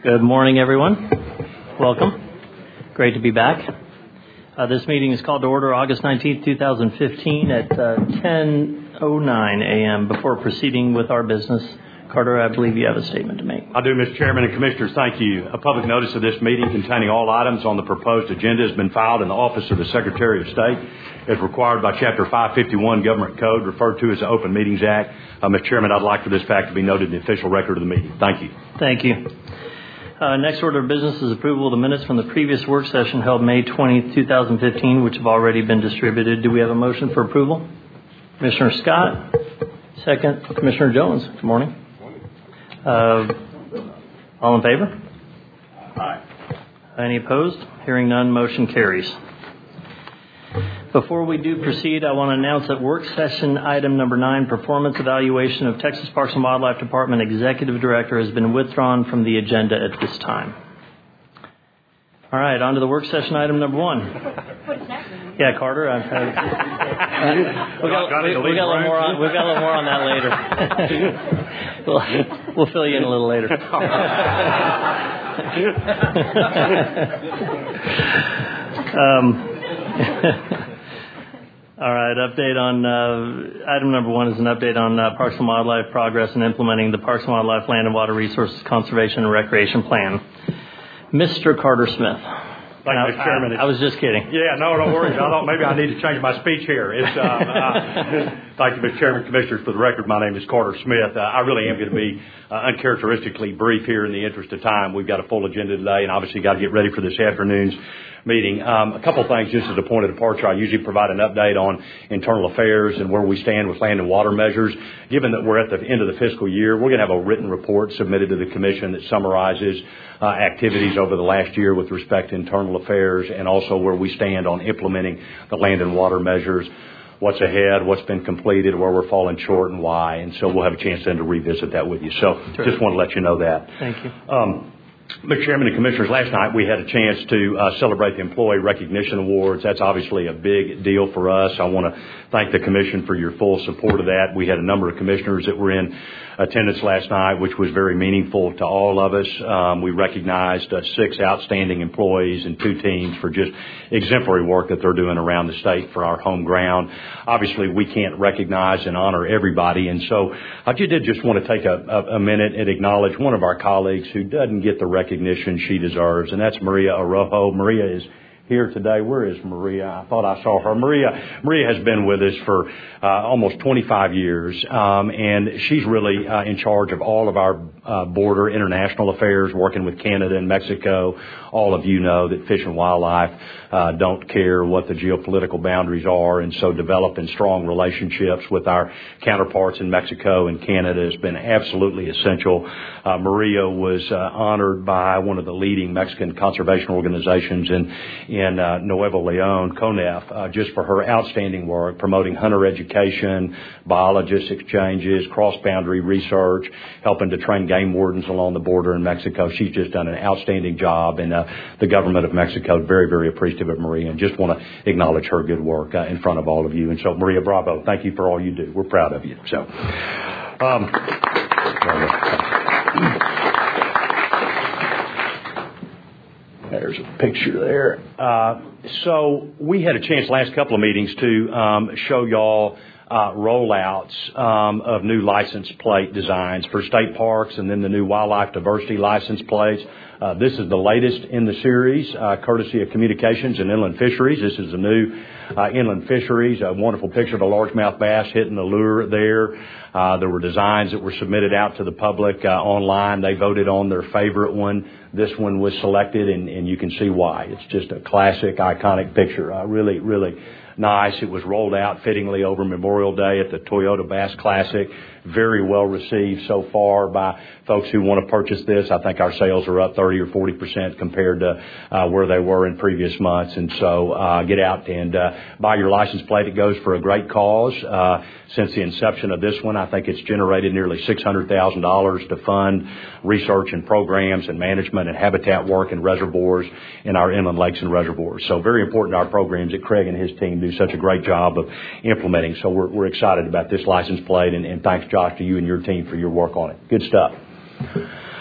Good morning, everyone. Welcome. Great to be back. This meeting is called to order August 19th, 2015 at 10:09 a.m. Before proceeding with our business, Carter, I believe you have a statement to make. I do, Mr. Chairman and Commissioners. Thank you. A public notice of this meeting containing all items on the proposed agenda has been filed in the Office of the Secretary of State as required by Chapter 551 Government Code, referred to as the Open Meetings Act. Mr. Chairman, I'd like for this fact to be noted in the official record of the meeting. Thank you. Thank you. Next order of business is approval of the minutes from the previous work session held May 20th, 2015, which have already been distributed. Do we have a motion for approval? Commissioner Scott. Second, Commissioner Jones. Good morning. All in favor? Aye. Any opposed? Hearing none, motion carries. Before we do proceed, I want to announce that work session item number 9, performance evaluation of Texas Parks and Wildlife Department Executive Director, has been withdrawn from the agenda at this time. All right, on to the work session item number 1. Yeah, Carter, we got a little more on that later. we'll fill you in a little later. All right, update on item number 1 is an update on Parks and Wildlife progress in implementing the Parks and Wildlife Land and Water Resources Conservation and Recreation Plan. Mr. Carter Smith. Thank you, Mr. Chairman. I was just kidding. Yeah, no, don't worry. I thought maybe I need to change my speech here. Thank you, Mr. Chairman, Commissioners. For the record, my name is Carter Smith. I really am going to be uncharacteristically brief here in the interest of time. We've got a full agenda today and obviously got to get ready for this afternoon's meeting. A couple of things just as a point of departure. I usually provide an update on internal affairs and where we stand with land and water measures. Given that we're at the end of the fiscal year, we're going to have a written report submitted to the Commission that summarizes activities over the last year with respect to internal affairs and also where we stand on implementing the land and water measures, what's ahead, what's been completed, where we're falling short and why. And so we'll have a chance then to revisit that with you. So just want to let you know that. Thank you. Mr. Chairman and Commissioners, last night we had a chance to celebrate the Employee Recognition Awards. That's obviously a big deal for us. I want to thank the Commission for your full support of that. We had a number of commissioners that were in attendance last night, which was very meaningful to all of us. We recognized 6 outstanding employees and 2 teams for just exemplary work that they're doing around the state for our home ground. Obviously, we can't recognize and honor everybody, and so I just want to take a minute and acknowledge one of our colleagues who doesn't get the recognition she deserves, and that's Maria Arrojo. Maria is here today. Where is Maria? I thought I saw her. Maria has been with us for almost 25 years, and she's really in charge of all of our border international affairs, working with Canada and Mexico. All of you know that Fish and Wildlife don't care what the geopolitical boundaries are, and so developing strong relationships with our counterparts in Mexico and Canada has been absolutely essential. Maria was honored by one of the leading Mexican conservation organizations in Nuevo Leon, CONEF, just for her outstanding work promoting hunter education, biologist exchanges, cross-boundary research, helping to train game wardens along the border in Mexico. She's just done an outstanding job, and the government of Mexico is very, very appreciative of Maria, and just want to acknowledge her good work in front of all of you. And so, Maria, bravo. Thank you for all you do. We're proud of you. So, there's a picture there. So we had a chance last couple of meetings to show y'all rollouts of new license plate designs for state parks and then the new wildlife diversity license plates. This is the latest in the series, courtesy of Communications and Inland Fisheries. This is the new Inland Fisheries, a wonderful picture of a largemouth bass hitting the lure there. There were designs that were submitted out to the public online. They voted on their favorite one. This one was selected, and you can see why. It's just a classic, iconic picture. Really, really nice. It was rolled out fittingly over Memorial Day at the Toyota Bass Classic. Very well received so far by folks who want to purchase this. I think our sales are up 30 or 40% compared to where they were in previous months. And so get out and buy your license plate. It goes for a great cause. Since the inception of this one, I think it's generated nearly $600,000 to fund research and programs and management and habitat work in reservoirs in our inland lakes and reservoirs. So very important to our programs that Craig and his team do such a great job of implementing. So we're excited about this license plate, and thanks, Josh, to you and your team for your work on it. Good stuff.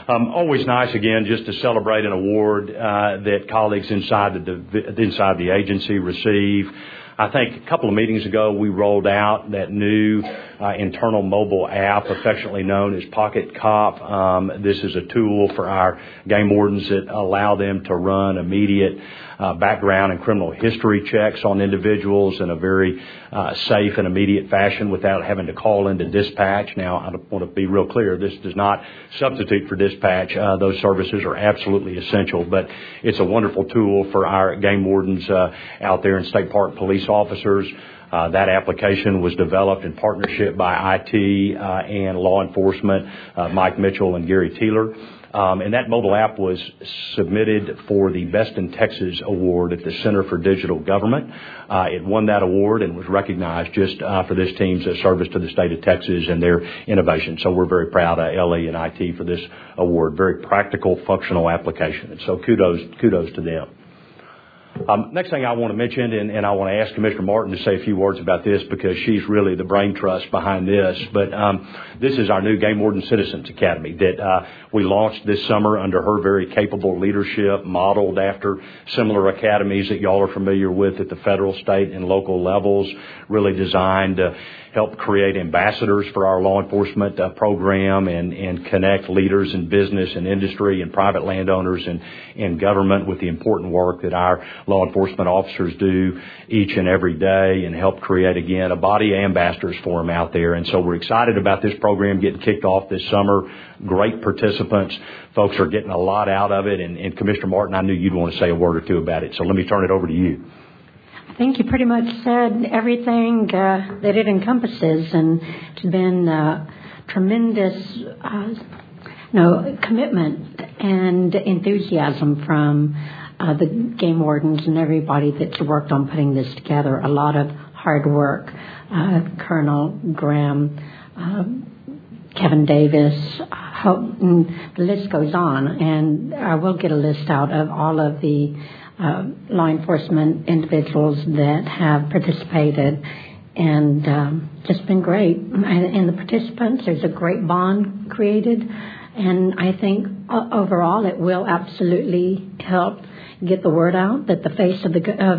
Always nice, again, just to celebrate an award that colleagues inside the agency receive. I think a couple of meetings ago we rolled out that new internal mobile app, affectionately known as Pocket Cop. This is a tool for our game wardens that allow them to run immediate background and criminal history checks on individuals in a very safe and immediate fashion without having to call into dispatch. Now, I want to be real clear. This does not substitute for dispatch. Those services are absolutely essential, but it's a wonderful tool for our game wardens out there and state park police officers. That application was developed in partnership by IT and law enforcement, Mike Mitchell and Gary Teeler. And that mobile app was submitted for the Best in Texas Award at the Center for Digital Government. It won that award and was recognized just for this team's service to the state of Texas and their innovation. So we're very proud of LE and IT for this award. Very practical, functional application. And so kudos to them. Next thing I want to mention, and I want to ask Commissioner Martin to say a few words about this because she's really the brain trust behind this, but this is our new Game Warden Citizens Academy that we launched this summer under her very capable leadership, modeled after similar academies that y'all are familiar with at the federal, state, and local levels, really designed to help create ambassadors for our law enforcement program and connect leaders in business and industry and private landowners and government with the important work that our law enforcement officers do each and every day and help create, again, a body of ambassadors for them out there. And so we're excited about this program getting kicked off this summer. Great participants. Folks are getting a lot out of it. And Commissioner Martin, I knew you'd want to say a word or two about it. So let me turn it over to you. I think you pretty much said everything that it encompasses, and it's been tremendous commitment and enthusiasm from the game wardens and everybody that's worked on putting this together. A lot of hard work. Colonel Graham, Kevin Davis, and the list goes on. And I will get a list out of all of the law enforcement individuals that have participated, and just been great. And the participants, there's a great bond created, and I think overall it will absolutely help get the word out that the face of the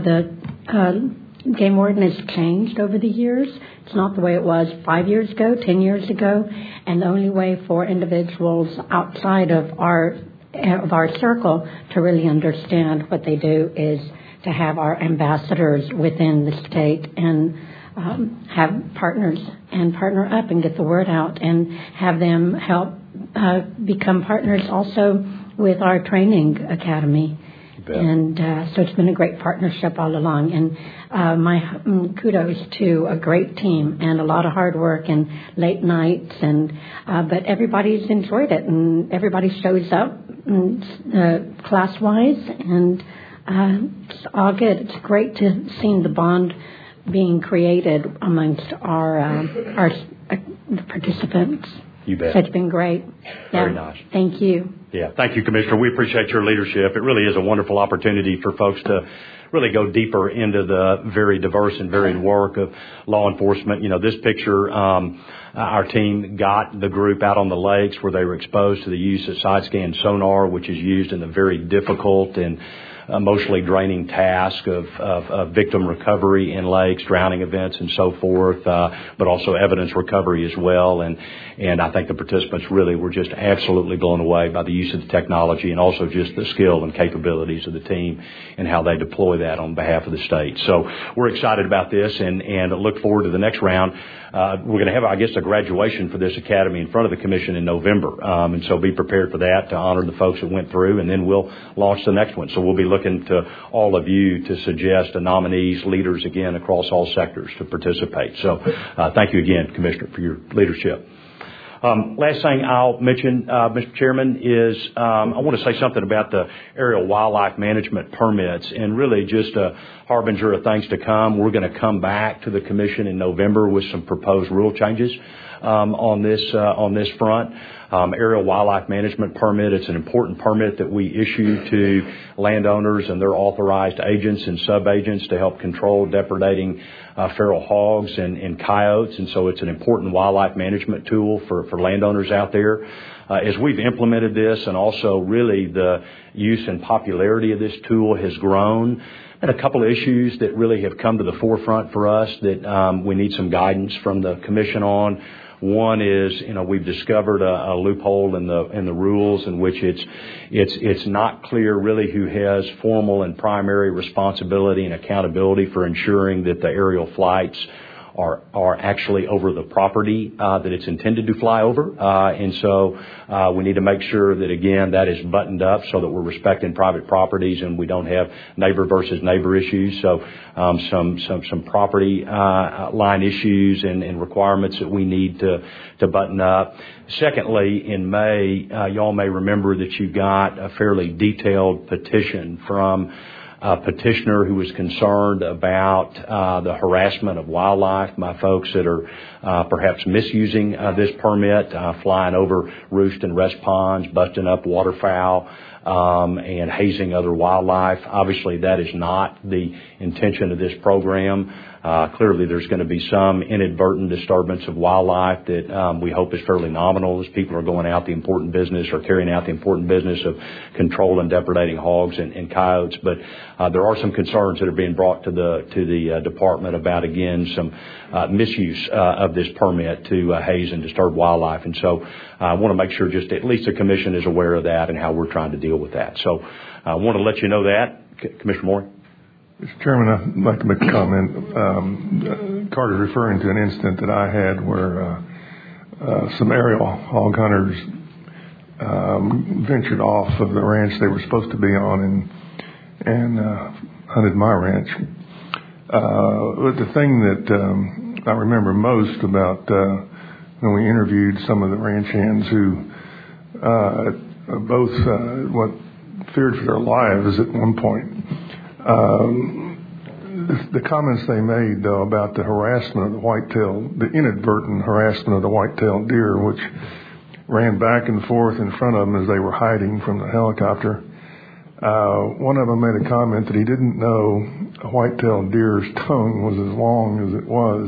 game warden has changed over the years. It's not the way it was 5 years ago, 10 years ago, and the only way for individuals outside of our circle to really understand what they do is to have our ambassadors within the state and have partners and partner up and get the word out and have them help become partners also with our training academy. And so it's been a great partnership all along. And my kudos to a great team and a lot of hard work and late nights. But everybody's enjoyed it, and everybody shows up class-wise, and it's all good. It's great to see the bond being created amongst our participants. You bet. So it's been great. Very nice. Thank you. Yeah, thank you, Commissioner. We appreciate your leadership. It really is a wonderful opportunity for folks to really go deeper into the very diverse and varied work of law enforcement. You know, this picture, our team got the group out on the lakes where they were exposed to the use of side scan sonar, which is used in the very difficult and emotionally draining task of victim recovery in lakes, drowning events, and so forth, but also evidence recovery as well. And I think the participants really were just absolutely blown away by the use of the technology and also just the skill and capabilities of the team and how they deploy that on behalf of the state. So we're excited about this and look forward to the next round. We're going to have, I guess, a graduation for this academy in front of the commission in November. And so be prepared for that to honor the folks that went through, and then we'll launch the next one. So we'll be looking to all of you to suggest nominees, leaders, again, across all sectors to participate. So thank you again, Commissioner, for your leadership. Last thing I'll mention, Mr. Chairman, is I want to say something about the aerial wildlife management permits, and really just a harbinger of things to come. We're going to come back to the Commission in November with some proposed rule changes on this front. Aerial wildlife management permit, it's an important permit that we issue to landowners and their authorized agents and subagents to help control depredating feral hogs and coyotes. And so it's an important wildlife management tool for landowners out there. as we've implemented this, and also really the use and popularity of this tool has grown, and a couple of issues that really have come to the forefront for us that we need some guidance from the Commission on. One is, we've discovered a loophole in the rules in which it's not clear really who has formal and primary responsibility and accountability for ensuring that the aerial flights are actually over the property that it's intended to fly over. And so we need to make sure that, again, that is buttoned up so that we're respecting private properties and we don't have neighbor versus neighbor issues. So some property line issues and requirements that we need to button up. Secondly, in May, y'all may remember that you got a fairly detailed petition from a petitioner who was concerned about the harassment of wildlife by folks that are perhaps misusing this permit, flying over roost and rest ponds, busting up waterfowl, and hazing other wildlife. Obviously, that is not the intention of this program. Clearly, there's going to be some inadvertent disturbance of wildlife that we hope is fairly nominal as people are going out the important business or carrying out the important business of controlling depredating hogs and coyotes. But there are some concerns that are being brought to the department about, again, some misuse of this permit to haze and disturb wildlife. And so I want to make sure just at least the Commission is aware of that and how we're trying to deal with that. So I want to let you know that. Commissioner Moore? Mr. Chairman, I'd like to make a comment. Carter referring to an incident that I had where some aerial hog hunters ventured off of the ranch they were supposed to be on and hunted my ranch. But the thing that I remember most about when we interviewed some of the ranch hands who both feared for their lives at one point, the comments they made, though, about the harassment of the inadvertent harassment of the white-tailed deer, which ran back and forth in front of them as they were hiding from the helicopter. One of them made a comment that he didn't know a white-tailed deer's tongue was as long as it was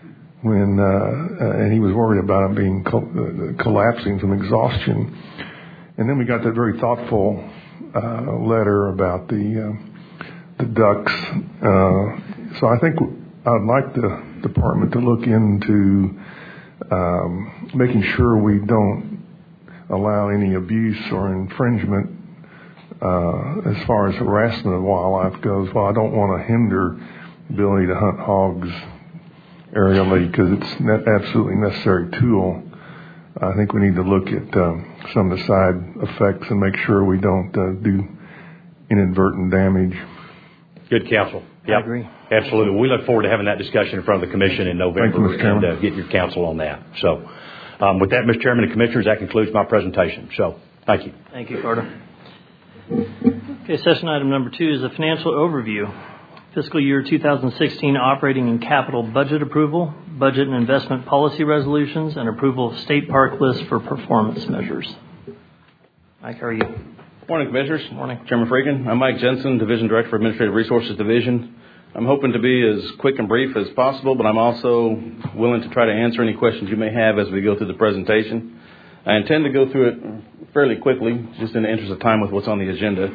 and he was worried about it being collapsing from exhaustion. And then we got that very thoughtful letter about the ducks. So I think I'd like the department to look into making sure we don't allow any abuse or infringement as far as harassment of wildlife goes. Well, I don't want to hinder the ability to hunt hogs aerially because it's an absolutely necessary tool. I think we need to look at some of the side effects and make sure we don't do inadvertent damage. Good counsel. Yep. I agree. Absolutely. We look forward to having that discussion in front of the Commission in November and get your counsel on that. So with that, Mr. Chairman and Commissioners, that concludes my presentation. So thank you. Thank you, Carter. Okay, session item number 2 is a financial overview. Fiscal year 2016 operating and capital budget approval, budget and investment policy resolutions, and approval of state park list for performance measures. Mike, how are you? Morning, Commissioners. Morning. Chairman Freakin. I'm Mike Jensen, Division Director for Administrative Resources Division. I'm hoping to be as quick and brief as possible, but I'm also willing to try to answer any questions you may have as we go through the presentation. I intend to go through it fairly quickly, just in the interest of time with what's on the agenda.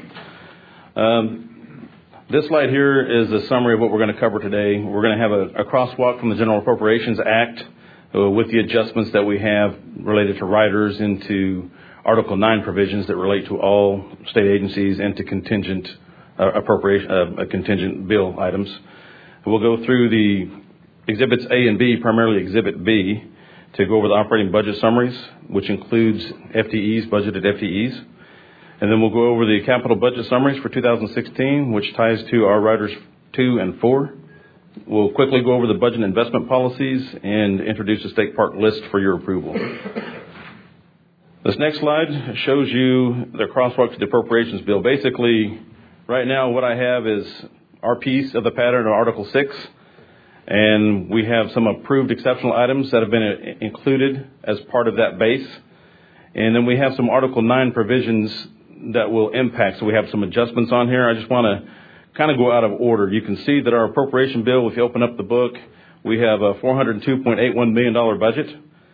This slide here is a summary of what we're going to cover today. We're going to have a crosswalk from the General Appropriations Act with the adjustments that we have related to riders into Article 9 provisions that relate to all state agencies and to contingent contingent bill items. We'll go through the Exhibits A and B, primarily Exhibit B, to go over the operating budget summaries, which includes FTEs, budgeted FTEs. And then we'll go over the capital budget summaries for 2016, which ties to our Riders 2 and 4. We'll quickly go over the budget and investment policies and introduce the state park list for your approval. This next slide shows you the crosswalk to the appropriations bill. Basically, right now what I have is our piece of the pattern of Article 6, and we have some approved exceptional items that have been included as part of that base. And then we have some Article 9 provisions that will impact. So we have some adjustments on here. I just want to kind of go out of order. You can see that our appropriation bill, if you open up the book, we have a $402.81 million budget.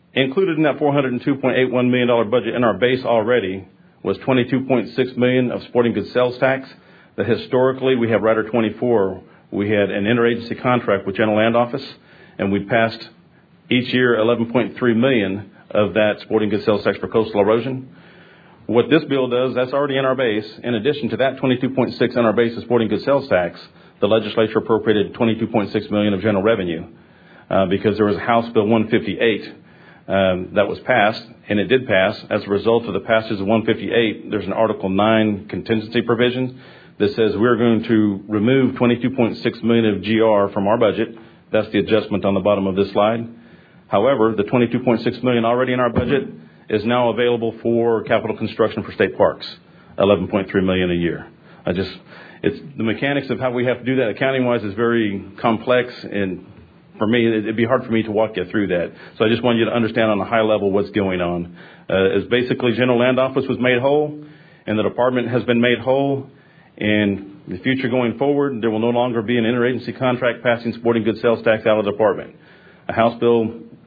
Included in that $402.81 million budget in our base already was $22.6 million of sporting goods sales tax that historically we have Rider 24. We had an interagency contract with General Land Office, and we passed each year $11.3 million of that sporting goods sales tax for coastal erosion. What this bill does, that's already in our base. In addition to that $22.6 in our base of sporting goods sales tax, the legislature appropriated $22.6 million of general revenue because there was House Bill 158 that was passed, and it did pass. As a result of the passage of 158, there's an Article 9 contingency provision that says we're going to remove $22.6 million of GR from our budget. That's the adjustment on the bottom of this slide. However, the $22.6 million already in our budget is now available for capital construction for state parks, $11.3 million a year. It's the mechanics of how we have to do that accounting-wise is very complex, and for me, it'd be hard for me to walk you through that. So I just want you to understand on a high level what's going on. As basically General Land Office was made whole, and the department has been made whole, and in the future going forward, there will no longer be an interagency contract passing sporting goods sales tax out of the department. House Bill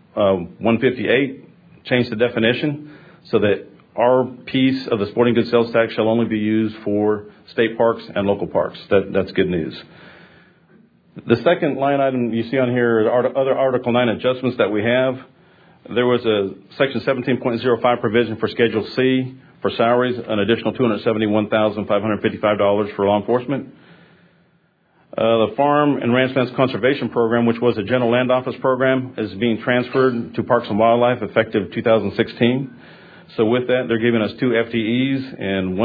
158 changed the definition so that our piece of the sporting goods sales tax shall only be used for state parks and local parks. That's good news. The second line item you see on here are other Article 9 adjustments that we have. There was a Section 17.05 provision for Schedule C for salaries, an additional $271,555 for law enforcement. The Farm and Ranch Lands Conservation Program, which was a General Land Office program, is being transferred to Parks and Wildlife effective 2016. So with that, they're giving us 2 FTEs and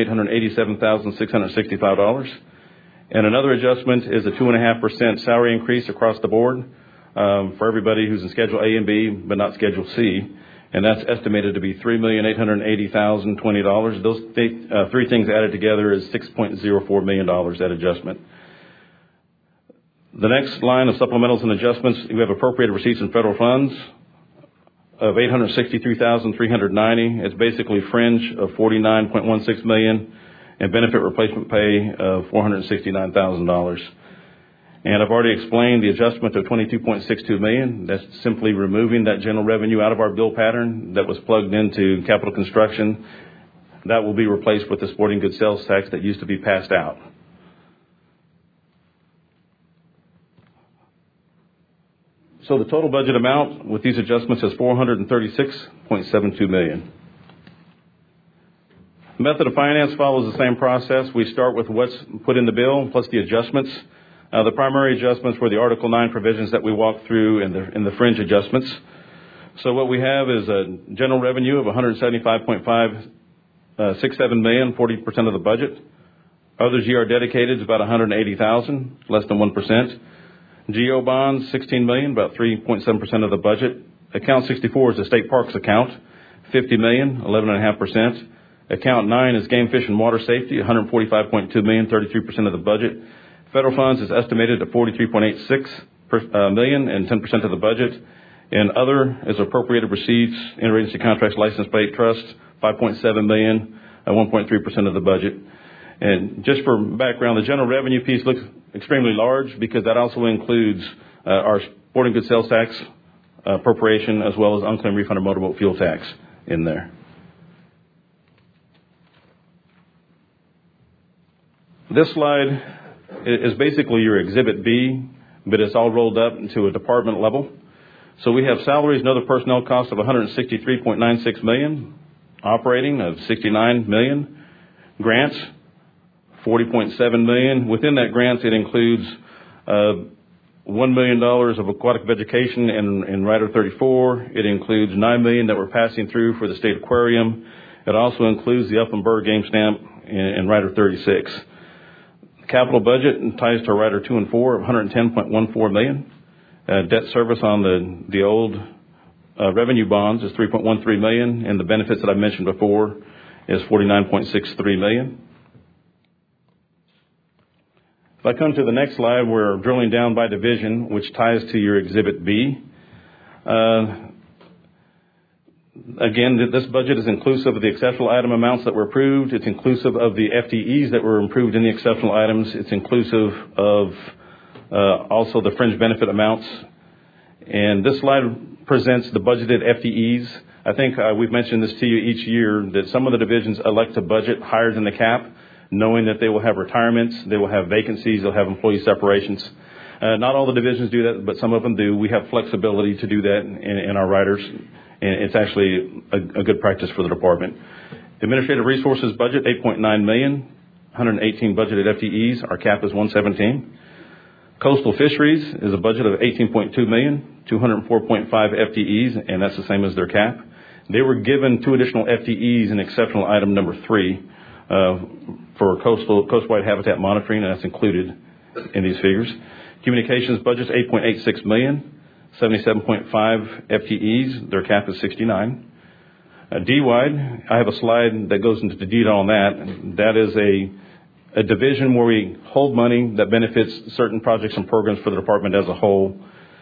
$1,887,665. And another adjustment is a 2.5% salary increase across the board for everybody who's in Schedule A and B, but not Schedule C. And that's estimated to be $3,880,020. Those three things added together is $6.04 million, that adjustment. The next line of supplementals and adjustments, we have appropriated receipts and federal funds of $863,390. It's basically fringe of $49.16 million and benefit replacement pay of $469,000. And I've already explained the adjustment of $22.62 million. That's simply removing that general revenue out of our bill pattern that was plugged into capital construction. That will be replaced with the sporting goods sales tax that used to be passed out. So the total budget amount with these adjustments is $436.72 million. The method of finance follows the same process. We start with what's put in the bill plus the adjustments. The primary adjustments were the Article 9 provisions that we walked through and the fringe adjustments. So what we have is a general revenue of $175.567 million, 40% of the budget. Other GR dedicated is about $180,000, less than 1%. GO bonds, $16 million, about 3.7% of the budget. Account 64 is the state parks account, $50 million, 11.5%. Account 9 is game, fish, and water safety, $145.2 million, 33% of the budget. Federal funds is estimated at $43.86 million and 10% of the budget. And other is appropriated receipts, interagency contracts, license plate trust, $5.7 million, 1.3% of the budget. And just for background, the general revenue piece looks extremely large because that also includes our sporting goods sales tax appropriation as well as unclaimed refunded motorboat fuel tax in there. This slide is basically your Exhibit B, but it's all rolled up into a department level. So we have salaries and other personnel costs of $163.96 million, operating of $69 million, grants $40.7 million. Within that grants, it includes $1 million of aquatic vegetation in Rider 34. It includes $9 million that we're passing through for the state aquarium. It also includes the Upland Bird game stamp in Rider 36. The capital budget ties to Rider 2 and 4 of $110.14 million. Debt service on the old revenue bonds is $3.13 million, and the benefits that I mentioned before is $49.63 million. If I come to the next slide, we're drilling down by division, which ties to your Exhibit B. Again, this budget is inclusive of the exceptional item amounts that were approved. It's inclusive of the FTEs that were improved in the exceptional items. It's inclusive of also the fringe benefit amounts. And this slide presents the budgeted FTEs. I think we've mentioned this to you each year that some of the divisions elect to budget higher than the cap, knowing that they will have retirements, they will have vacancies, they'll have employee separations. Not all the divisions do that, but some of them do. We have flexibility to do that in our riders, and it's actually a good practice for the department. Administrative resources budget, $8.9 million, 118 budgeted FTEs. Our cap is 117. Coastal fisheries is a budget of $18.2 million, 204.5 FTEs, and that's the same as their cap. They were given 2 additional FTEs in exceptional item number 3 for coastwide habitat monitoring, and that's included in these figures. Communications budget is $8.86 million, 77.5 FTEs. Their cap is 69. DWIDE, I have a slide that goes into the detail on that. That is a division where we hold money that benefits certain projects and programs for the department as a whole.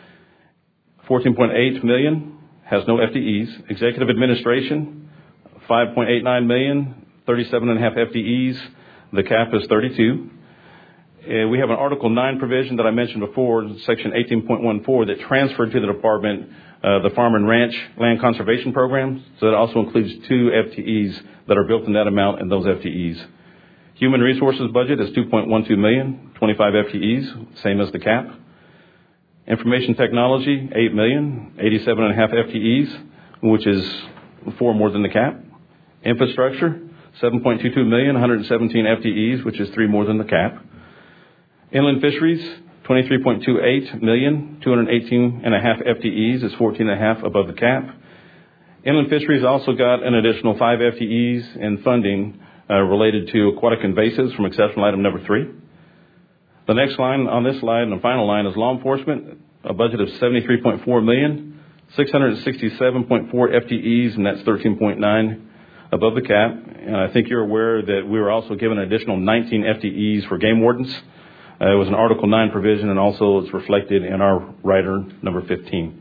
$14.8 million has no FTEs. Executive administration, $5.89 million, 37.5 FTEs. The cap is 32. We have an Article 9 provision that I mentioned before, Section 18.14, that transferred to the department the Farm and Ranch Land Conservation Program. So that also includes 2 FTEs that are built in that amount and those FTEs. Human resources budget is $2.12 million, 25 FTEs, same as the cap. Information technology, $8 million, 87.5 FTEs, which is 4 more than the cap. Infrastructure, $7.22 million, 117 FTEs, which is 3 more than the cap. Inland fisheries, $23.28 million, 218.5 FTEs, is 14.5 above the cap. Inland fisheries also got an additional 5 FTEs in funding related to aquatic invasives from exceptional item number 3. The next line on this slide, and the final line, is law enforcement, a budget of $73.4 million, 667.4 FTEs, and that's 13.9 above the cap. And I think you're aware that we were also given an additional 19 FTEs for game wardens. It was an Article 9 provision, and also it's reflected in our rider number 15.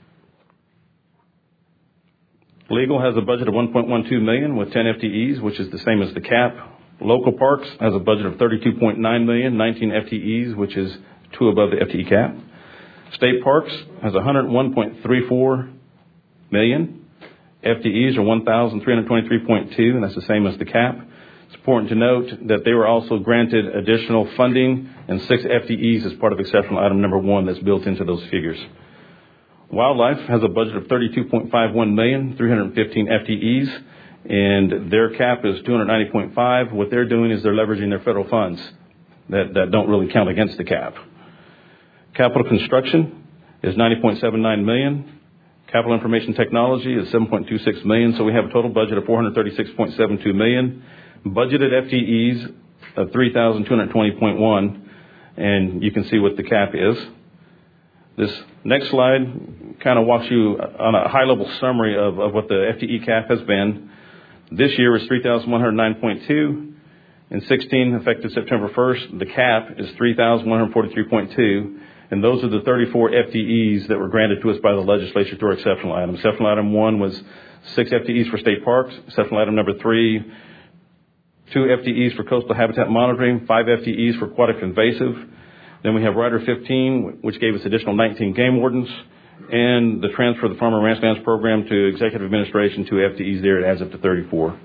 Legal has a budget of $1.12 million with 10 FTEs, which is the same as the cap. Local Parks has a budget of $32.9 million, 19 FTEs, which is 2 above the FTE cap. State Parks has $101.34 million. FTEs are 1,323.2, and that's the same as the cap. It's important to note that they were also granted additional funding and 6 FTEs as part of exceptional item number 1 that's built into those figures. Wildlife has a budget of $32.51 million, 315 FTEs, and their cap is $290.5. What they're doing is they're leveraging their federal funds that don't really count against the cap. Capital construction is $90.79 million. Capital information technology is $7.26 million, so we have a total budget of $436.72 million. Budgeted FTEs of 3,220.1, and you can see what the cap is. This next slide kind of walks you on a high-level summary of what the FTE cap has been. This year is 3,109.2. In 16, effective September 1st, the cap is 3,143.2, and those are the 34 FTEs that were granted to us by the legislature through our exceptional item. Exceptional item 1 was 6 FTEs for state parks. Exceptional item number 3, 2 FTEs for coastal habitat monitoring, 5 FTEs for aquatic invasive. Then we have Rider 15, which gave us additional 19 game wardens, and the transfer of the Farm and Ranch Lands Program to executive administration, 2 FTEs there. It adds up to 34.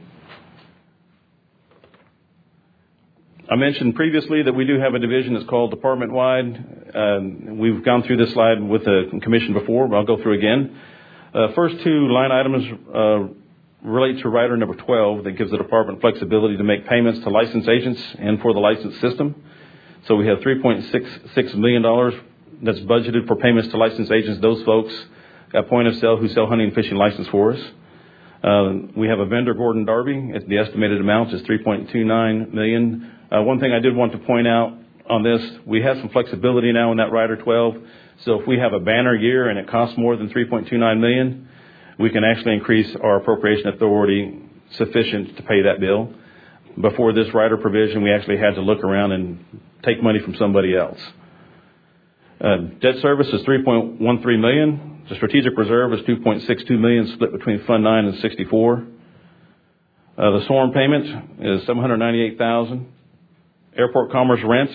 I mentioned previously that we do have a division that's called department-wide. We've gone through this slide with the commission before, but I'll go through again. First 2 line items relate to rider number 12 that gives the department flexibility to make payments to license agents and for the license system. So we have $3.66 million that's budgeted for payments to license agents, those folks at point of sale who sell hunting and fishing license for us. We have a vendor, Gordon Darby. The estimated amount is $3.29 million. One thing I did want to point out on this, we have some flexibility now in that rider 12. So if we have a banner year and it costs more than $3.29 million, we can actually increase our appropriation authority sufficient to pay that bill. Before this rider provision, we actually had to look around and take money from somebody else. Debt service is $3.13 million. The strategic reserve is $2.62 million, split between Fund 9 and 64. The SORM payment is $798,000. Airport commerce rent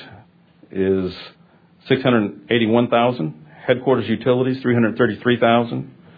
is $681,000. Headquarters utilities $333,000.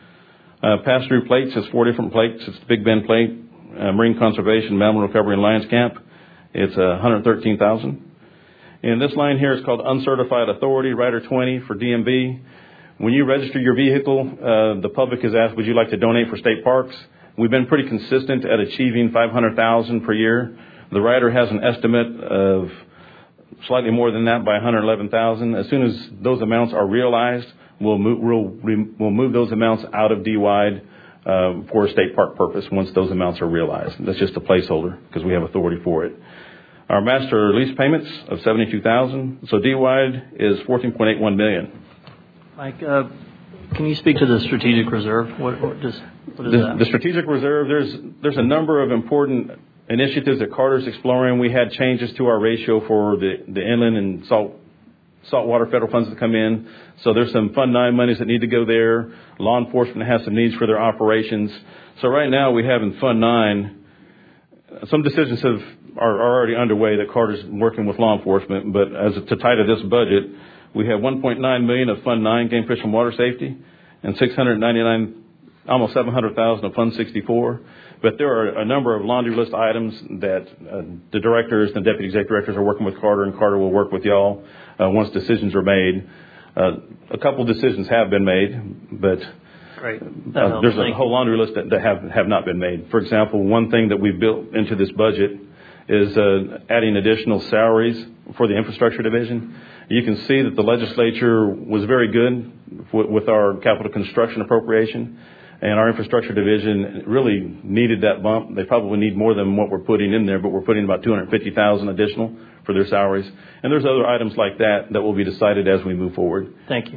Pass-through plates is 4 different plates. It's the Big Bend plate, Marine Conservation, Mammal Recovery, and Lions Camp. It's $113,000. And this line here is called Uncertified Authority, Rider 20 for DMV. When you register your vehicle, the public is asked, would you like to donate for state parks? We've been pretty consistent at achieving $500,000 per year. The rider has an estimate of slightly more than that by $111,000. As soon as those amounts are realized, we'll move those amounts out of D-Wide for a state park purpose once those amounts are realized. That's just a placeholder because we have authority for it. Our master lease payments of $72,000. So D-Wide is $14.81 million. Mike, can you speak to the strategic reserve? What is that? The strategic reserve, there's a number of important initiatives that Carter's exploring. We had changes to our ratio for the inland and saltwater federal funds that come in. So there's some Fund 9 monies that need to go there. Law enforcement has some needs for their operations. So right now we have in Fund 9, some decisions are already underway that Carter's working with law enforcement. But as to tie to this budget, we have $1.9 million of Fund 9, Game, Fish, and Water Safety, and $699,000, almost $700,000 of Fund 64. But there are a number of laundry list items that the directors and deputy executive directors are working with Carter, and Carter will work with y'all once decisions are made. A couple decisions have been made, but there's a whole laundry list that have not been made. For example, one thing that we built into this budget is adding additional salaries for the infrastructure division. You can see that the legislature was very good with our capital construction appropriation, and our infrastructure division really needed that bump. They probably need more than what we're putting in there, but we're putting about $250,000 additional for their salaries. And there's other items like that will be decided as we move forward. Thank you.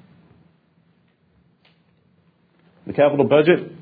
The capital budget.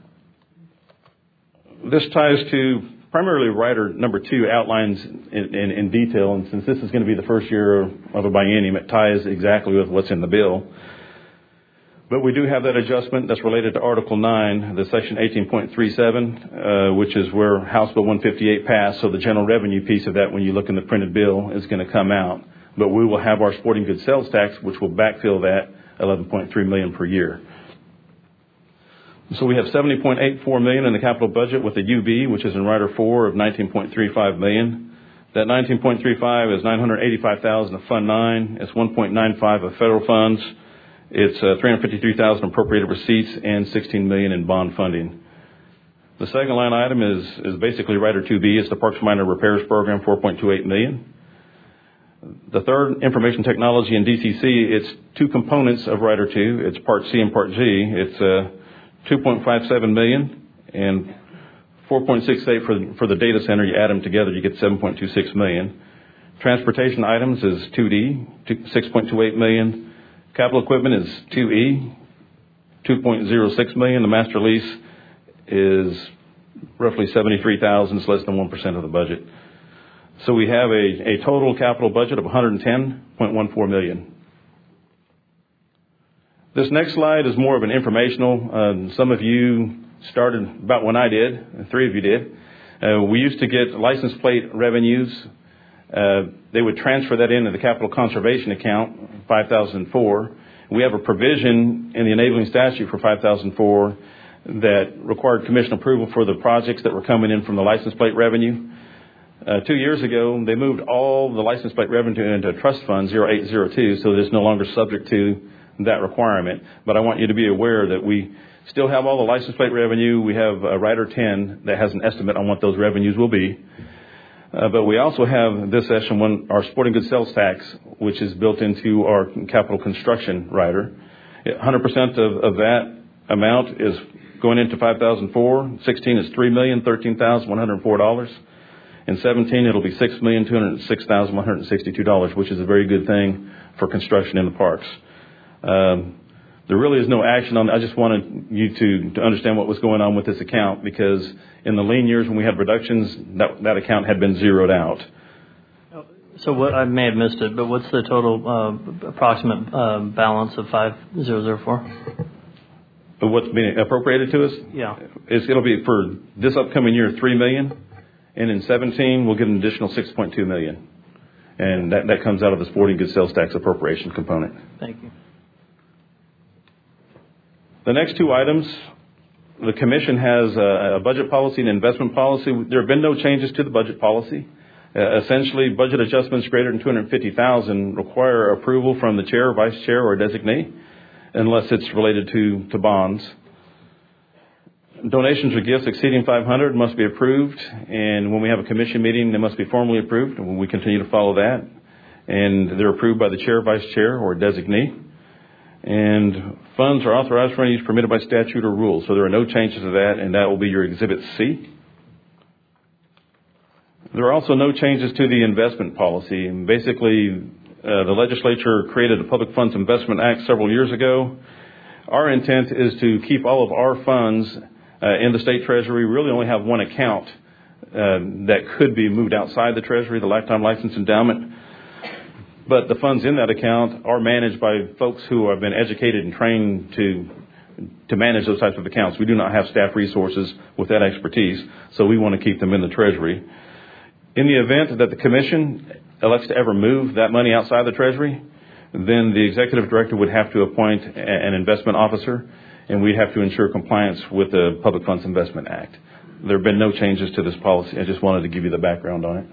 This ties to primarily Rider number 2 outlines in detail, and since this is going to be the first year of a biennium, it ties exactly with what's in the bill. But we do have that adjustment that's related to Article 9, the Section 18.37, which is where House Bill 158 passed. So the general revenue piece of that, when you look in the printed bill, is going to come out. But we will have our sporting goods sales tax, which will backfill that $11.3 million per year. So we have $70.84 million in the capital budget with the UB, which is in Rider 4 of $19.35 million. That $19.35 is $985,000 of Fund 9. It's $1.95 of federal funds. It's $353,000 appropriated receipts and $16 million in bond funding. The second line item is basically Rider 2B. It's the Parks Minor Repairs Program, $4.28 million. The third, Information Technology and DCC, it's 2 components of Rider 2. It's Part C and Part G. It's $2.57 million and $4.68 for the data center. You add them together, you get $7.26 million. Transportation items is 2D, $6.28 million. Capital equipment is 2E, $2.06 million. The master lease is roughly $73,000. It's less than 1% of the budget. So we have a total capital budget of $110.14 million. This next slide is more of an informational. Some of you started about when I did. 3 of you did. We used to get license plate revenues. They would transfer that into the capital conservation account, 5004. We have a provision in the enabling statute for 5004 that required commission approval for the projects that were coming in from the license plate revenue. 2 years ago, they moved all the license plate revenue into a trust fund, 0802, so it's no longer subject to that requirement. But I want you to be aware that we still have all the license plate revenue. We have Rider 10 that has an estimate on what those revenues will be. But we also have this session our sporting goods sales tax, which is built into our capital construction rider. 100% of that amount is going into 5004. 16 is $3,013,104. In 17, it'll be $6,206,162, which is a very good thing for construction in the parks. There really is no action on it. I just wanted you to understand what was going on with this account, because in the lean years when we had reductions, that account had been zeroed out. So what, I may have missed it, but what's the total approximate balance of 5004? What's being appropriated to us? Yeah. It'll be for this upcoming year $3 million, and in 17 we'll get an additional $6.2 million, and that comes out of the sporting goods sales tax appropriation component. Thank you. The next 2 items the Commission has a budget policy and investment policy. There have been no changes to the budget policy. Essentially, budget adjustments greater than $250,000 require approval from the chair, vice chair, or designee, unless it's related to bonds. Donations or gifts exceeding $500 must be approved, and when we have a commission meeting, they must be formally approved, and we continue to follow that. And they're approved by the chair, vice chair, or designee. And funds are authorized for any use permitted by statute or rules. So there are no changes to that, and that will be your Exhibit C. There are also no changes to the investment policy. And basically, the legislature created a Public Funds Investment Act several years ago. Our intent is to keep all of our funds in the state treasury. We really only have one account that could be moved outside the treasury, the Lifetime License Endowment. But the funds in that account are managed by folks who have been educated and trained to manage those types of accounts. We do not have staff resources with that expertise, so we want to keep them in the treasury. In the event that the commission elects to ever move that money outside the treasury, then the executive director would have to appoint an investment officer, and we'd have to ensure compliance with the Public Funds Investment Act. There have been no changes to this policy. I just wanted to give you the background on it.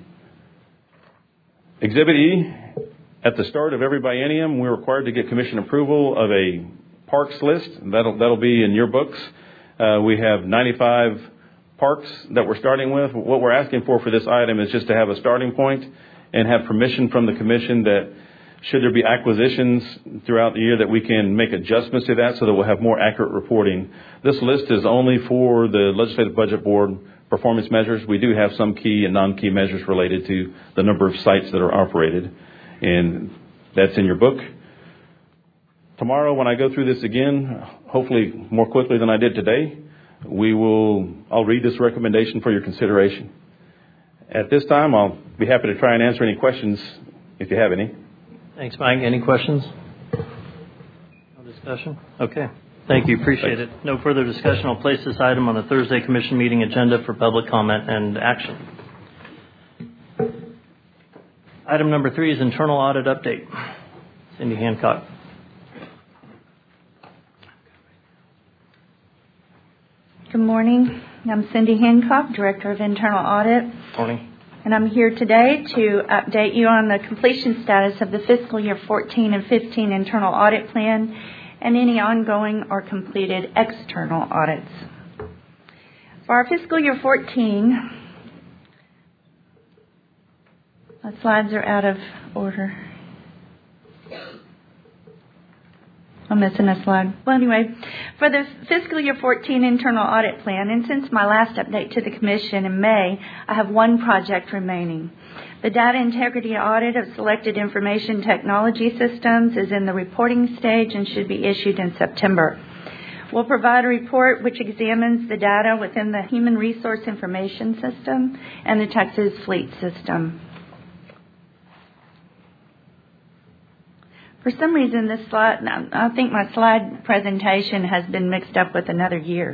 Exhibit E. At the start of every biennium, we're required to get commission approval of a parks list. That'll be in your books. We have 95 parks that we're starting with. What we're asking for this item is just to have a starting point and have permission from the commission that should there be acquisitions throughout the year that we can make adjustments to that so that we'll have more accurate reporting. This list is only for the Legislative Budget Board performance measures. We do have some key and non-key measures related to the number of sites that are operated. And that's in your book. Tomorrow, when I go through this again, hopefully more quickly than I did today, I'll read this recommendation for your consideration. At this time, I'll be happy to try and answer any questions if you have any. Thanks, Mike. Any questions? No discussion? Okay. Thank you. Appreciate it. No further discussion. I'll place this item on the Thursday Commission meeting agenda for public comment and action. Item number 3 is internal audit update. Cindy Hancock. Good morning. I'm Cindy Hancock, Director of Internal Audit. Morning. And I'm here today to update you on the completion status of the fiscal year 14 and 15 internal audit plan and any ongoing or completed external audits. For our fiscal year 14, the slides are out of order. I'm missing a slide. Well, anyway, for the fiscal year 14 internal audit plan, and since my last update to the Commission in May, I have one project remaining. The data integrity audit of selected information technology systems is in the reporting stage and should be issued in September. We'll provide a report which examines the data within the Human Resource Information System and the Texas Fleet System. For some reason, this slide, I think my slide presentation has been mixed up with another year.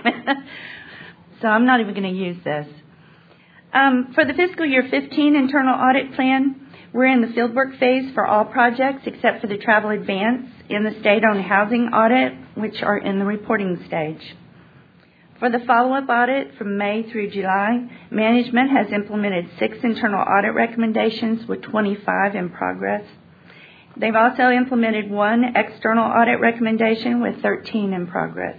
So I'm not even going to use this. For the fiscal year 15 internal audit plan, we're in the fieldwork phase for all projects except for the travel advance in the state-owned housing audit, which are in the reporting stage. For the follow-up audit from May through July, management has implemented 6 internal audit recommendations with 25 in progress. They've also implemented 1 external audit recommendation with 13 in progress.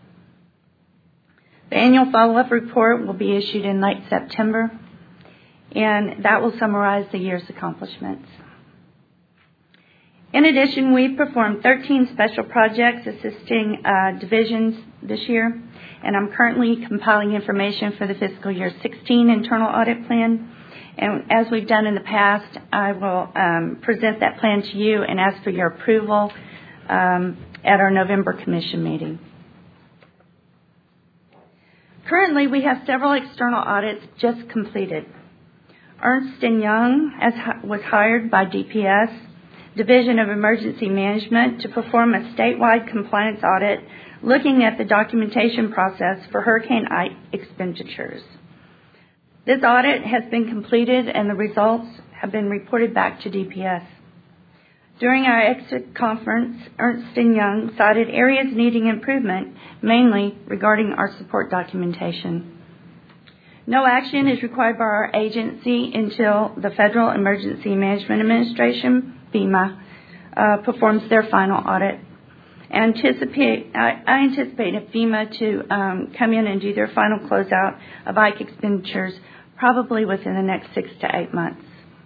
The annual follow-up report will be issued in late September, and that will summarize the year's accomplishments. In addition, we've performed 13 special projects assisting divisions this year, and I'm currently compiling information for the fiscal year 16 internal audit plan. And as we've done in the past, I will present that plan to you and ask for your approval at our November Commission meeting. Currently, we have several external audits just completed. Ernst & Young was hired by DPS, Division of Emergency Management, to perform a statewide compliance audit looking at the documentation process for Hurricane Ike expenditures. This audit has been completed and the results have been reported back to DPS. During our exit conference, Ernst & Young cited areas needing improvement, mainly regarding our support documentation. No action is required by our agency until the Federal Emergency Management Administration, FEMA, performs their final audit. I anticipate FEMA to come in and do their final closeout of Ike expenditures probably within the next 6 to 8 months.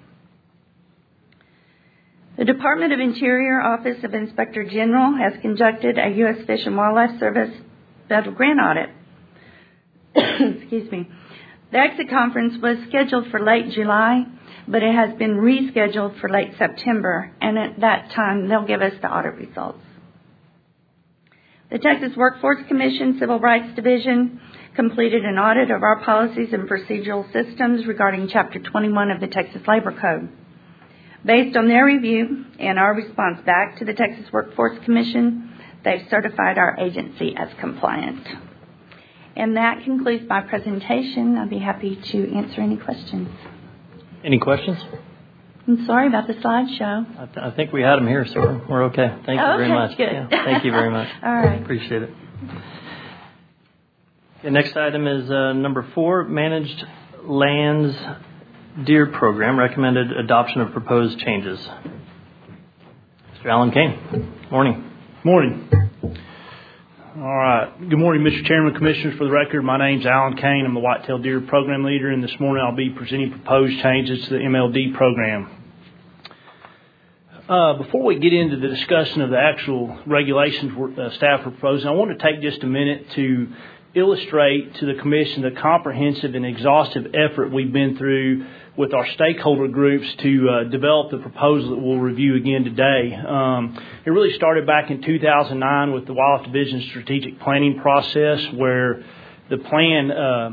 The Department of Interior Office of Inspector General has conducted a U.S. Fish and Wildlife Service federal grant audit. Excuse me. The exit conference was scheduled for late July, but it has been rescheduled for late September, and at that time they'll give us the audit results. The Texas Workforce Commission Civil Rights Division completed an audit of our policies and procedural systems regarding Chapter 21 of the Texas Labor Code. Based on their review and our response back to the Texas Workforce Commission, they've certified our agency as compliant. And that concludes my presentation. I'll be happy to answer any questions. Any questions? I'm sorry about the slideshow. I think we had them here, so we're okay. Thank you very much. Good. Yeah, thank you very much. All right. Appreciate it. The next item is number 4, Managed Lands Deer Program, recommended adoption of proposed changes. Mr. Alan Kane. Morning. Morning. All right. Good morning, Mr. Chairman, Commissioners. For the record, my name's Alan Kane. I'm the Whitetail Deer Program Leader, and this morning I'll be presenting proposed changes to the MLD program. Before we get into the discussion of the actual regulations staff are proposing, I want to take just a minute to illustrate to the Commission the comprehensive and exhaustive effort we've been through with our stakeholder groups to develop the proposal that we'll review again today. It really started back in 2009 with the Wildlife Division strategic planning process, where the plan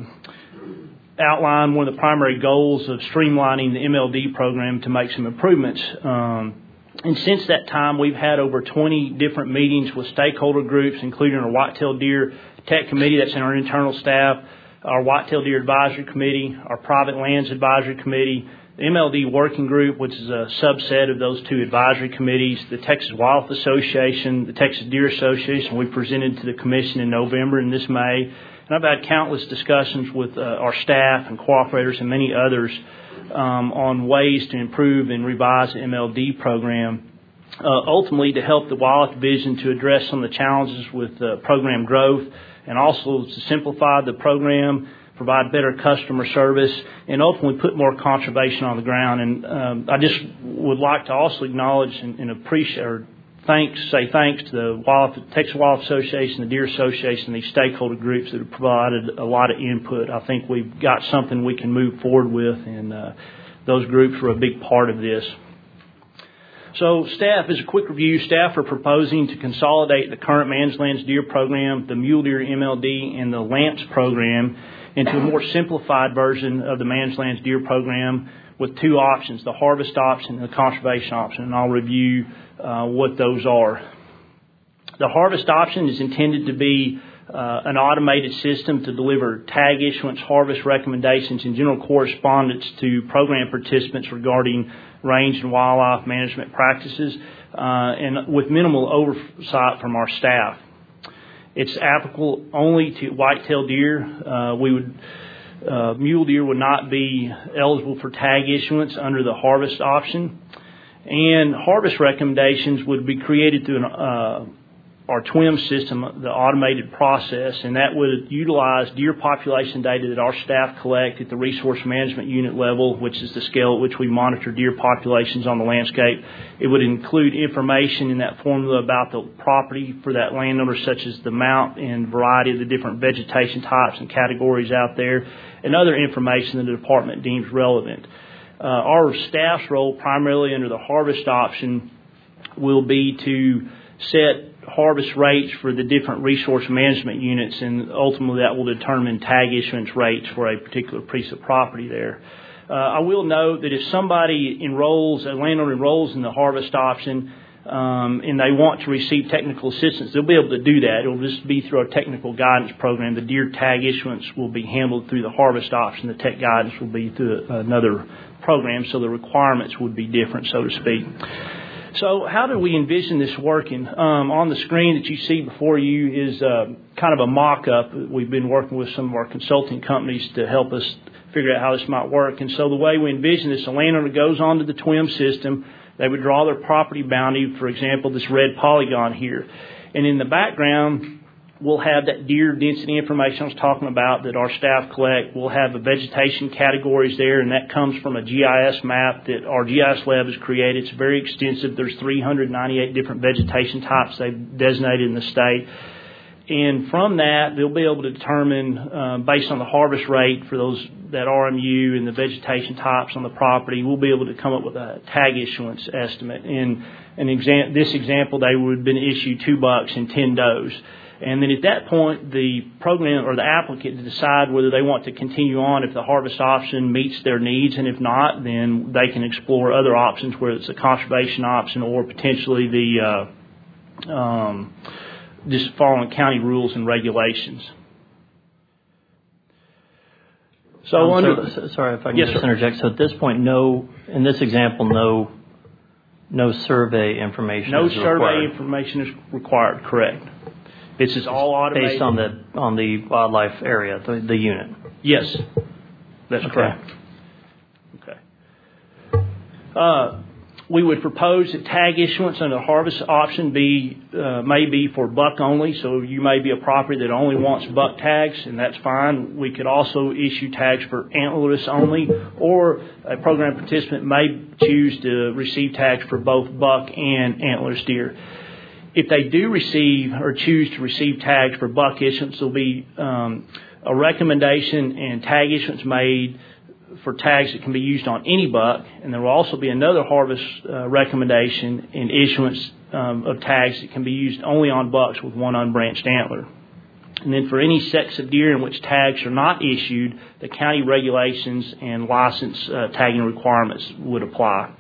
outlined one of the primary goals of streamlining the MLD program to make some improvements. And since that time, we've had over 20 different meetings with stakeholder groups, including our Whitetail Deer Tech Committee, that's in our internal staff, our Whitetail Deer Advisory Committee, our Private Lands Advisory Committee, the MLD Working Group, which is a subset of those 2 advisory committees, the Texas Wildlife Association, the Texas Deer Association. We presented to the Commission in November and this May. And I've had countless discussions with our staff and cooperators and many others on ways to improve and revise the MLD program, ultimately to help the Wildlife Division to address some of the challenges with program growth, and also to simplify the program, provide better customer service, and ultimately put more conservation on the ground. And I just would like to also acknowledge and appreciate or say thanks to the Texas Wildlife Association, the Deer Association, these stakeholder groups that have provided a lot of input. I think we've got something we can move forward with, and those groups were a big part of this. So staff, as a quick review, staff are proposing to consolidate the current Managed Lands Deer Program, the Mule Deer MLD, and the Lance Program into a more simplified version of the Managed Lands Deer Program with 2 options, the harvest option and the conservation option, and I'll review what those are. The harvest option is intended to be an automated system to deliver tag issuance, harvest recommendations, and general correspondence to program participants regarding range and wildlife management practices, and with minimal oversight from our staff. It's applicable only to whitetail deer. Mule deer would not be eligible for tag issuance under the harvest option. And harvest recommendations would be created through our TWIM system, the automated process, and that would utilize deer population data that our staff collect at the resource management unit level, which is the scale at which we monitor deer populations on the landscape. It would include information in that formula about the property for that landowner, such as the amount and variety of the different vegetation types and categories out there, and other information that the department deems relevant. Our staff's role, primarily under the harvest option, will be to set harvest rates for the different resource management units, and ultimately that will determine tag issuance rates for a particular piece of property there. I will note that if somebody a landowner enrolls in the harvest option and they want to receive technical assistance, they'll be able to do that. It will just be through our technical guidance program. The deer tag issuance will be handled through the harvest option. The tech guidance will be through another program, so the requirements would be different, so to speak. So how do we envision this working? On the screen that you see before you is kind of a mock-up. We've been working with some of our consulting companies to help us figure out how this might work. And so the way we envision this, the landowner goes onto the TWIM system. They would draw their property boundary, for example, this red polygon here. And in the background, we'll have that deer density information I was talking about that our staff collect. We'll have the vegetation categories there, and that comes from a GIS map that our GIS lab has created. It's very extensive. There's 398 different vegetation types they've designated in the state. And from that, they'll be able to determine, based on the harvest rate for that RMU and the vegetation types on the property, we'll be able to come up with a tag issuance estimate. In this example, they would have been issued 2 bucks and 10 does. And then at that point, the program or the applicant to decide whether they want to continue on if the harvest option meets their needs, and if not, then they can explore other options, whether it's a conservation option or potentially the just following county rules and regulations. Sorry if I can just interject. So at this point, in this example, no survey information is required. No survey information is required, correct. This is all automated. Based on the wildlife area, the unit. Yes, that's correct. Okay. We would propose that tag issuance under the harvest option may be for buck only. So you may be a property that only wants buck tags, and that's fine. We could also issue tags for antlerless only, or a program participant may choose to receive tags for both buck and antlerless deer. If they do receive or choose to receive tags for buck issuance, there will be a recommendation and tag issuance made for tags that can be used on any buck, and there will also be another harvest recommendation and issuance of tags that can be used only on bucks with one unbranched antler. And then for any sex of deer in which tags are not issued, the county regulations and license tagging requirements would apply.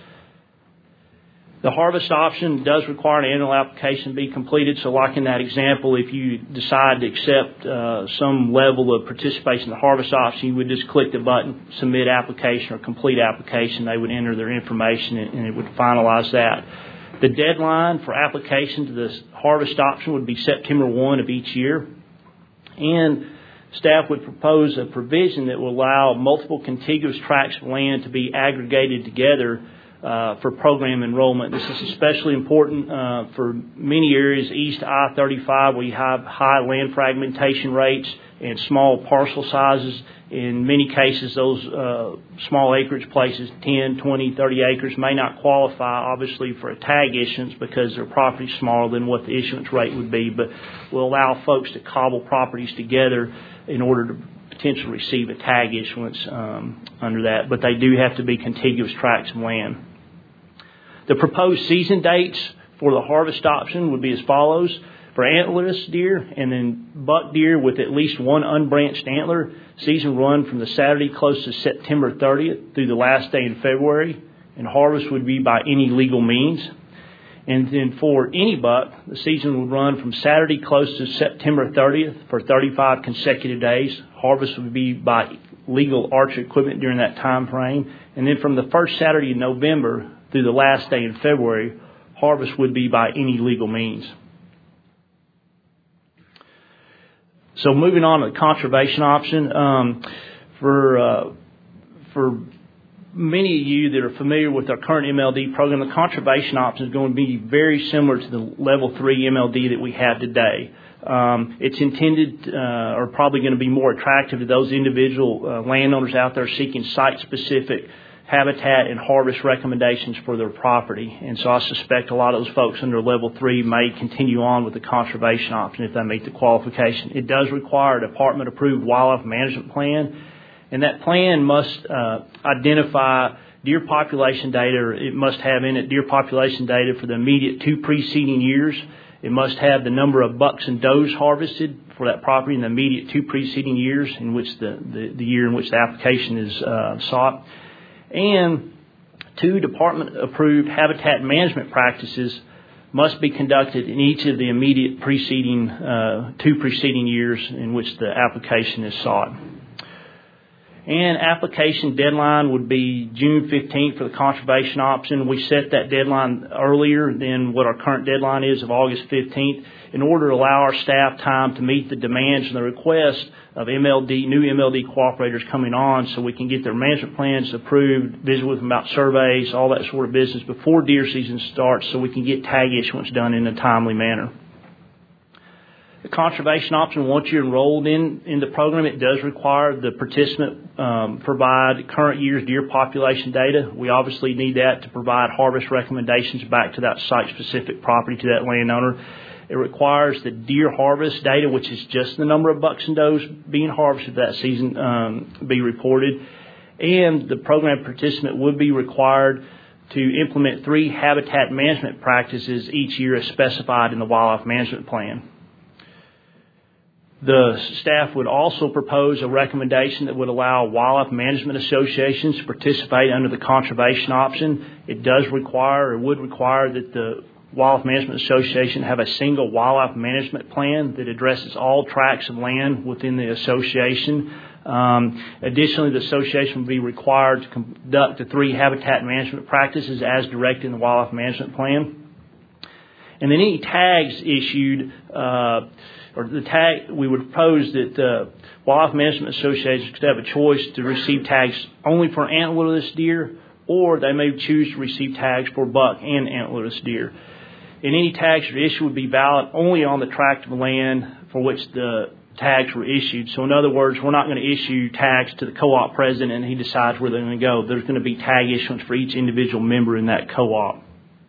The harvest option does require an annual application be completed. So like in that example, if you decide to accept some level of participation in the harvest option, you would just click the button, submit application or complete application. They would enter their information and it would finalize that. The deadline for application to this harvest option would be September 1 of each year. And staff would propose a provision that will allow multiple contiguous tracts of land to be aggregated together for program enrollment. This is especially important for many areas east of I-35 where you have high land fragmentation rates and small parcel sizes. In many cases, those small acreage places, 10, 20, 30 acres, may not qualify, obviously, for a tag issuance because their property is smaller than what the issuance rate would be, but will allow folks to cobble properties together in order to potentially receive a tag issuance under that. But they do have to be contiguous tracts of land. The proposed season dates for the harvest option would be as follows. For antlerless deer and then buck deer with at least one unbranched antler, season run from the Saturday close to September 30th through the last day in February, and harvest would be by any legal means. And then for any buck, the season would run from Saturday close to September 30th for 35 consecutive days. Harvest would be by legal archery equipment during that time frame. And then from the first Saturday in November through the last day in February, harvest would be by any legal means. So moving on to the conservation option, for many of you that are familiar with our current MLD program, the conservation option is going to be very similar to the Level 3 MLD that we have today. It's intended or probably going to be more attractive to those individual landowners out there seeking site-specific habitat and harvest recommendations for their property. And so I suspect a lot of those folks under Level 3 may continue on with the conservation option if they meet the qualification. It does require a department-approved wildlife management plan, and that plan must identify deer population data, or it must have in it deer population data for the immediate 2 preceding years. It must have the number of bucks and does harvested for that property in the immediate 2 preceding years in which the year in which the application is sought. And 2 department-approved habitat management practices must be conducted in each of the immediate preceding 2 preceding years in which the application is sought. And application deadline would be June 15th for the conservation option. We set that deadline earlier than what our current deadline is of August 15th in order to allow our staff time to meet the demands and the requests of new MLD cooperators coming on so we can get their management plans approved, visit with them about surveys, all that sort of business before deer season starts so we can get tag issuance done in a timely manner. The conservation option, once you're enrolled in the program, it does require the participant provide current year's deer population data. We obviously need that to provide harvest recommendations back to that site-specific property, to that landowner. It requires the deer harvest data, which is just the number of bucks and does being harvested that season, be reported. And the program participant would be required to implement 3 habitat management practices each year as specified in the wildlife management plan. The staff would also propose a recommendation that would allow wildlife management associations to participate under the conservation option. It does require, or would require, that the Wildlife Management Association have a single wildlife management plan that addresses all tracts of land within the association. Additionally, the association would be required to conduct the 3 habitat management practices as directed in the wildlife management plan. And then any tags issued, we would propose that wildlife management associations could have a choice to receive tags only for antlerless deer, or they may choose to receive tags for buck and antlerless deer. And any tags that are issued would be valid only on the tract of land for which the tags were issued. So in other words, we're not going to issue tags to the co-op president and he decides where they're going to go. There's going to be tag issuance for each individual member in that co-op.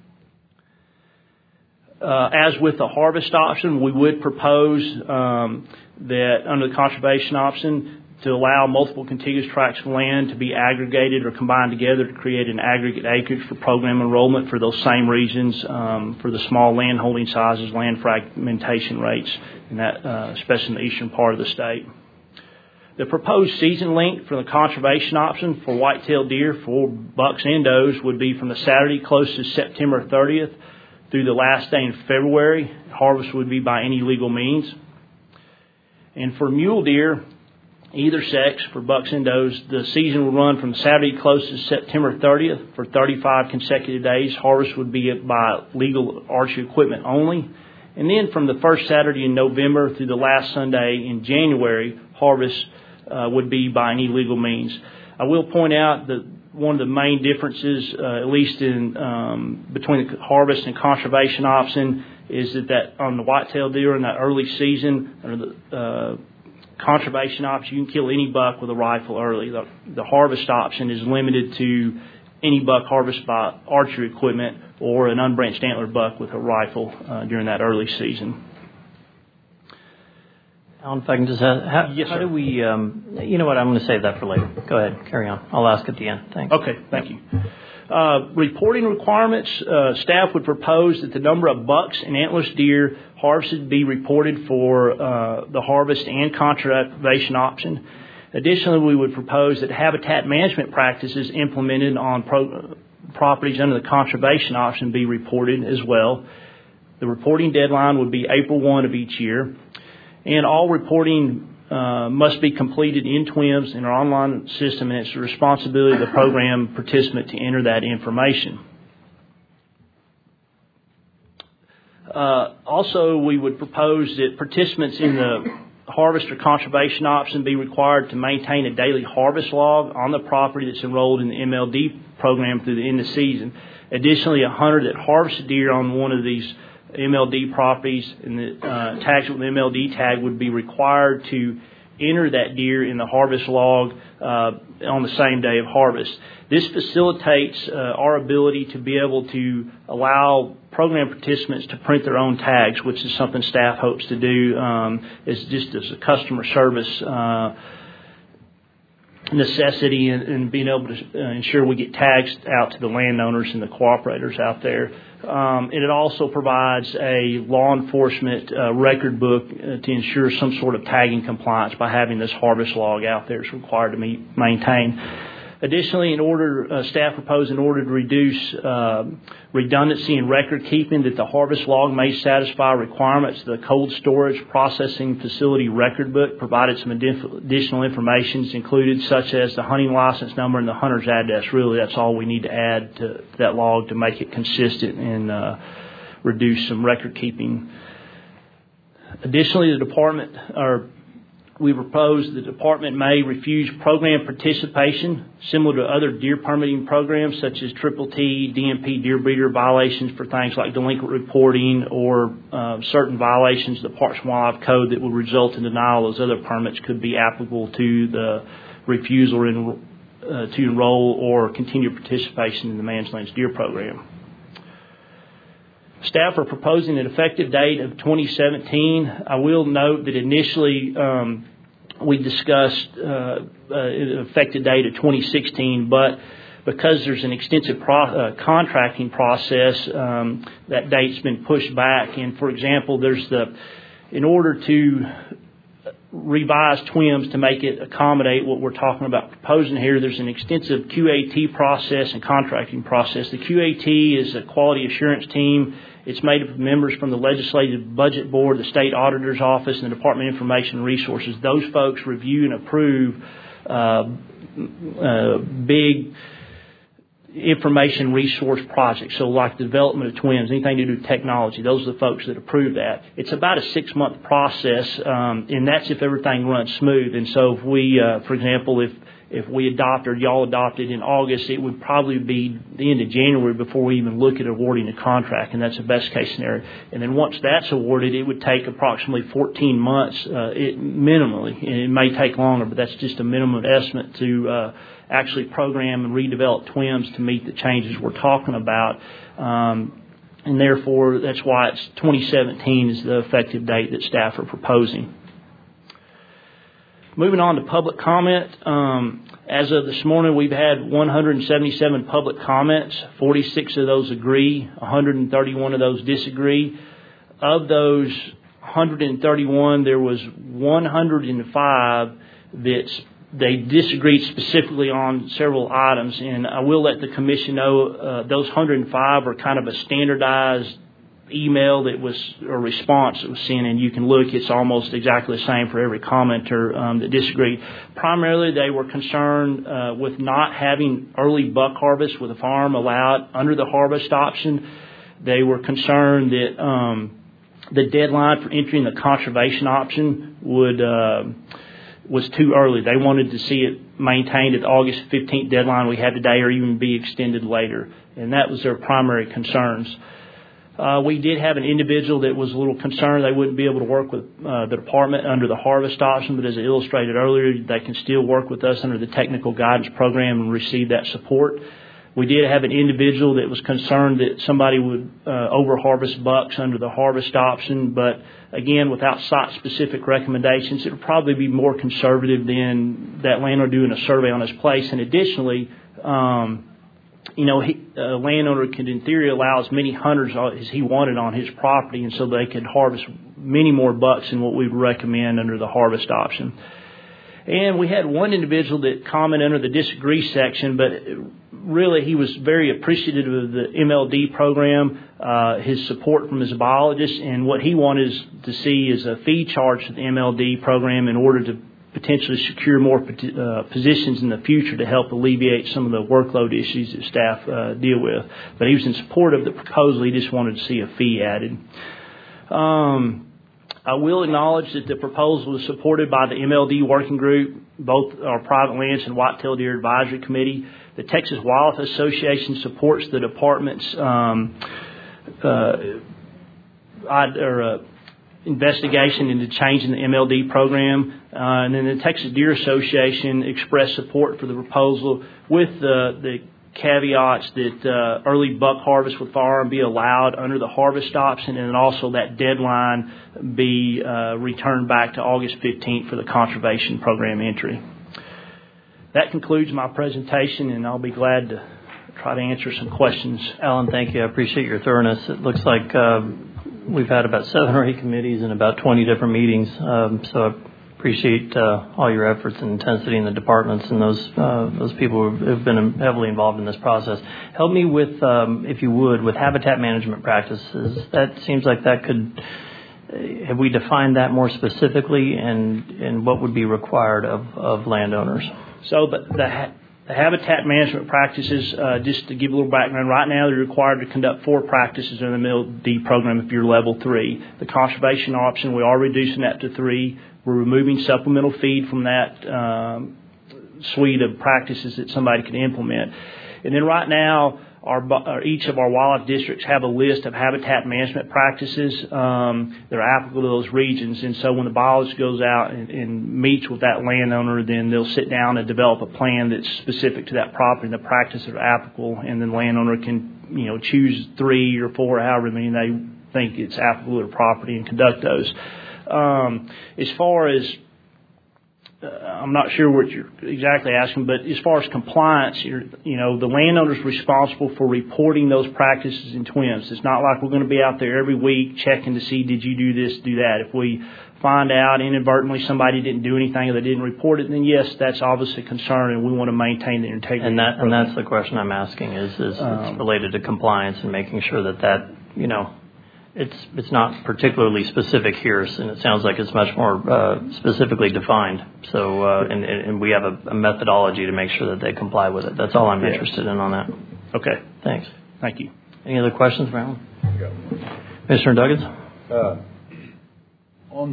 As with the harvest option, we would propose that under the conservation option to allow multiple contiguous tracts of land to be aggregated or combined together to create an aggregate acreage for program enrollment for those same regions, for the small land holding sizes, land fragmentation rates, and that especially in the eastern part of the state. The proposed season length for the conservation option for white-tailed deer for bucks and does would be from the Saturday closest September 30th through the last day in February. Harvest would be by any legal means. And for mule deer, either sex, for bucks and does, the season will run from Saturday closest September 30th for 35 consecutive days. Harvest would be by legal archery equipment only. And then from the first Saturday in November through the last Sunday in January, harvest would be by any legal means. I will point out that one of the main differences, at least in between the harvest and conservation option, is that on the white-tailed deer in that early season, or the conservation option, you can kill any buck with a rifle early. The harvest option is limited to any buck harvested by archery equipment or an unbranched antler buck with a rifle during that early season. Alan, if I can just ask, how do we, you know what, I'm going to save that for later. Go ahead, carry on. I'll ask at the end. Thanks. Okay, thank you. Reporting requirements, staff would propose that the number of bucks and antlerless deer harvested be reported for the harvest and conservation option. Additionally, we would propose that habitat management practices implemented on properties under the conservation option be reported as well. The reporting deadline would be April 1 of each year. And all reporting must be completed in TWIMS in our online system, and it's the responsibility of the program participant to enter that information. Also, we would propose that participants in the harvest or conservation option be required to maintain a daily harvest log on the property that's enrolled in the MLD program through the end of the season. Additionally, a hunter that harvests a deer on one of these MLD properties and the tags with the MLD tag would be required to enter that deer in the harvest log on the same day of harvest. This facilitates our ability to be able to allow program participants to print their own tags, which is something staff hopes to do as a customer service necessity and being able to ensure we get tags out to the landowners and the cooperators out there. It also provides a law enforcement record book to ensure some sort of tagging compliance by having this harvest log out there. It's required to maintain. Additionally, staff proposed in order to reduce redundancy in record keeping that the harvest log may satisfy requirements of the cold storage processing facility record book, provided some additional information is included, such as the hunting license number and the hunter's address. Really, that's all we need to add to that log to make it consistent and reduce some record keeping. Additionally, we propose the department may refuse program participation similar to other deer permitting programs such as Triple T, DMP deer breeder violations for things like delinquent reporting or certain violations of the Parks and Wildlife Code that would result in denial of those other permits could be applicable to the refusal to enroll or continue participation in the Man's Deer Program. Staff are proposing an effective date of 2017. I will note that initially we discussed an effective date of 2016, but because there's an extensive contracting process, that date's been pushed back. And for example, in order to revise TWIMS to make it accommodate what we're talking about proposing here, there's an extensive QAT process and contracting process. The QAT is a quality assurance team. It's made up of members from the Legislative Budget Board, the State Auditor's Office, and the Department of Information and Resources. Those folks review and approve big information resource projects. So like the development of TWIMS, anything to do with technology, those are the folks that approve that. It's about a 6-month process, and that's if everything runs smooth. And so if we, for example, if we adopt or y'all adopted in August, it would probably be the end of January before we even look at awarding a contract, and that's a best case scenario. And then once that's awarded, it would take approximately 14 months minimally. And it may take longer, but that's just a minimum estimate to actually program and redevelop TWIMS to meet the changes we're talking about. And therefore, that's why it's 2017 is the effective date that staff are proposing. Moving on to public comment. As of this morning, we've had 177 public comments. 46 of those agree. 131 of those disagree. Of those 131, there was 105 they disagreed specifically on several items. And I will let the commission know those 105 are kind of a standardized email or response that was sent, and you can look, it's almost exactly the same for every commenter that disagreed. Primarily, they were concerned with not having early buck harvest with a farm allowed under the harvest option. They were concerned that the deadline for entering the conservation option was too early. They wanted to see it maintained at the August 15th deadline we had today or even be extended later, and that was their primary concerns. We did have an individual that was a little concerned they wouldn't be able to work with the department under the harvest option, but as I illustrated earlier, they can still work with us under the technical guidance program and receive that support. We did have an individual that was concerned that somebody would over-harvest bucks under the harvest option, but again, without site-specific recommendations, it would probably be more conservative than that landowner doing a survey on his place. And additionally, a landowner could, in theory, allow as many hunters as he wanted on his property, and so they could harvest many more bucks than what we would recommend under the harvest option. And we had one individual that commented under the disagree section, but really he was very appreciative of the MLD program, his support from his biologist, and what he wanted to see is a fee charge to the MLD program in order to potentially secure more positions in the future to help alleviate some of the workload issues that staff deal with. But he was in support of the proposal. He just wanted to see a fee added. I will acknowledge that the proposal was supported by the MLD working group, both our private lands and whitetail deer advisory committee. The Texas Wildlife Association supports the department's investigation into changing the MLD program. And then the Texas Deer Association expressed support for the proposal with the caveats that early buck harvest with firearm be allowed under the harvest option, and then also that deadline be returned back to August 15th for the conservation program entry. That concludes my presentation, and I'll be glad to try to answer some questions. Alan, thank you. I appreciate your thoroughness. It looks like we've had about 7 or 8 committees and about 20 different meetings, so I Appreciate all your efforts and intensity in the departments and those people who have been heavily involved in this process. Help me with, if you would, with habitat management practices. That seems like that could. Have we defined that more specifically, and what would be required of landowners? So the habitat management practices, just to give a little background, right now they're required to conduct 4 practices in the MLD program if you're level 3. The conservation option, we are reducing that to 3. We're removing supplemental feed from that suite of practices that somebody can implement. And then right now, each of our wildlife districts have a list of habitat management practices that are applicable to those regions. And so when the biologist goes out and meets with that landowner, then they'll sit down and develop a plan that's specific to that property and the practices that are applicable. And then the landowner can, choose 3 or 4, however many they think it's applicable to the property, and conduct those. As far as I'm not sure what you're exactly asking, but as far as compliance, the landowner's responsible for reporting those practices in TWIMS. It's not like we're going to be out there every week checking to see, did you do this, do that. If we find out inadvertently somebody didn't do anything or they didn't report it, then yes, that's obviously a concern, and we want to maintain the integrity. And that's the question I'm asking is it's related to compliance and making sure that it's not particularly specific here, and it sounds like it's much more specifically defined. So, and we have a methodology to make sure that they comply with it. That's all I'm interested in on that. Okay. Thanks. Thank you. Any other questions, Brown? Commissioner Duggins? On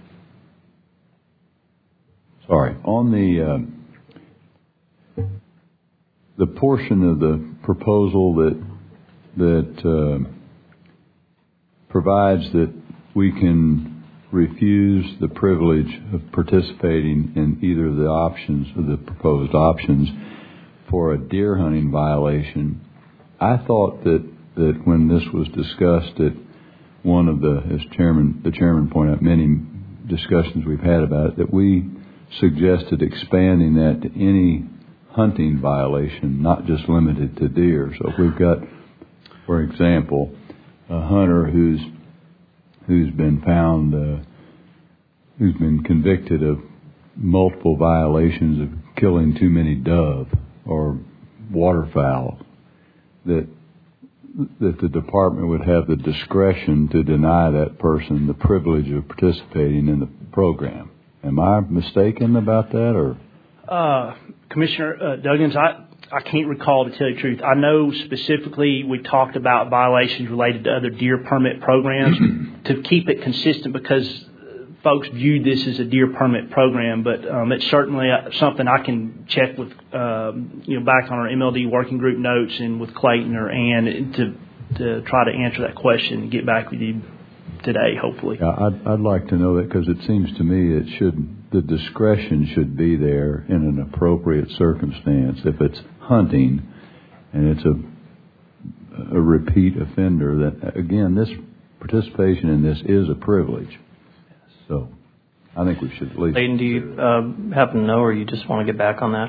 the portion of the proposal that provides that we can refuse the privilege of participating in either of the options or the proposed options for a deer hunting violation. I thought that when this was discussed at one of the chairman pointed out, many discussions we've had about it, that we suggested expanding that to any hunting violation, not just limited to deer. So if we've got, for example, a hunter who's been found, who's been convicted of multiple violations of killing too many dove or waterfowl, that the department would have the discretion to deny that person the privilege of participating in the program. Am I mistaken about that, or? Commissioner Duggins, I can't recall, to tell you the truth. I know specifically we talked about violations related to other deer permit programs to keep it consistent, because folks viewed this as a deer permit program. But it's certainly something I can check with, back on our MLD working group notes and with Clayton or Ann to try to answer that question and get back with you today, hopefully. I'd like to know that, because it seems to me the discretion should be there in an appropriate circumstance. If it's hunting and it's a repeat offender, that again, this participation in this is a privilege. So I think we should at least. Clayton, do you happen to know, or you just want to get back on that?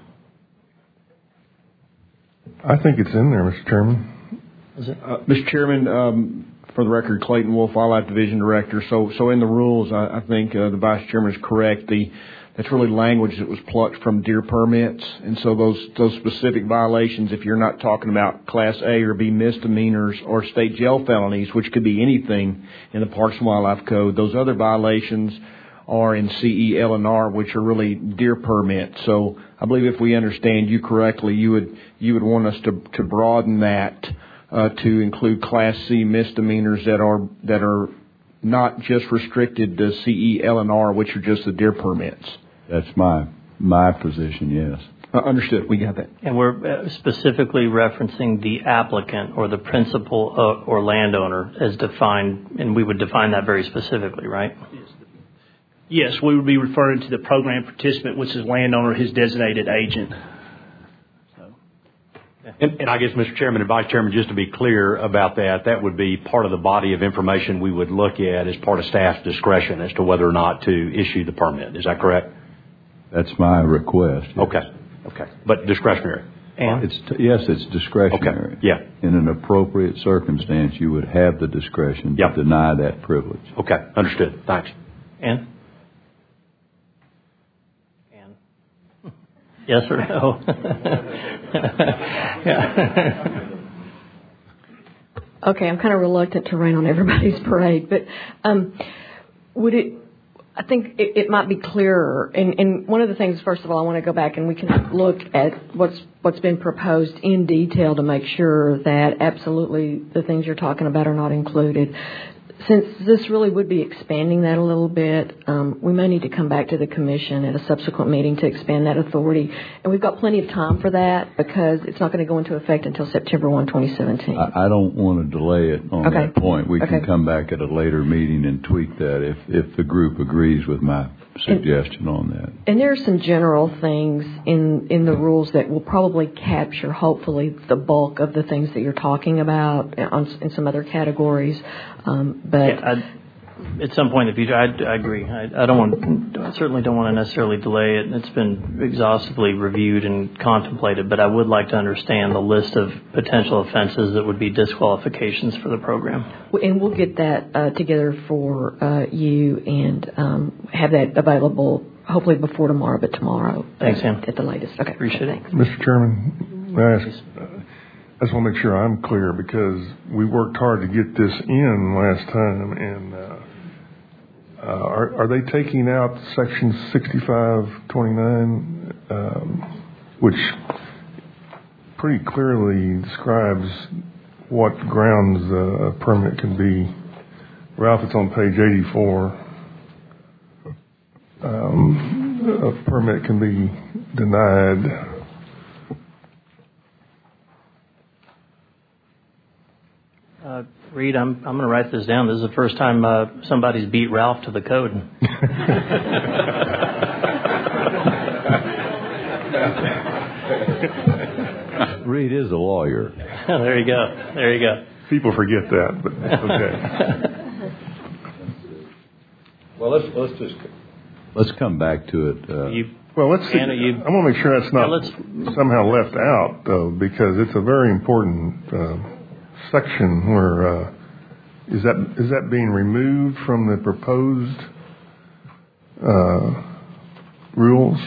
I think it's in there, Mr. Chairman. Is it? Mr. Chairman, for the record, Clayton Wolf, Wildlife Division Director. So in the rules, I think the Vice Chairman is correct. That's really language that was plucked from deer permits. And so those specific violations, if you're not talking about Class A or B misdemeanors or state jail felonies, which could be anything in the Parks and Wildlife Code, those other violations are in CE, LNR, which are really deer permits. So I believe if we understand you correctly, you would want us to broaden that to include Class C misdemeanors that are not just restricted to CE, LNR, which are just the deer permits. That's my position, yes. Understood. We got that. And we're specifically referencing the applicant or the principal or landowner as defined, and we would define that very specifically, right? Yes, we would be referring to the program participant, which is landowner, his designated agent. And I guess, Mr. Chairman and Vice Chairman, just to be clear about that would be part of the body of information we would look at as part of staff's discretion as to whether or not to issue the permit. Is that correct? That's my request. Yes. Okay. But discretionary. And yes, it's discretionary. Okay. Yeah. In an appropriate circumstance, you would have the discretion to deny that privilege. Okay. Understood. Thanks. And Yes or no? Yeah. Okay, I'm kind of reluctant to rain on everybody's parade, but would it? I think it might be clearer. And one of the things, first of all, I want to go back and we can look at what's been proposed in detail to make sure that absolutely the things you're talking about are not included. Since this really would be expanding that a little bit, we may need to come back to the commission at a subsequent meeting to expand that authority. And we've got plenty of time for that because it's not going to go into effect until September 1, 2017. I don't want to delay it on that point. We can come back at a later meeting and tweak that if the group agrees with my suggestion on that. And there are some general things in the rules that will probably capture, hopefully, the bulk of the things that you're talking about in some other categories. At some point in the future, I agree. I certainly don't want to necessarily delay it. It's been exhaustively reviewed and contemplated, but I would like to understand the list of potential offenses that would be disqualifications for the program. And we'll get that together for you and have that available hopefully before tomorrow, but tomorrow. Thanks, Sam. At the latest. Okay. Appreciate it. Mr. Chairman, may I ask, I just want to make sure I'm clear because we worked hard to get this in last time, and are they taking out Section 6529, which pretty clearly describes what grounds a permit can be? Ralph, it's on page 84. A permit can be denied. Reed, I'm going to write this down. This is the first time somebody's beat Ralph to the code. Reed is a lawyer. There you go. There you go. People forget that, but that's okay. Well, let's come back to it. Well, let's see. I want to make sure that's not somehow left out, though, because it's a very important section where is that being removed from the proposed rules?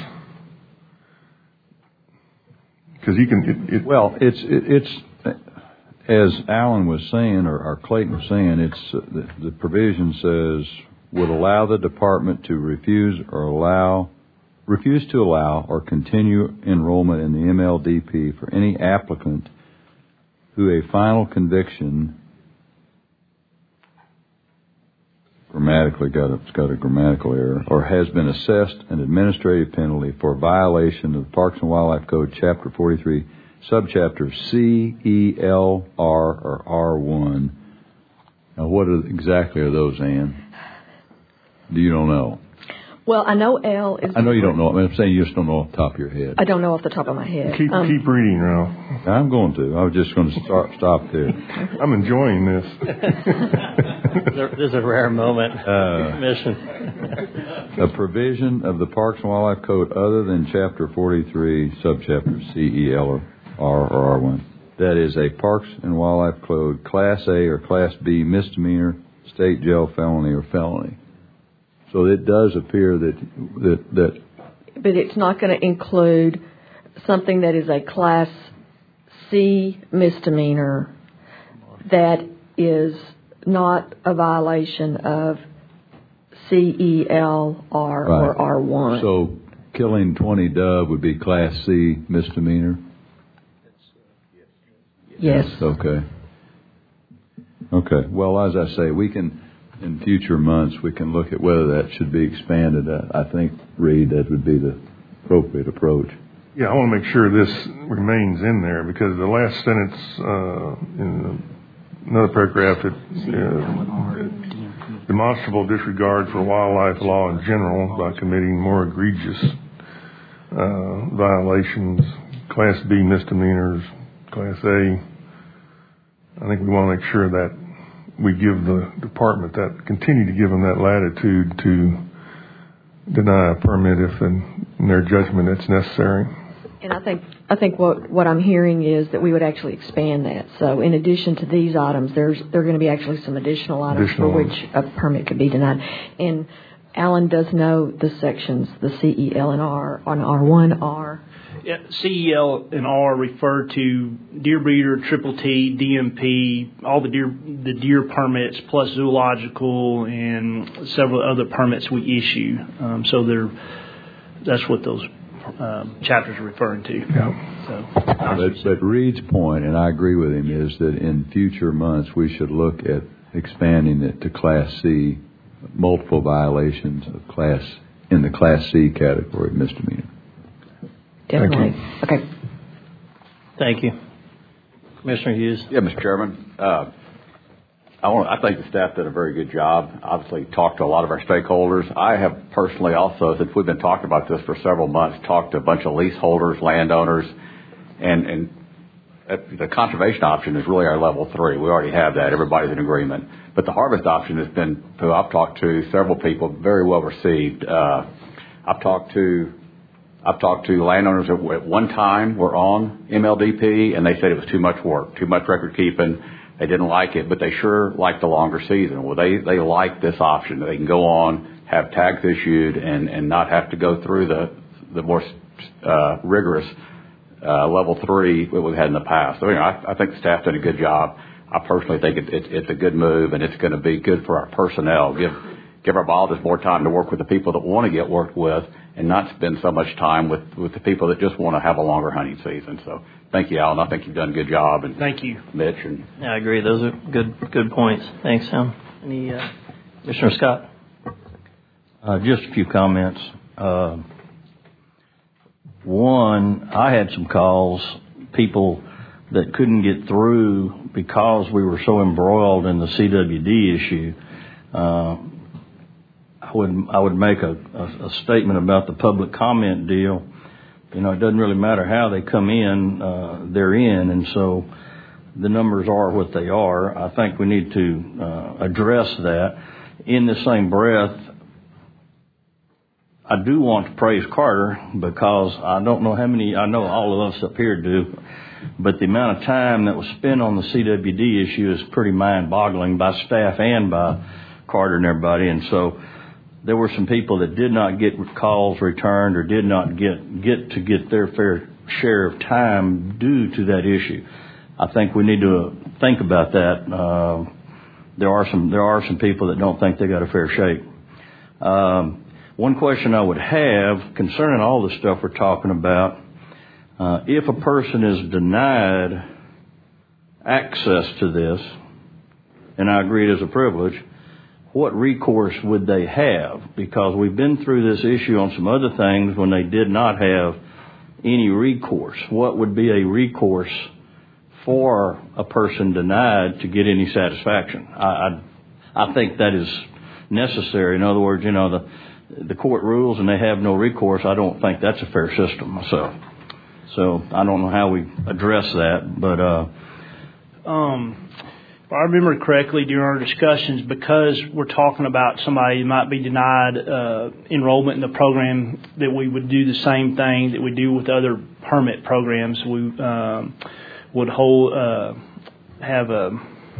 Because you can. It's as Alan was saying, or Clayton was saying. It's the provision says would allow the department to refuse to allow or continue enrollment in the MLDP for any applicant who a final conviction it's got a grammatical error, or has been assessed an administrative penalty for violation of the Parks and Wildlife Code, Chapter 43, Subchapter C, E, L, R, or R1. Now, what exactly are those, Ann? You don't know? Well, I know L is... I know you don't know. I'm saying you just don't know off the top of your head. I don't know off the top of my head. Keep reading, Ralph. I'm going to. I was just going to stop there. I'm enjoying this. There's a rare moment. Mission. A provision of the Parks and Wildlife Code other than Chapter 43, Subchapter C, E, L, or R, or R1. That is a Parks and Wildlife Code Class A or Class B misdemeanor, state jail felony, or felony. So it does appear that. But it's not going to include something that is a Class C misdemeanor that is not a violation of CELR or R1. So killing 20 dove would be Class C misdemeanor? Yes. Okay. Well, as I say, we can, in future months, we can look at whether that should be expanded. I think, Reed, that would be the appropriate approach. Yeah, I want to make sure this remains in there because the last sentence in another paragraph, demonstrable disregard for wildlife law in general by committing more egregious violations, Class B misdemeanors, Class A. I think we want to make sure that we give the department continue to give them that latitude to deny a permit if in their judgment it's necessary. And I think what I'm hearing is that we would actually expand that. So in addition to these items, there are going to be actually some additional items for which a permit could be denied. And Alan does know the sections, the C, E, L, and R on R1 are. CEL and R refer to deer breeder, Triple T, DMP, all the deer permits, plus zoological and several other permits we issue. That's what those chapters are referring to. Yeah. But Reed's point, and I agree with him, is that in future months we should look at expanding it to Class C, multiple violations of in the Class C category of misdemeanor. Definitely. Okay. Thank you. Commissioner Hughes. Yeah, Mr. Chairman. I think the staff did a very good job. Obviously, talked to a lot of our stakeholders. I have personally also, since we've been talking about this for several months, talked to a bunch of leaseholders, landowners, and the conservation option is really our level 3. We already have that. Everybody's in agreement. But the harvest option has been, who I've talked to, several people, very well received. I've talked to landowners that at one time were on MLDP, and they said it was too much work, too much record keeping. They didn't like it, but they sure liked the longer season. Well, they like this option. They can go on, have tags issued, and not have to go through the more rigorous level 3 that we've had in the past. So anyway, I think the staff did a good job. I personally think it's a good move, and it's going to be good for our personnel. Give our biologists more time to work with the people that want to get worked with, and not spend so much time with the people that just want to have a longer hunting season. So thank you, Alan. I think you've done a good job. And thank you, Mitch. I agree. Those are good points. Thanks, Sam. Any Commissioner Scott? Just a few comments. One, I had some calls, people that couldn't get through because we were so embroiled in the CWD issue. I would make a statement about the public comment deal. It doesn't really matter how they come in, they're in, and so the numbers are what they are. I think we need to address that. In the same breath, I do want to praise Carter, because I don't know how many, I know all of us up here do, but the amount of time that was spent on the CWD issue is pretty mind-boggling by staff and by Carter and everybody, and so there were some people that did not get calls returned or did not get their fair share of time due to that issue. I think we need to think about that. There are some people that don't think they got a fair shake. One question I would have concerning all the stuff we're talking about, if a person is denied access to this, and I agree it is a privilege, what recourse would they have? Because we've been through this issue on some other things when they did not have any recourse. What would be a recourse for a person denied to get any satisfaction? I think that is necessary. In other words, the court rules and they have no recourse. I don't think that's a fair system myself. So I don't know how we address that, but if I remember correctly during our discussions, because we're talking about somebody who might be denied enrollment in the program, that we would do the same thing that we do with other permit programs. We would have a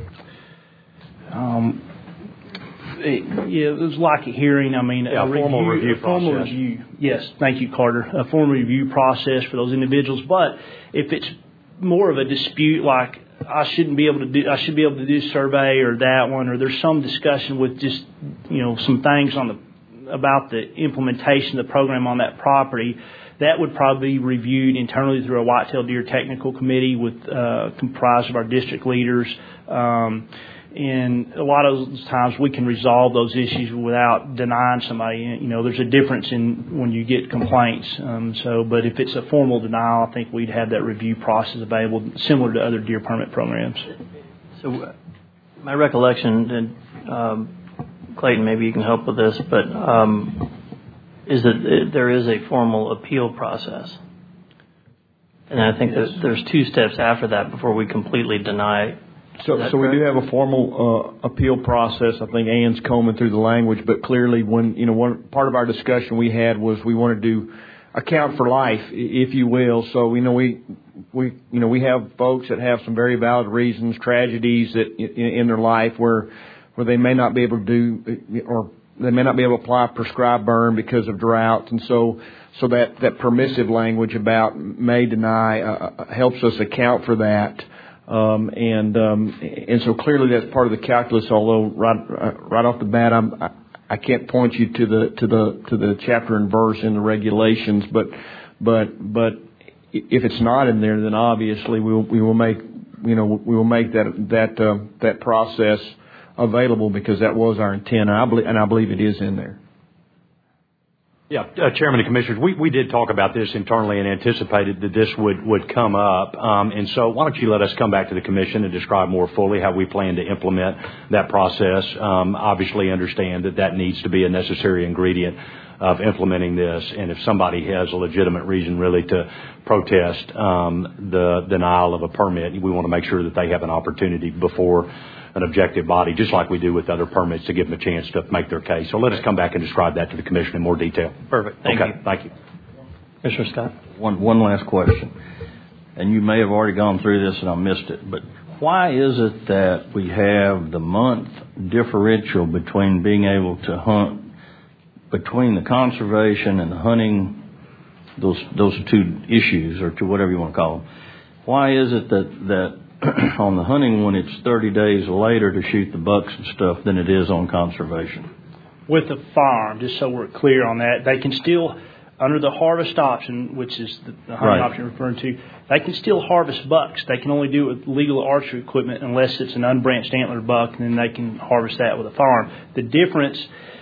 it was like a hearing. I mean, a formal review process. Formal review. Yes, thank you, Carter. A formal review process for those individuals. But if it's more of a dispute, like I should be able to do a survey or that one, or there's some discussion with just some things about the implementation of the program on that property, that would probably be reviewed internally through a whitetail deer technical committee with comprised of our district leaders. And a lot of times we can resolve those issues without denying somebody. There's a difference in when you get complaints. But if it's a formal denial, I think we'd have that review process available, similar to other deer permit programs. So my recollection, and Clayton, maybe you can help with this, but is that there is a formal appeal process. And I think there's 2 steps after that before we completely deny. So we do have a formal appeal process. I think Ann's combing through the language, but clearly one part of our discussion we had was we wanted to account for life, if you will. So we have folks that have some very valid reasons, tragedies that in their life where they may not be able to do or be able to apply prescribed burn because of drought, and so that permissive language about may deny helps us account for that. And so clearly that's part of the calculus. Although right off the bat, I can't point you to the chapter and verse in the regulations, but if it's not in there, then obviously we will make that process available, because that was our intent, and I believe it is in there. Yeah, Chairman and Commissioners, we did talk about this internally and anticipated that this would come up. And so why don't you let us come back to the Commission and describe more fully how we plan to implement that process. Obviously understand that needs to be a necessary ingredient of implementing this. And if somebody has a legitimate reason really to protest the denial of a permit, we want to make sure that they have an opportunity before an objective body, just like we do with other permits, to give them a chance to make their case. So let us come back and describe that to the Commission in more detail. Perfect. Thank you. Thank you. Commissioner Scott? One last question. And you may have already gone through this and I missed it, but why is it that we have the month differential between being able to hunt between the conservation and the hunting, those two issues, or to whatever you want to call them? Why is it that on the hunting one, it's 30 days later to shoot the bucks and stuff than it is on conservation? With the firearm, just so we're clear on that, they can still, under the harvest option, which is the hunting option you're referring to, they can still harvest bucks. They can only do it with legal archery equipment unless it's an unbranched antlered buck, and then they can harvest that with a firearm. The difference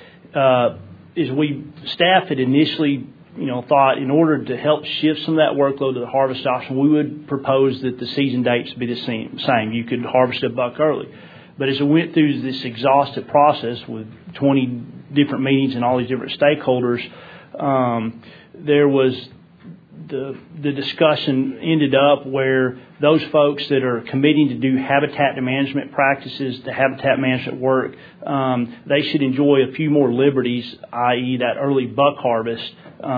is staff had initially thought in order to help shift some of that workload to the harvest option, we would propose that the season dates be the same. You could harvest a buck early. But as we went through this exhaustive process with 20 different meetings and all these different stakeholders, there was the discussion ended up where those folks that are committing to do habitat management practices, the habitat management work, they should enjoy a few more liberties, i.e. that early buck harvest,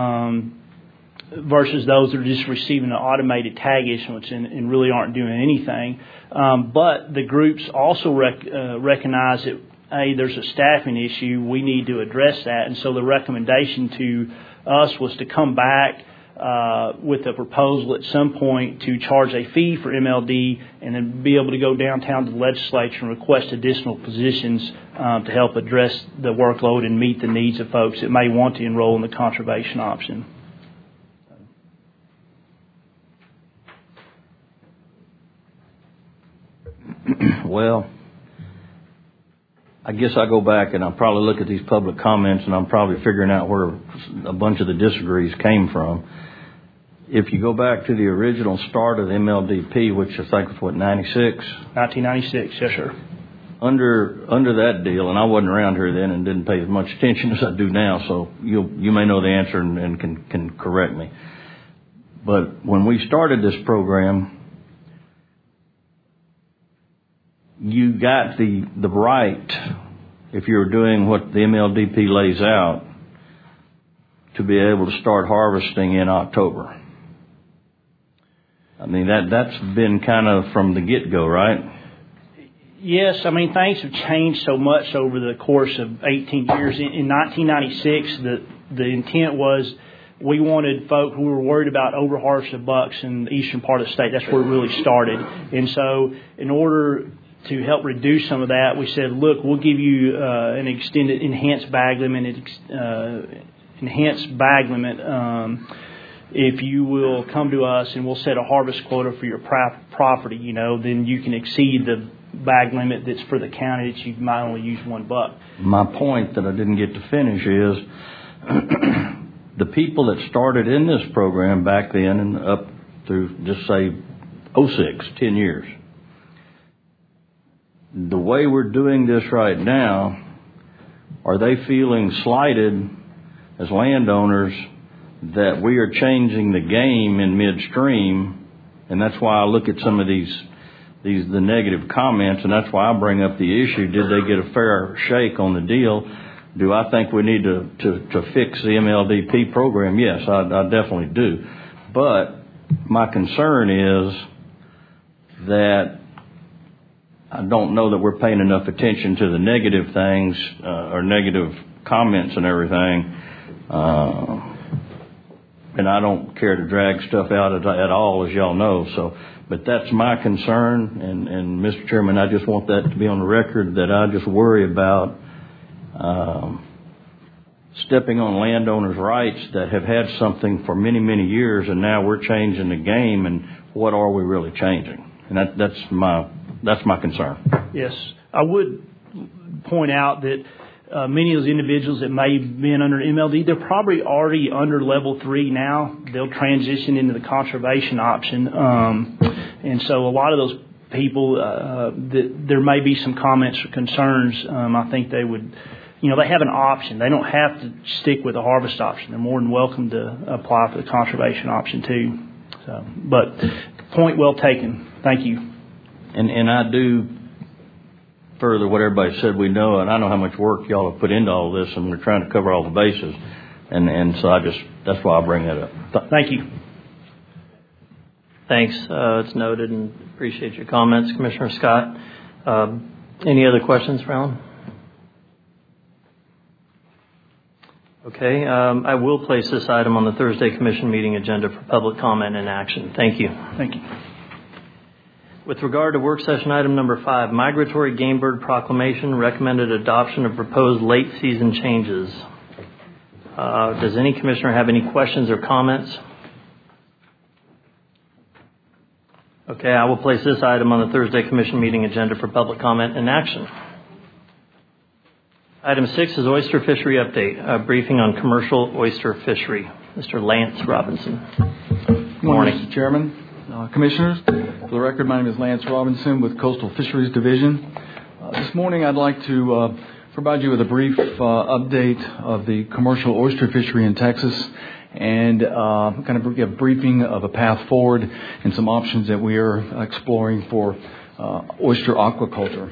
versus those that are just receiving an automated tag issuance and really aren't doing anything. But the groups also recognize that, hey, there's a staffing issue, we need to address that. And so the recommendation to us was to come back with a proposal at some point to charge a fee for MLD and then be able to go downtown to the legislature and request additional positions to help address the workload and meet the needs of folks that may want to enroll in the conservation option. Well, I guess I go back and I'll probably look at these public comments and I'm probably figuring out where a bunch of the disagrees came from. If you go back to the original start of the MLDP, which I think was, 96? 1996, yes, sir. Under that deal, and I wasn't around here then and didn't pay as much attention as I do now, so you may know the answer and can correct me. But when we started this program, you got the right, if you were doing what the MLDP lays out, to be able to start harvesting in October. I mean, that's been kind of from the get-go, right? Yes, I mean, things have changed so much over the course of 18 years. In 1996, the intent was we wanted folk who were worried about overharvested bucks in the eastern part of the state. That's where it really started. And so in order to help reduce some of that, we said, look, we'll give you an extended enhanced bag limit, if you will come to us and we'll set a harvest quota for your property, then you can exceed the bag limit that's for the county that you might only use one buck. My point that I didn't get to finish is the people that started in this program back then and up through, just say, 06, 10 years, the way we're doing this right now, are they feeling slighted as landowners that we are changing the game in midstream? And that's why I look at some of the negative comments, and that's why I bring up the issue. Did they get a fair shake on the deal? Do I think we need to fix the MLDP program? Yes, I definitely do. But my concern is that I don't know that we're paying enough attention to the negative things or negative comments and everything. And I don't care to drag stuff out at all, as y'all know. So, but that's my concern. And Mr. Chairman, I just want that to be on the record that I just worry about stepping on landowners' rights that have had something for many, many years, and now we're changing the game. And what are we really changing? And that's my concern. Yes, I would point out that many of those individuals that may have been under MLD, they're probably already under level 3 now. They'll transition into the conservation option. And so a lot of those people, there may be some comments or concerns. I think they would, they have an option. They don't have to stick with the harvest option. They're more than welcome to apply for the conservation option too. So, but point well taken. Thank you. And I do further what everybody said we know, and I know how much work y'all have put into all this, and we're trying to cover all the bases. And so that's why I bring that up. Thank you. Thanks. It's noted, and appreciate your comments, Commissioner Scott. Any other questions for Alan? Okay. I will place this item on the Thursday Commission meeting agenda for public comment and action. Thank you. Thank you. With regard to work session item number 5, Migratory Game Bird Proclamation, recommended adoption of proposed late season changes. Does any commissioner have any questions or comments? Okay, I will place this item on the Thursday Commission meeting agenda for public comment and action. Item 6 is oyster fishery update, a briefing on commercial oyster fishery. Mr. Lance Robinson. Good morning, Mr. Chairman. Commissioners, for the record, my name is Lance Robinson with Coastal Fisheries Division. This morning I'd like to provide you with a brief update of the commercial oyster fishery in Texas and kind of give a briefing of a path forward and some options that we are exploring for oyster aquaculture.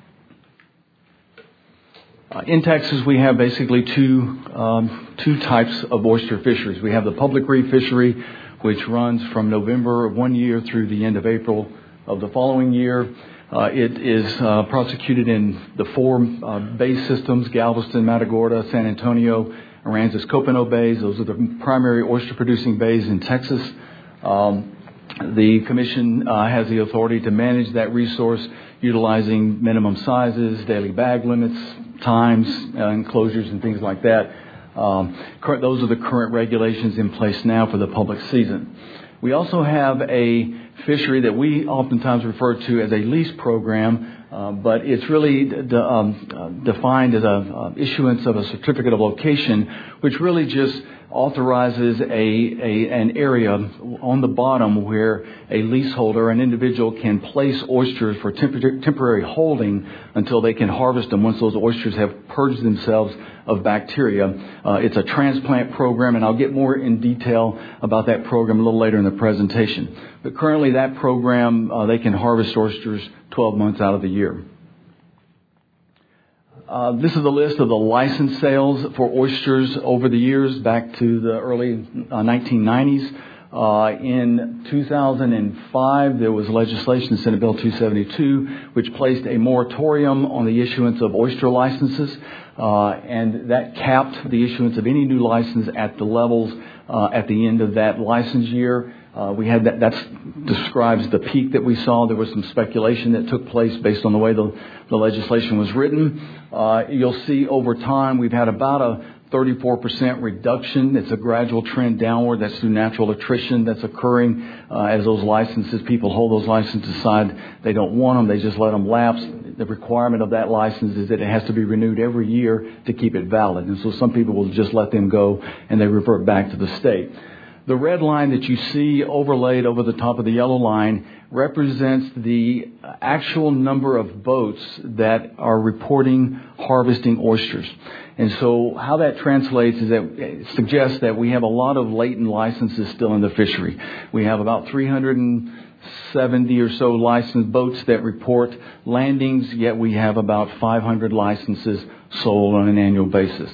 In Texas, we have basically two types of oyster fisheries. We have the public reef fishery, which runs from November of one year through the end of April of the following year. It is prosecuted in the 4 bay systems: Galveston, Matagorda, San Antonio, Aransas, Copano bays. Those are the primary oyster-producing bays in Texas. The Commission has the authority to manage that resource utilizing minimum sizes, daily bag limits, times, enclosures, and things like that. Those are the current regulations in place now for the public season. We also have a fishery that we oftentimes refer to as a lease program, but it's really defined as a issuance of a certificate of location, which really just authorizes an area on the bottom where a leaseholder, an individual, can place oysters for temporary holding until they can harvest them once those oysters have purged themselves of bacteria. It's a transplant program, and I'll get more in detail about that program a little later in the presentation. But currently that program, they can harvest oysters 12 months out of the year. This is a list of the license sales for oysters over the years back to the early 1990s. In 2005, there was legislation, Senate Bill 272, which placed a moratorium on the issuance of oyster licenses, and that capped the issuance of any new license at the levels at the end of that license year. We had that describes the peak that we saw. There was some speculation that took place based on the way the legislation was written. You'll see over time we've had about a 34% reduction. It's a gradual trend downward. That's through natural attrition that's occurring as those licenses, people hold those licenses aside. They don't want them. They just let them lapse. The requirement of that license is that it has to be renewed every year to keep it valid. And so some people will just let them go and they revert back to the state. The red line that you see overlaid over the top of the yellow line represents the actual number of boats that are reporting harvesting oysters. And so how that translates is that it suggests that we have a lot of latent licenses still in the fishery. We have about 370 or so licensed boats that report landings, yet we have about 500 licenses sold on an annual basis.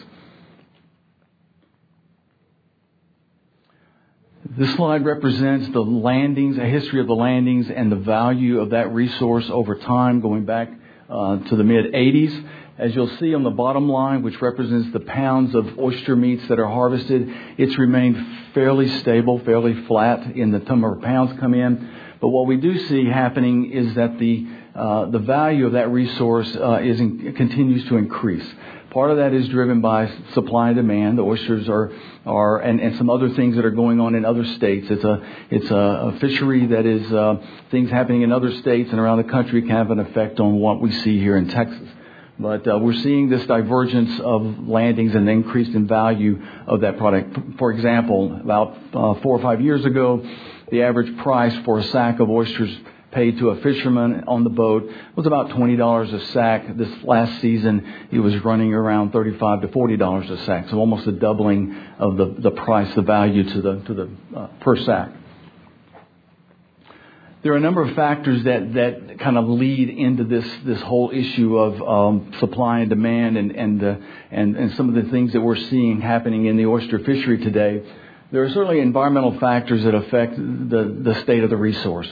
This slide represents the landings, a history of the landings and the value of that resource over time, going back to the mid-80s. As you'll see on the bottom line, which represents the pounds of oyster meats that are harvested, it's remained fairly stable, fairly flat in the number of pounds come in. But what we do see happening is that the value of that resource continues to increase. Part of that is driven by supply and demand. The oysters are and some other things that are going on in other states. It's a fishery that is things happening in other states and around the country can have an effect on what we see here in Texas. But we're seeing this divergence of landings and the increase in value of that product. For example, about 4 or 5 years ago, the average price for a sack of oysters paid to a fisherman on the boat was about $20 a sack. This last season, it was running around $35 to $40 a sack, so almost a doubling of the price, the value to the per sack. There are a number of factors that kind of lead into this whole issue of supply and demand and some of the things that we're seeing happening in the oyster fishery today. There are certainly environmental factors that affect the state of the resource.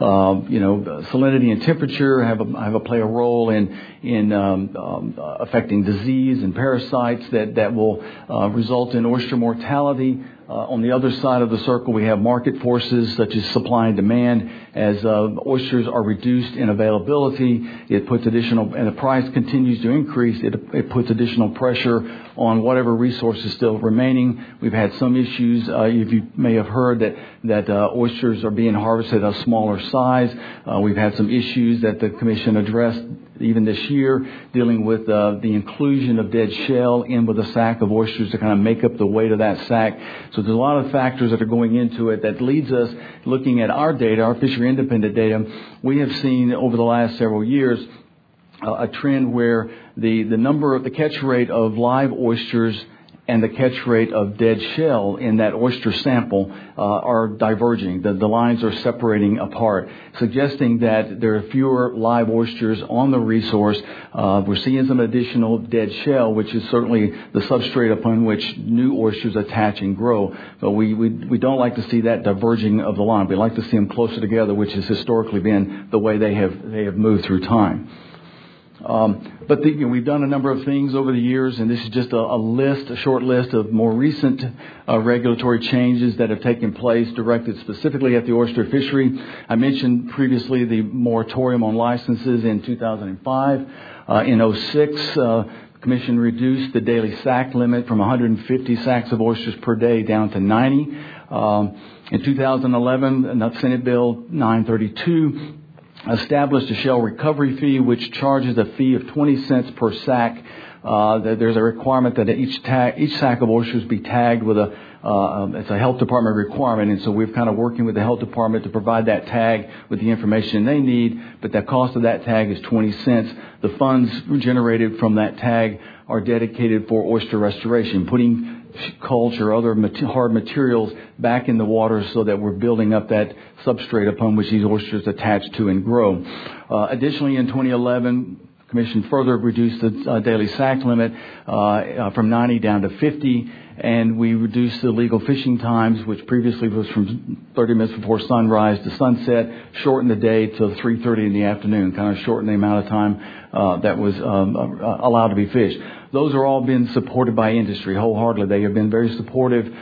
Salinity and temperature play a role in affecting disease and parasites that will result in oyster mortality. On the other side of the circle, we have market forces such as supply and demand. As oysters are reduced in availability, it puts and the price continues to increase. It puts additional pressure on whatever resource is still remaining. We've had some issues. You may have heard that oysters are being harvested at a smaller size. We've had some issues that the Commission addressed even this year, dealing with the inclusion of dead shell in with a sack of oysters to kind of make up the weight of that sack. So there's a lot of factors that are going into it that leads us, looking at our data, our fishery independent data, we have seen over the last several years a trend where the catch rate of live oysters and the catch rate of dead shell in that oyster sample are diverging. The lines are separating apart, suggesting that there are fewer live oysters on the resource. We're seeing some additional dead shell, which is certainly the substrate upon which new oysters attach and grow. But we don't like to see that diverging of the line. We like to see them closer together, which has historically been the way they have moved through time. But we've done a number of things over the years, and this is just a short list of more recent regulatory changes that have taken place directed specifically at the oyster fishery. I mentioned previously the moratorium on licenses in 2005. In 2006, the Commission reduced the daily sack limit from 150 sacks of oysters per day down to 90. In 2011, Senate Bill 932 established a shell recovery fee, which charges a fee of 20 cents per sack. There's a requirement that each sack of oysters be tagged with it's a health department requirement, and so we're kind of working with the health department to provide that tag with the information they need, but the cost of that tag is 20 cents. The funds generated from that tag are dedicated for oyster restoration, putting culch or other hard materials back in the water so that we're building up that substrate upon which these oysters attach to and grow. Additionally, in 2011, the Commission further reduced the daily sack limit from 90 down to 50, and we reduced the legal fishing times, which previously was from 30 minutes before sunrise to sunset, shortened the day to 3:30 in the afternoon, kind of shortened the amount of time that was allowed to be fished. Those are all been supported by industry wholeheartedly. They have been very supportive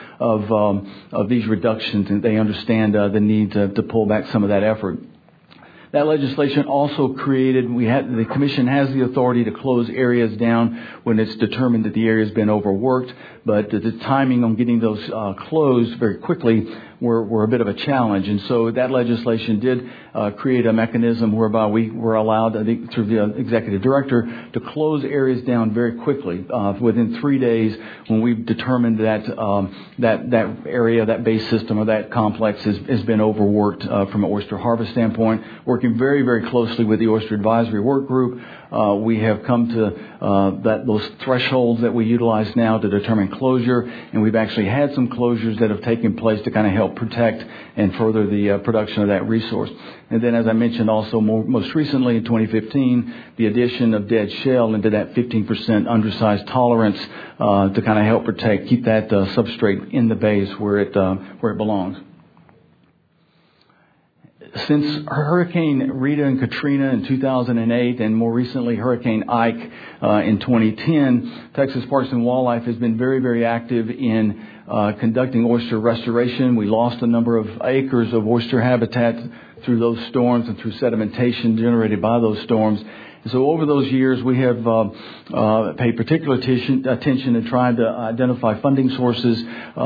of these reductions, and they understand the need to pull back some of that effort. That legislation also the Commission has the authority to close areas down when it's determined that the area has been overworked, but the timing on getting those closed very quickly were a bit of a challenge. And so that legislation did create a mechanism whereby we were allowed, I think, through the executive director, to close areas down very quickly within 3 days when we've determined that that area, that base system or that complex has been overworked from an oyster harvest standpoint. Working very, very closely with the Oyster Advisory Work Group, we have come to those thresholds that we utilize now to determine closure, and we've actually had some closures that have taken place to kind of help protect and further the production of that resource. And then, as I mentioned also most recently in 2015, the addition of dead shell into that 15% undersized tolerance to kind of help keep that substrate in the bays where it belongs. Since Hurricane Rita and Katrina in 2008 and more recently Hurricane Ike in 2010, Texas Parks and Wildlife has been very, very active in conducting oyster restoration. We lost a number of acres of oyster habitat through those storms and through sedimentation generated by those storms. And so over those years, we have paid particular attention in trying to identify funding sources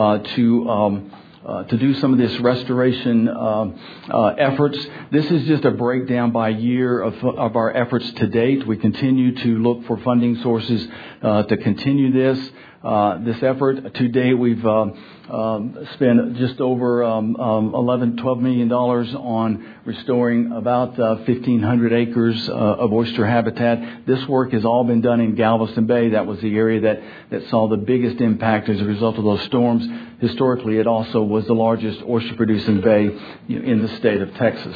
to do some of this restoration efforts. This is just a breakdown by year of our efforts to date. We continue to look for funding sources to continue this effort. To date, we've spent just over $12 million on restoring about 1,500 acres of oyster habitat. This work has all been done in Galveston Bay. That was the area that saw the biggest impact as a result of those storms. Historically, it also was the largest oyster-producing bay in the state of Texas.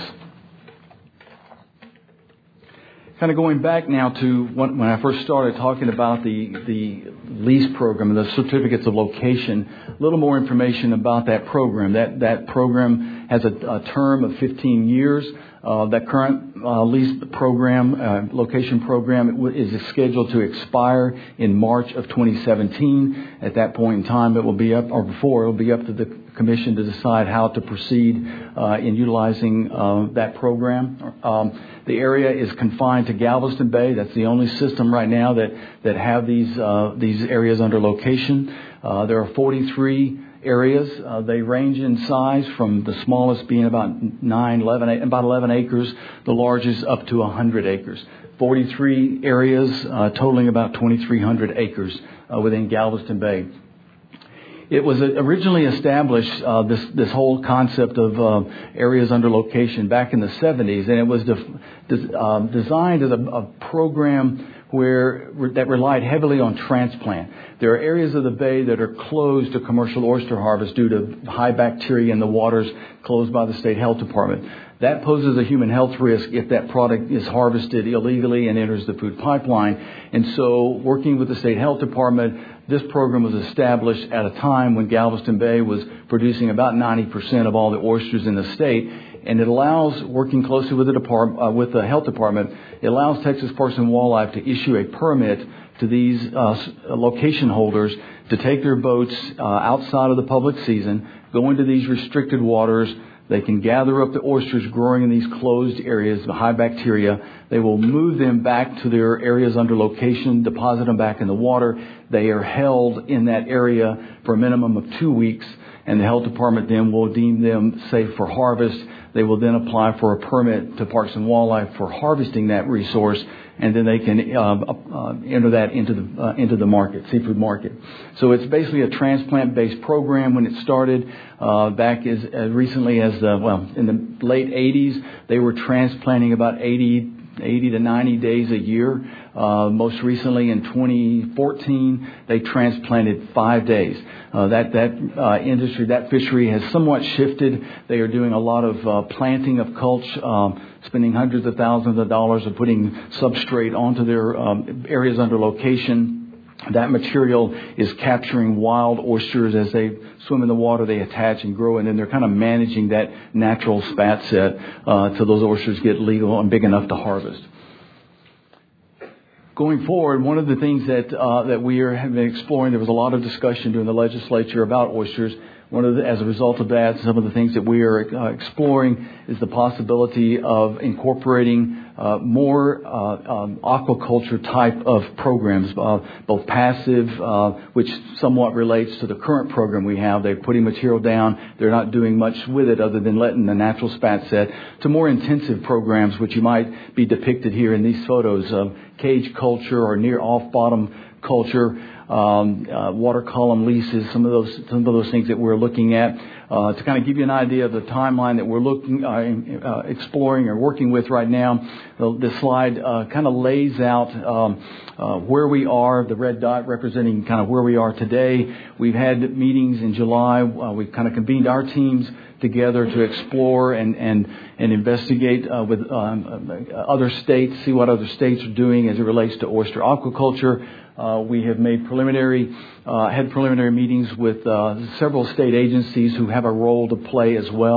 Kind of going back now to when I first started talking about the lease program and the certificates of location, a little more information about that program. That program has a term of 15 years. That current lease program, location program, is scheduled to expire in March of 2017. At that point in time, it will be up, or before, it will be up to the Commission to decide how to proceed in utilizing that program. The area is confined to Galveston Bay. That's the only system right now that have these areas under location. There are 43 areas. They range in size from the smallest being about 11 acres, the largest up to 100 acres. 43 areas totaling about 2,300 acres within Galveston Bay. It was originally established, this whole concept of areas under location back in the 70s, and it was designed as a program that relied heavily on transplant. There are areas of the bay that are closed to commercial oyster harvest due to high bacteria in the waters, closed by the State Health Department. That poses a human health risk if that product is harvested illegally and enters the food pipeline. And so, working with the State Health Department, this program was established at a time when Galveston Bay was producing about 90% of all the oysters in the state. And it allows, working closely with the Health Department, it allows Texas Parks and Wildlife to issue a permit to these location holders to take their boats outside of the public season, go into these restricted waters. They can gather up the oysters growing in these closed areas, the high bacteria. They will move them back to their areas under location, deposit them back in the water. They are held in that area for a minimum of 2 weeks, and the Health Department then will deem them safe for harvest. They will then apply for a permit to Parks and Wildlife for harvesting that resource, and then they can enter that into the market, seafood market. So it's basically a transplant-based program. When it started back as recently as in the late 80s, they were transplanting about 80 to 90 days a year. Most recently in 2014, they transplanted 5 days. That industry, that fishery has somewhat shifted. They are doing a lot of planting of mulch, spending hundreds of thousands of dollars of putting substrate onto their areas under location. That material is capturing wild oysters as they swim in the water. They attach and grow, and then they're kind of managing that natural spat set till those oysters get legal and big enough to harvest. Going forward, one of the things that we have been exploring, there was a lot of discussion during the legislature about oysters. As a result of that, some of the things that we are exploring is the possibility of incorporating more aquaculture type of programs, both passive, which somewhat relates to the current program we have. They're putting material down. They're not doing much with it other than letting the natural spat set, to more intensive programs, which you might be depicted here in these photos of cage culture or near off-bottom culture. Water column leases, some of those things that we're looking at, to kind of give you an idea of the timeline that we're exploring or working with right now. The slide kind of lays out where we are, the red dot representing kind of where we are today. We've had meetings in July. We've kind of convened our teams together to explore and investigate with other states, see what other states are doing as it relates to oyster aquaculture. We have made preliminary meetings with several state agencies who have a role to play as well.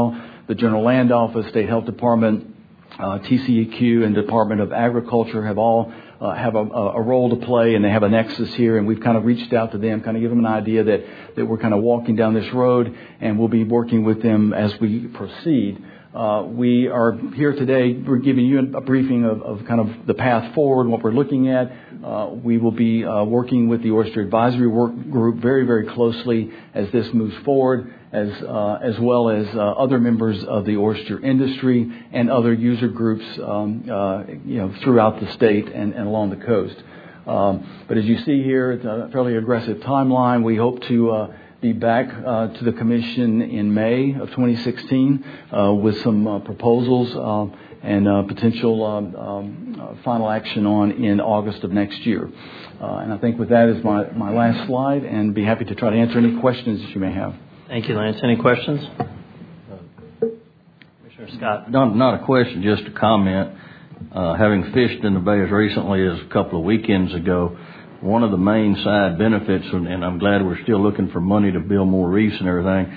the General Land Office, State Health Department, TCEQ, and Department of Agriculture have all have a role to play, and they have a nexus here, and we've kind of reached out to them, kind of give them an idea that we're kind of walking down this road, and we'll be working with them as we proceed. We are here today. We're giving you a briefing of kind of the path forward, what we're looking at. We will be working with the Oyster Advisory Work Group very, very closely as this moves forward, as well as other members of the oyster industry and other user groups, throughout the state and along the coast. But as you see here, it's a fairly aggressive timeline. We hope to be back to the Commission in May of 2016 with some proposals and potential final action in August of next year. And I think with that is my last slide, and be happy to try to answer any questions that you may have. Thank you, Lance. Any questions? Commissioner Scott. Not a question, just a comment. Having fished in the bay as recently as a couple of weekends ago, one of the main side benefits, and I'm glad we're still looking for money to build more reefs and everything,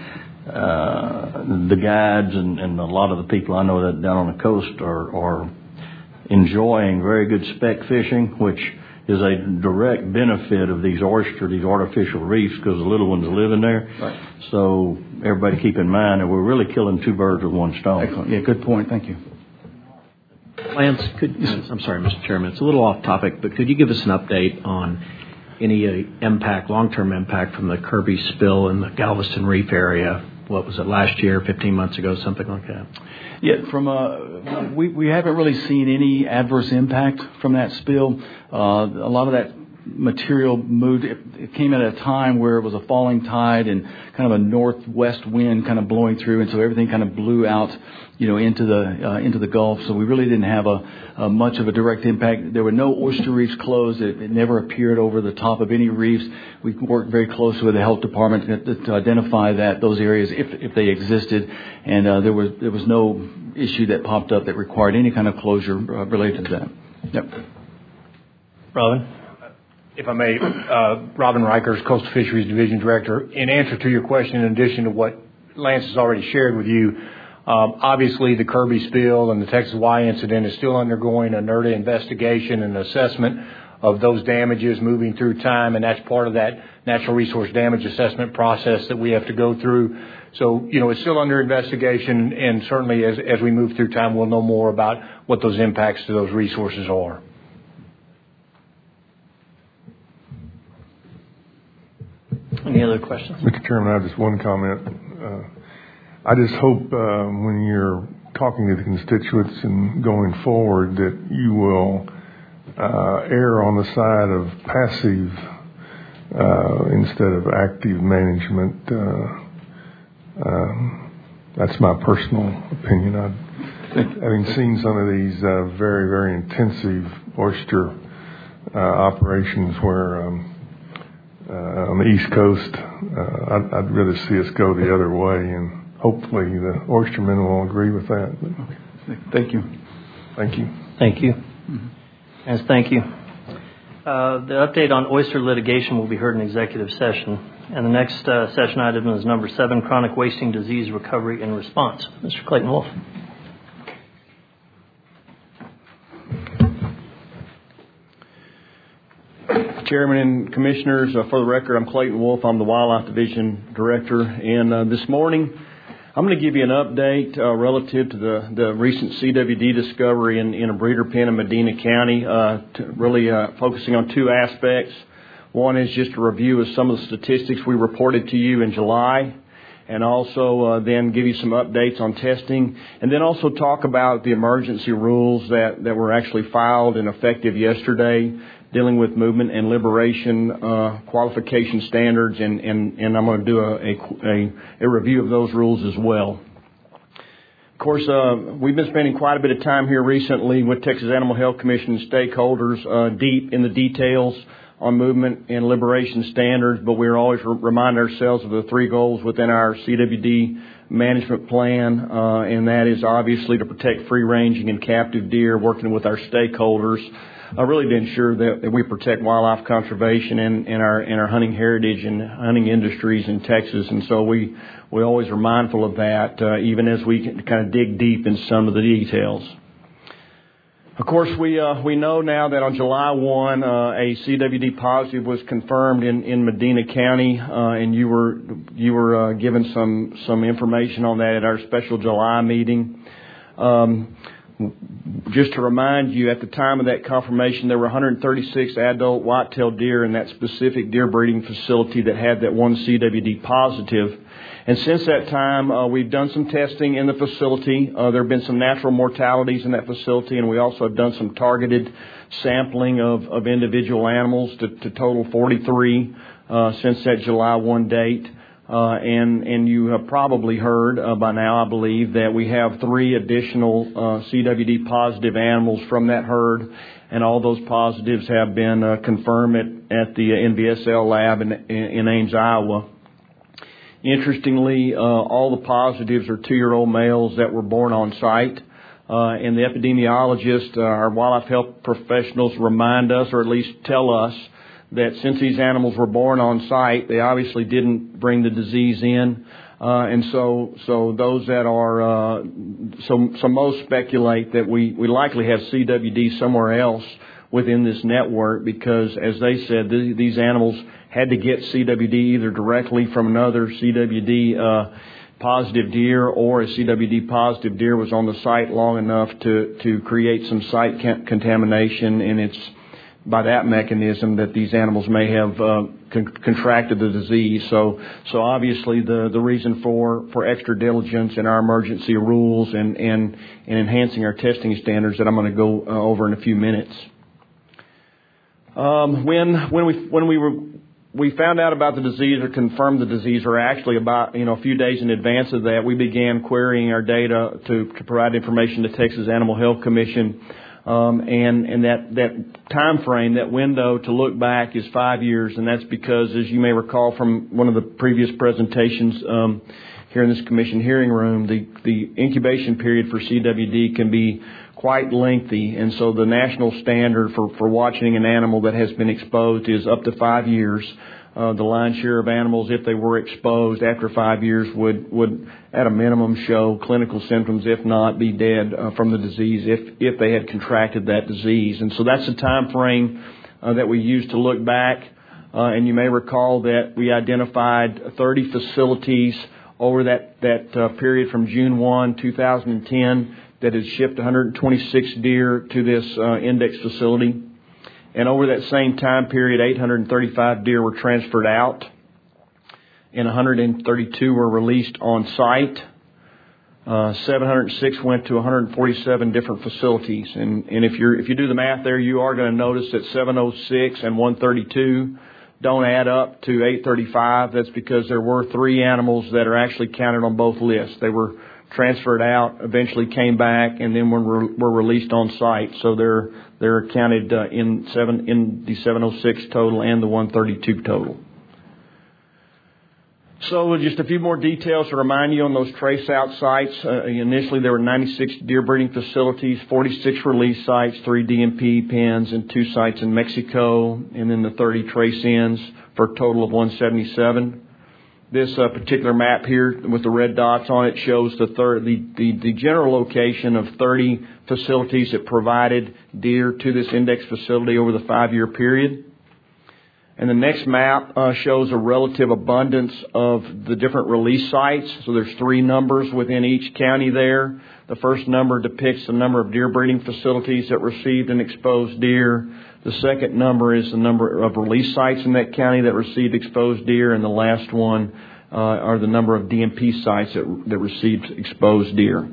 the guides and a lot of the people I know that down on the coast are enjoying very good speck fishing, which is a direct benefit of these artificial reefs, because the little ones live in there. Right. So everybody keep in mind that we're really killing two birds with one stone. Excellent. Yeah, good point. Thank you. Lance, I'm sorry, Mr. Chairman, it's a little off topic, but could you give us an update on any long-term impact from the Kirby spill in the Galveston Reef area? What was it, last year, 15 months ago, something like that? Yeah, we haven't really seen any adverse impact from that spill. A lot of that material moved. It came at a time where it was a falling tide and kind of a northwest wind kind of blowing through, and so everything kind of blew out, into the Gulf. So we really didn't have a much of a direct impact. There were no oyster reefs closed. It never appeared over the top of any reefs. We worked very closely with the health department to identify those areas if they existed, and there was no issue that popped up that required any kind of closure related to that. Yep. Robin. If I may, Robin Rikers, Coastal Fisheries Division Director. In answer to your question, in addition to what Lance has already shared with you, obviously the Kirby spill and the Texas Y incident is still undergoing a NERDA investigation and assessment of those damages moving through time, and that's part of that natural resource damage assessment process that we have to go through. So, it's still under investigation, and certainly as we move through time, we'll know more about what those impacts to those resources are. Any other questions? Mr. Chairman, I have just one comment. I just hope when you're talking to the constituents and going forward that you will err on the side of passive instead of active management. That's my personal opinion. Having seen some of these very, very intensive oyster operations where on the East Coast, I'd rather see us go the other way, and hopefully the oystermen will agree with that. Okay. Thank you. Thank you. Thank you. Mm-hmm. Yes, thank you. The update on oyster litigation will be heard in executive session. And the next session item is number 7, chronic wasting disease recovery and response. Mr. Clayton Wolf. Chairman and Commissioners, for the record, I'm Clayton Wolf. I'm the Wildlife Division Director. And this morning, I'm going to give you an update relative to the recent CWD discovery in a breeder pen in Medina County, really focusing on two aspects. One is just a review of some of the statistics we reported to you in July, and also then give you some updates on testing, and then also talk about the emergency rules that were actually filed and effective yesterday, dealing with movement and liberation qualification standards, and I'm going to do a review of those rules as well. Of course, we've been spending quite a bit of time here recently with Texas Animal Health Commission stakeholders deep in the details on movement and liberation standards, but we're always remind ourselves of the 3 goals within our CWD management plan, and that is obviously to protect free-ranging and captive deer, working with our stakeholders, really to ensure that we protect wildlife conservation and our hunting heritage and hunting industries in Texas. And so we always are mindful of that, even as we kind of dig deep in some of the details. Of course, we know now that on July 1, a CWD positive was confirmed in Medina County, and you were given some information on that at our special July meeting. Just to remind you, at the time of that confirmation, there were 136 adult white-tailed deer in that specific deer breeding facility that had that one CWD positive. And since that time, we've done some testing in the facility. There have been some natural mortalities in that facility, and we also have done some targeted sampling of individual animals to total 43 since that July 1 date. And you have probably heard by now, I believe, that we have 3 additional CWD positive animals from that herd, and all those positives have been confirmed at the NVSL lab in Ames, Iowa. Interestingly, all the positives are 2-year-old males that were born on site. And the epidemiologists, our wildlife health professionals remind us, or at least tell us, that since these animals were born on site, they obviously didn't bring the disease in. And so those that are, so most speculate that we likely have CWD somewhere else within this network, because, as they said, these animals had to get CWD either directly from another CWD positive deer, or a CWD positive deer was on the site long enough to create some site contamination, and it's by that mechanism that these animals may have contracted the disease. So obviously the reason for extra diligence in our emergency rules and enhancing our testing standards that I'm going to go over in a few minutes. When we found out about the disease, or confirmed the disease, or actually about a few days in advance of that, we began querying our data to provide information to Texas Animal Health Commission, and that time frame, that window to look back, is 5 years, and that's because, as you may recall from one of the previous presentations here in this commission hearing room, the incubation period for CWD can be quite lengthy, and so the national standard for watching an animal that has been exposed is up to 5 years. The lion's share of animals, if they were exposed after 5 years, would at a minimum show clinical symptoms, if not be dead from the disease, if they had contracted that disease. And so that's the time frame that we used to look back. And you may recall that we identified 30 facilities over that period from June 1, 2010, that had shipped 126 deer to this index facility. And over that same time period, 835 deer were transferred out, and 132 were released on site. 706 went to 147 different facilities. And if you do the math there, you are going to notice that 706 and 132 don't add up to 835. That's because there were 3 animals that are actually counted on both lists. They were transferred out, eventually came back, and then were released on site. So they're counted in the 706 total and the 132 total. So just a few more details to remind you on those trace out sites. Initially, there were 96 deer breeding facilities, 46 release sites, 3 DMP pens, and 2 sites in Mexico, and then the 30 trace ins for a total of 177. This particular map here with the red dots on it shows the general location of 30 facilities that provided deer to this index facility over the 5-year period. And the next map shows a relative abundance of the different release sites. So there's 3 numbers within each county there. The first number depicts the number of deer breeding facilities that received and exposed deer. The second number is the number of release sites in that county that received exposed deer. And the last one are the number of DMP sites that received exposed deer.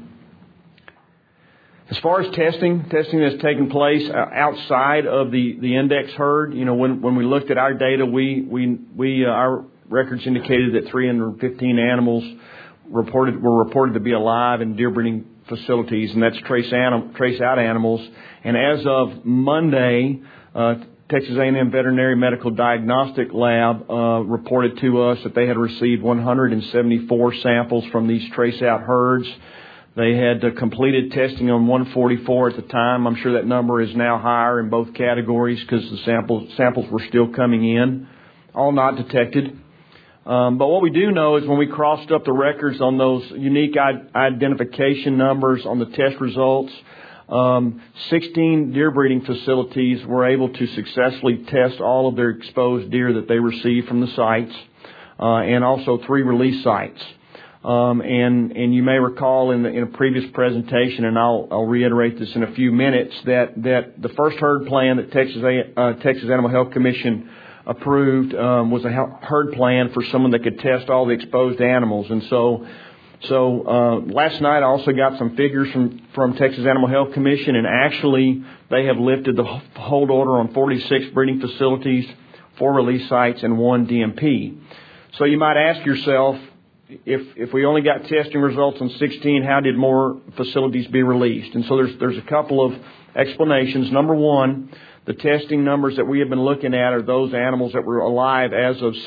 As far as testing that's taken place outside of the index herd, when we looked at our data, our records indicated that 315 animals were reported to be alive in deer breeding facilities, and that's trace out animals. And as of Monday, Texas A&M Veterinary Medical Diagnostic Lab reported to us that they had received 174 samples from these trace-out herds. They had completed testing on 144 at the time. I'm sure that number is now higher in both categories because the samples were still coming in, all not detected. But what we do know is when we crossed up the records on those unique identification numbers on the test results, 16 deer breeding facilities were able to successfully test all of their exposed deer that they received from the sites, and also 3 release sites. And you may recall in a previous presentation, and I'll reiterate this in a few minutes, that the first herd plan that Texas Animal Health Commission approved was a herd plan for someone that could test all the exposed animals. And so last night I also got some figures from Texas Animal Health Commission, and actually they have lifted the hold order on 46 breeding facilities, 4 release sites, and 1 DMP. So you might ask yourself, if we only got testing results on 16, how did more facilities be released? And so there's a couple of explanations. Number one, the testing numbers that we have been looking at are those animals that were alive as of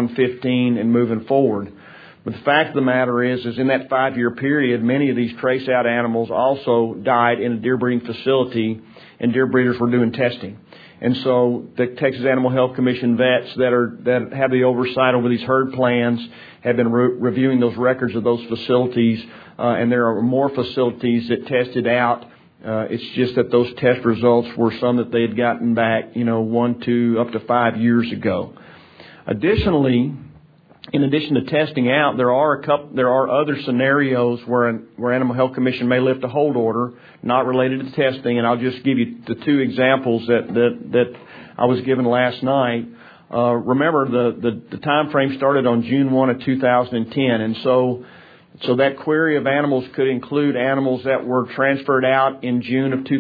7/1/15 and moving forward. But the fact of the matter is in that 5-year period, many of these trace-out animals also died in a deer breeding facility, and deer breeders were doing testing. And so the Texas Animal Health Commission vets that have the oversight over these herd plans have been reviewing those records of those facilities, and there are more facilities that tested out. It's just that those test results were some that they had gotten back, 1, 2, up to 5 years ago. Additionally, in addition to testing out, there are other scenarios where Animal Health Commission may lift a hold order not related to testing, and I'll just give you the 2 examples that I was given last night. Remember, the time frame started on June 1 of 2010, and so that query of animals could include animals that were transferred out in June of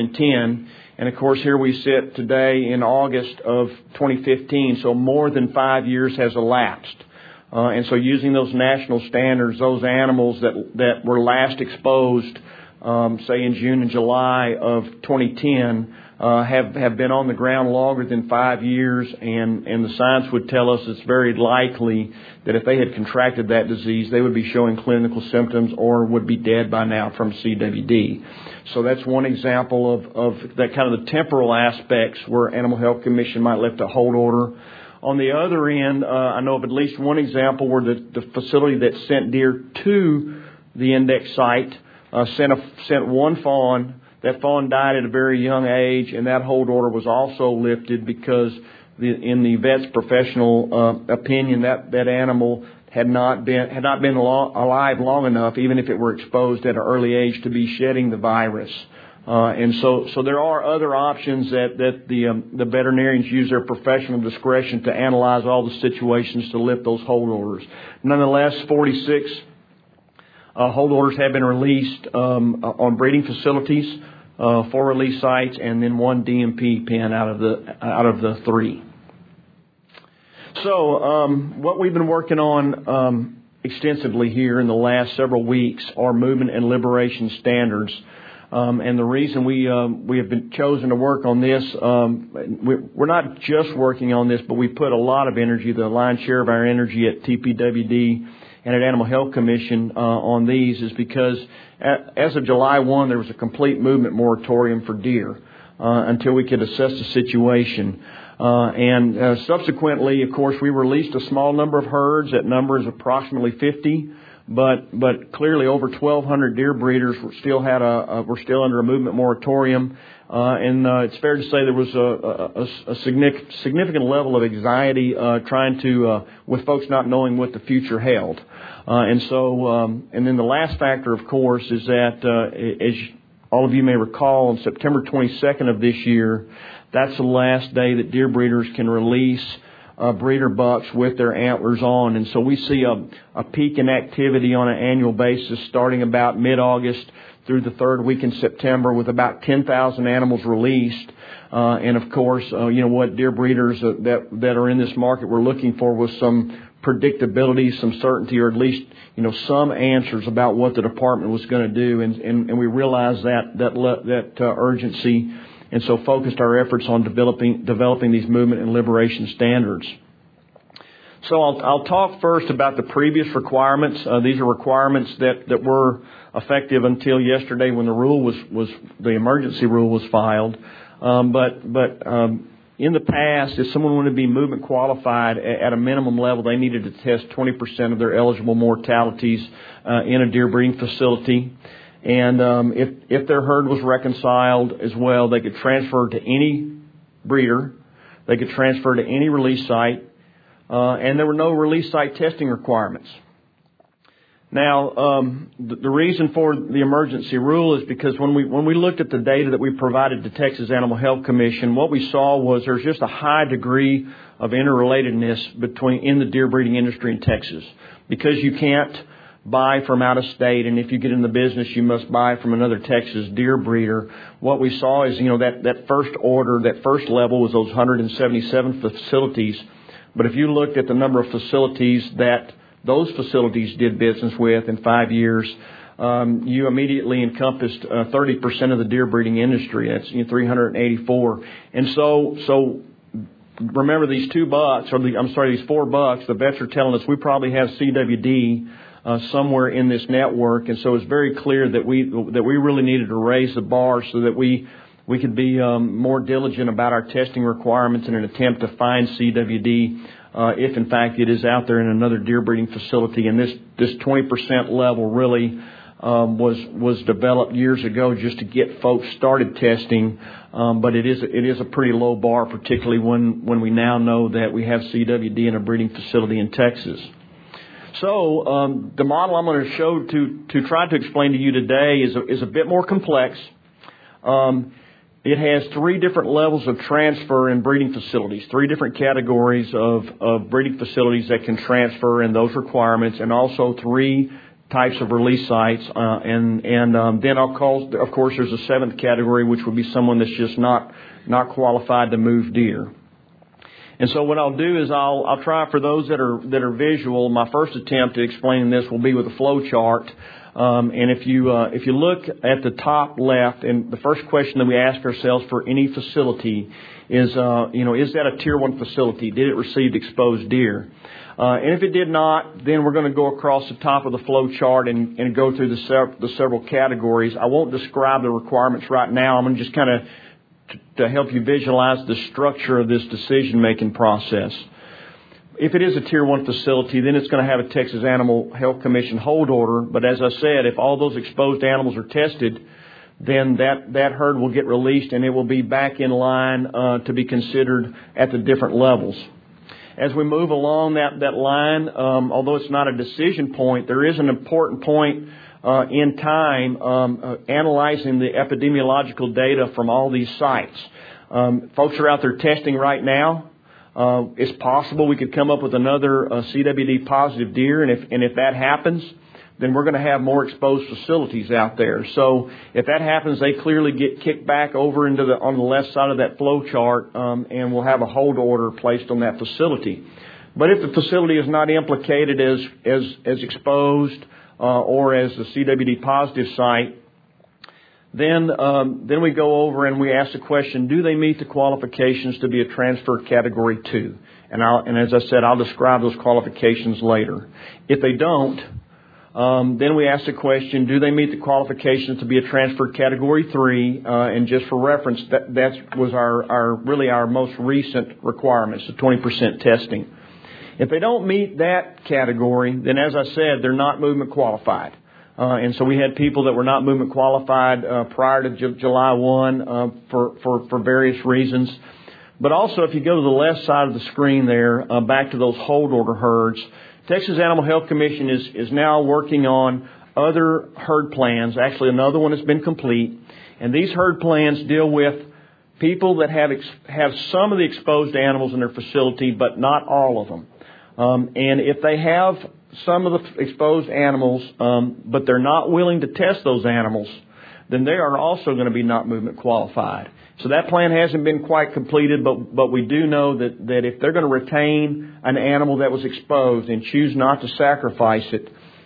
2010. And, of course, here we sit today in August of 2015, so more than 5 years has elapsed. And so using those national standards, those animals that were last exposed, say in June and July of 2010, have been on the ground longer than 5 years, and the science would tell us it's very likely that if they had contracted that disease, they would be showing clinical symptoms or would be dead by now from CWD. So that's one example of that kind of the temporal aspects where Animal Health Commission might lift a hold order. On the other end, I know of at least one example where the facility that sent deer to the index site sent one fawn. That fawn died at a very young age, and that hold order was also lifted because, in the vet's professional opinion, that animal had not been alive long enough, even if it were exposed at an early age, to be shedding the virus. And so there are other options that the veterinarians use their professional discretion to analyze all the situations to lift those hold orders. Nonetheless, 46 hold orders have been released on breeding facilities, 4 release sites, and then 1 DMP pen out of the 3. So what we've been working on extensively here in the last several weeks are movement and liberation standards. And the reason we have been chosen to work on this, we're not just working on this, but we put a lot of energy, the lion's share of our energy at TPWD and at Animal Health Commission on these, is because as of July 1, there was a complete movement moratorium for deer until we could assess the situation. And subsequently, of course, we released a small number of herds. That number is approximately 50. But clearly over 1,200 deer breeders were still under a movement moratorium, and it's fair to say there was a significant level of anxiety trying to with folks not knowing what the future held, and then the last factor, of course, is that as all of you may recall, on September 22nd of this year, that's the last day that deer breeders can release breeder bucks with their antlers on. And so we see a peak in activity on an annual basis starting about mid-August through the 3rd week in September, with about 10,000 animals released. And of course, what deer breeders that are in this market were looking for was some predictability, some certainty, or at least, some answers about what the department was going to do. And we realized that urgency and so focused our efforts on developing these movement and liberation standards. So I'll talk first about the previous requirements. These are requirements that were effective until yesterday when the emergency rule was filed. But in the past, if someone wanted to be movement qualified at a minimum level, they needed to test 20% of their eligible mortalities in a deer breeding facility. And if their herd was reconciled as well, they could transfer to any breeder. They could transfer to any release site. And there were no release site testing requirements. Now, the reason for the emergency rule is because when we looked at the data that we provided to Texas Animal Health Commission, what we saw was there's just a high degree of interrelatedness in the deer breeding industry in Texas. Because you can't buy from out of state, and if you get in the business, you must buy from another Texas deer breeder. What we saw is, that first order, that first level was those 177 facilities. But if you looked at the number of facilities that those facilities did business with in 5 years, you immediately encompassed 30% of the deer breeding industry. That's 384. And so remember these $2, these $4. The vets are telling us we probably have CWD somewhere in this network, and so it's very clear that we really needed to raise the bar so that we could be more diligent about our testing requirements in an attempt to find CWD if, in fact, it is out there in another deer breeding facility. And this 20% level really was developed years ago just to get folks started testing. But it is a pretty low bar, particularly when we now know that we have CWD in a breeding facility in Texas. So the model I'm going to show to try to explain to you today is a bit more complex. It has 3 different levels of transfer in breeding facilities, 3 different categories of breeding facilities that can transfer in those requirements, and also 3 types of release sites. And then of course, there's a 7th category, which would be someone that's just not qualified to move deer. And so what I'll do is I'll try, for those that are visual, my first attempt at explaining this will be with a flow chart. And if you look at the top left, and the first question that we ask ourselves for any facility is, is that a Tier 1 facility? Did it receive exposed deer? And if it did not, then we're going to go across the top of the flow chart and go through the several categories. I won't describe the requirements right now. I'm going to just kind of to help you visualize the structure of this decision-making process. If it is a Tier 1 facility, then it's going to have a Texas Animal Health Commission hold order. But as I said, if all those exposed animals are tested, then that herd will get released and it will be back in line to be considered at the different levels. As we move along that line, although it's not a decision point, there is an important point in time analyzing the epidemiological data from all these sites. Folks are out there testing right now. It's possible we could come up with another CWD positive deer, and if that happens, then we're going to have more exposed facilities out there. So if that happens, they clearly get kicked back over on the left side of that flow chart, and we'll have a hold order placed on that facility. But if the facility is not implicated as exposed or as the CWD positive site, then we go over and we ask the question: do they meet the qualifications to be a transfer category 2? And as I said, I'll describe those qualifications later. If they don't, then we ask the question: do they meet the qualifications to be a transfer category 3? And just for reference, that was our most recent requirements, the 20% testing. If they don't meet that category, then as I said, they're not movement qualified. And so we had people that were not movement qualified prior to July 1 for various reasons. But also, if you go to the left side of the screen there, back to those hold order herds, Texas Animal Health Commission is now working on other herd plans. Actually, another one has been complete. And these herd plans deal with people that have some of the exposed animals in their facility, but not all of them. And if they have some of the exposed animals, but they're not willing to test those animals, then they are also going to be not movement qualified. So that plan hasn't been quite completed, but we do know that if they're going to retain an animal that was exposed and choose not to sacrifice it,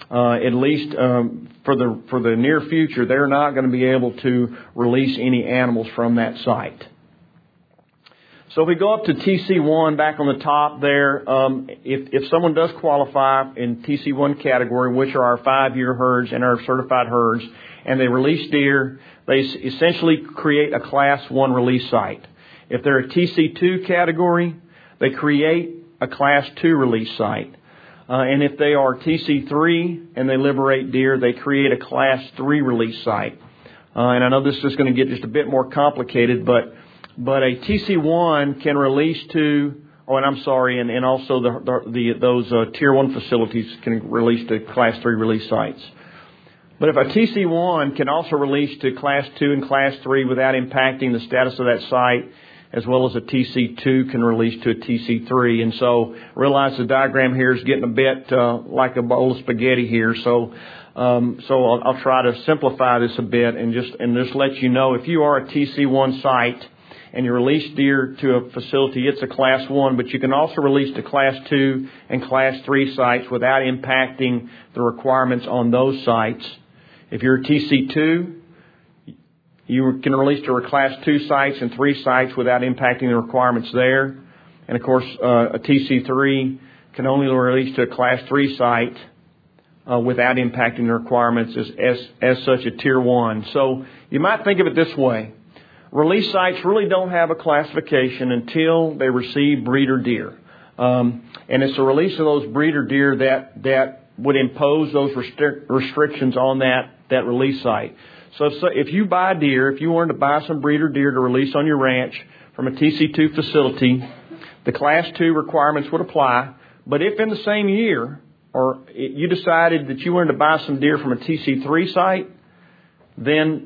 at least for the near future, they're not going to be able to release any animals from that site. So if we go up to TC1 back on the top there, if someone does qualify in TC1 category, which are our 5-year herds and our certified herds, and they release deer, they essentially create a Class 1 release site. If they're a TC2 category, they create a Class 2 release site. And if they are TC3 and they liberate deer, they create a Class 3 release site. And I know this is going to get just a bit more complicated, but a TC1 can release to, and also those Tier 1 facilities can release to Class 3 release sites. But if a TC1 can also release to Class 2 and Class 3 without impacting the status of that site, as well as a TC2 can release to a TC3. And so realize the diagram here is getting a bit like a bowl of spaghetti here. So I'll try to simplify this a bit and just let you know, if you are a TC1 site and you release deer to a facility, it's a Class 1, but you can also release to Class 2 and Class 3 sites without impacting the requirements on those sites. If you're a TC2, you can release to Class 2 sites and 3 sites without impacting the requirements there. And, of course, a TC3 can only release to a Class 3 site without impacting the requirements as such a Tier 1. So you might think of it this way. Release sites really don't have a classification until they receive breeder deer. And it's the release of those breeder deer that would impose those restrictions on that release site. So if you buy deer, if you wanted to buy some breeder deer to release on your ranch from a TC2 facility, the Class 2 requirements would apply. But if in the same year, or you decided that you wanted to buy some deer from a TC3 site, then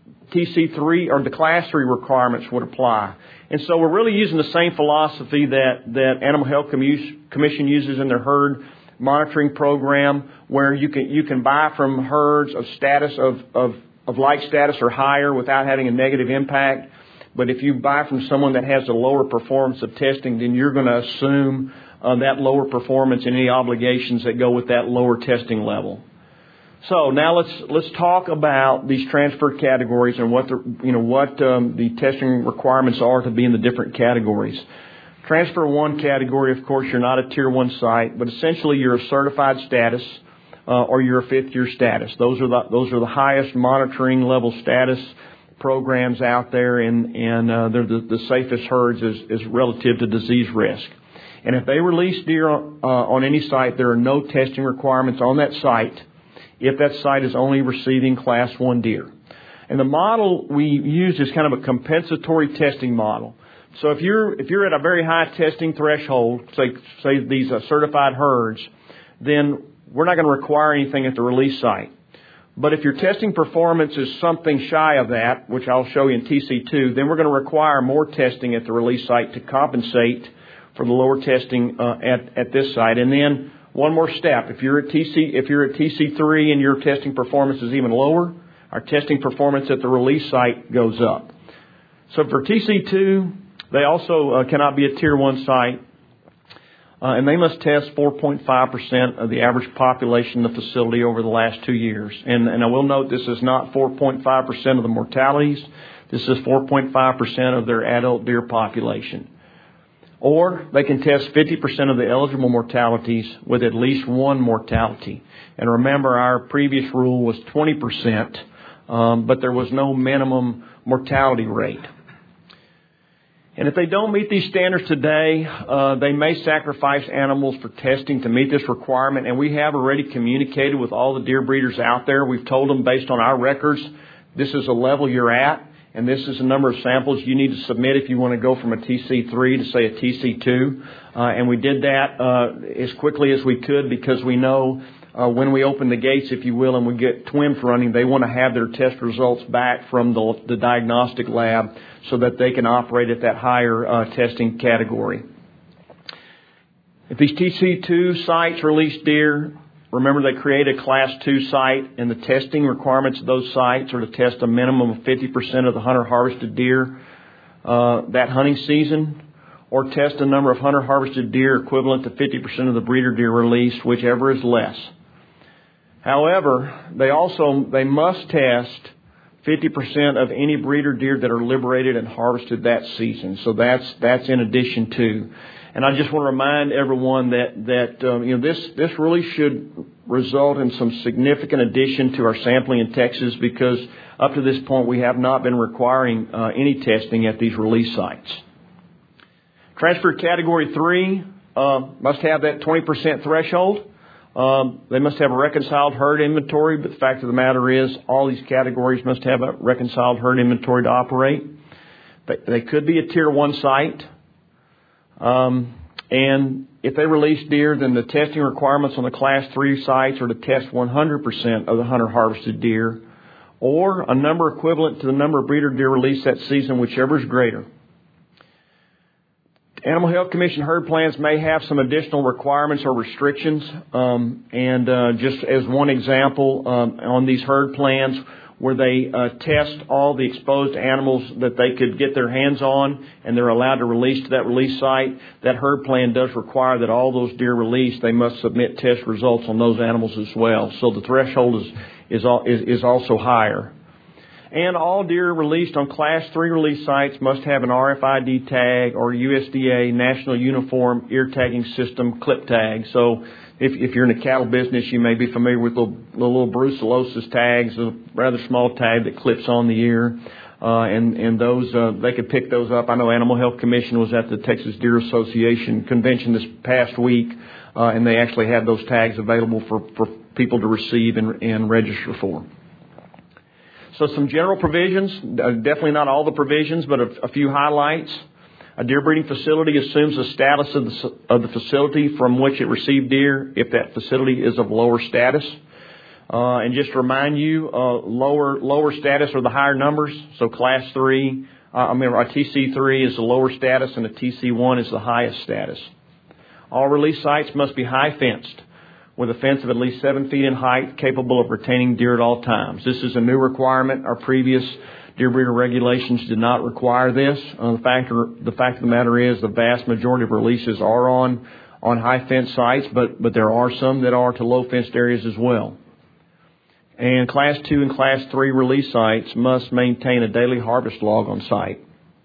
TC3 or the Class 3 requirements would apply. And so we're really using the same philosophy that Animal Health Commission uses in their herd monitoring program, where you can buy from herds of status of like status or higher without having a negative impact. But if you buy from someone that has a lower performance of testing, then you're going to assume that lower performance and any obligations that go with that lower testing level. So now let's talk about these transfer categories and what the testing requirements are to be in the different categories. Transfer 1 category, of course, you're not a Tier 1 site, but essentially you're a certified status or you're a 5th-year status. Those are the highest monitoring level status programs out there, and they're the safest herds as relative to disease risk. And if they release deer on any site, there are no testing requirements on that site if that site is only receiving Class 1 deer. And the model we use is kind of a compensatory testing model. So if you're at a very high testing threshold, say these certified herds, then we're not going to require anything at the release site. But if your testing performance is something shy of that, which I'll show you in TC2, then we're going to require more testing at the release site to compensate for the lower testing at this site. And then one more step. If you're at TC3 and your testing performance is even lower, our testing performance at the release site goes up. So for TC2, they also cannot be a Tier 1 site, and they must test 4.5% of the average population of the facility over the last 2 years. And I will note this is not 4.5% of the mortalities. This is 4.5% of their adult deer population. Or they can test 50% of the eligible mortalities with at least one mortality. And remember, our previous rule was 20%, but there was no minimum mortality rate. And if they don't meet these standards today, they may sacrifice animals for testing to meet this requirement. And we have already communicated with all the deer breeders out there. We've told them, based on our records, this is a level you're at, and this is the number of samples you need to submit if you want to go from a TC3 to, say, a TC2. And we did that as quickly as we could, because we know when we open the gates, if you will, and we get TWIMs running, they want to have their test results back from the diagnostic lab so that they can operate at that higher testing category. If these TC2 sites release deer, remember they create a Class 2 site, and the testing requirements of those sites are to test a minimum of 50% of the hunter-harvested deer that hunting season, or test a number of hunter-harvested deer equivalent to 50% of the breeder deer released, whichever is less. However, they must test 50% of any breeder deer that are liberated and harvested that season. So that's in addition to. And I just want to remind everyone that this really should result in some significant addition to our sampling in Texas, because up to this point we have not been requiring any testing at these release sites. Transfer Category 3 must have that 20% threshold. They must have a reconciled herd inventory, but the fact of the matter is all these categories must have a reconciled herd inventory to operate. They could be a Tier 1 site. And if they release deer, then the testing requirements on the Class 3 sites are to test 100% of the hunter-harvested deer, or a number equivalent to the number of breeder deer released that season, whichever is greater. Animal Health Commission herd plans may have some additional requirements or restrictions. Just as one example, on these herd plans, where they test all the exposed animals that they could get their hands on, and they're allowed to release to that release site, that herd plan does require that all those deer released, they must submit test results on those animals as well. So the threshold is also higher. And all deer released on Class 3 release sites must have an RFID tag or USDA National Uniform Ear Tagging System clip tag. So if you're in the cattle business, you may be familiar with the little brucellosis tags, a rather small tag that clips on the ear. And those, they could pick those up. I know Animal Health Commission was at the Texas Deer Association convention this past week, and they actually had those tags available for people to receive and register for. So some general provisions, definitely not all the provisions, but a few highlights. A deer breeding facility assumes the status of the facility from which it received deer if that facility is of lower status. And just to remind you, lower status are the higher numbers. So Class 3, a TC3 is the lower status, and a TC1 is the highest status. All release sites must be high fenced, with a fence of at least 7 feet in height, capable of retaining deer at all times. This is a new requirement. Our previous deer breeder regulations did not require this. The fact of the matter is the vast majority of releases are on high fence sites, but there are some that are to low fenced areas as well. And Class 2 and Class 3 release sites must maintain a daily harvest log on site.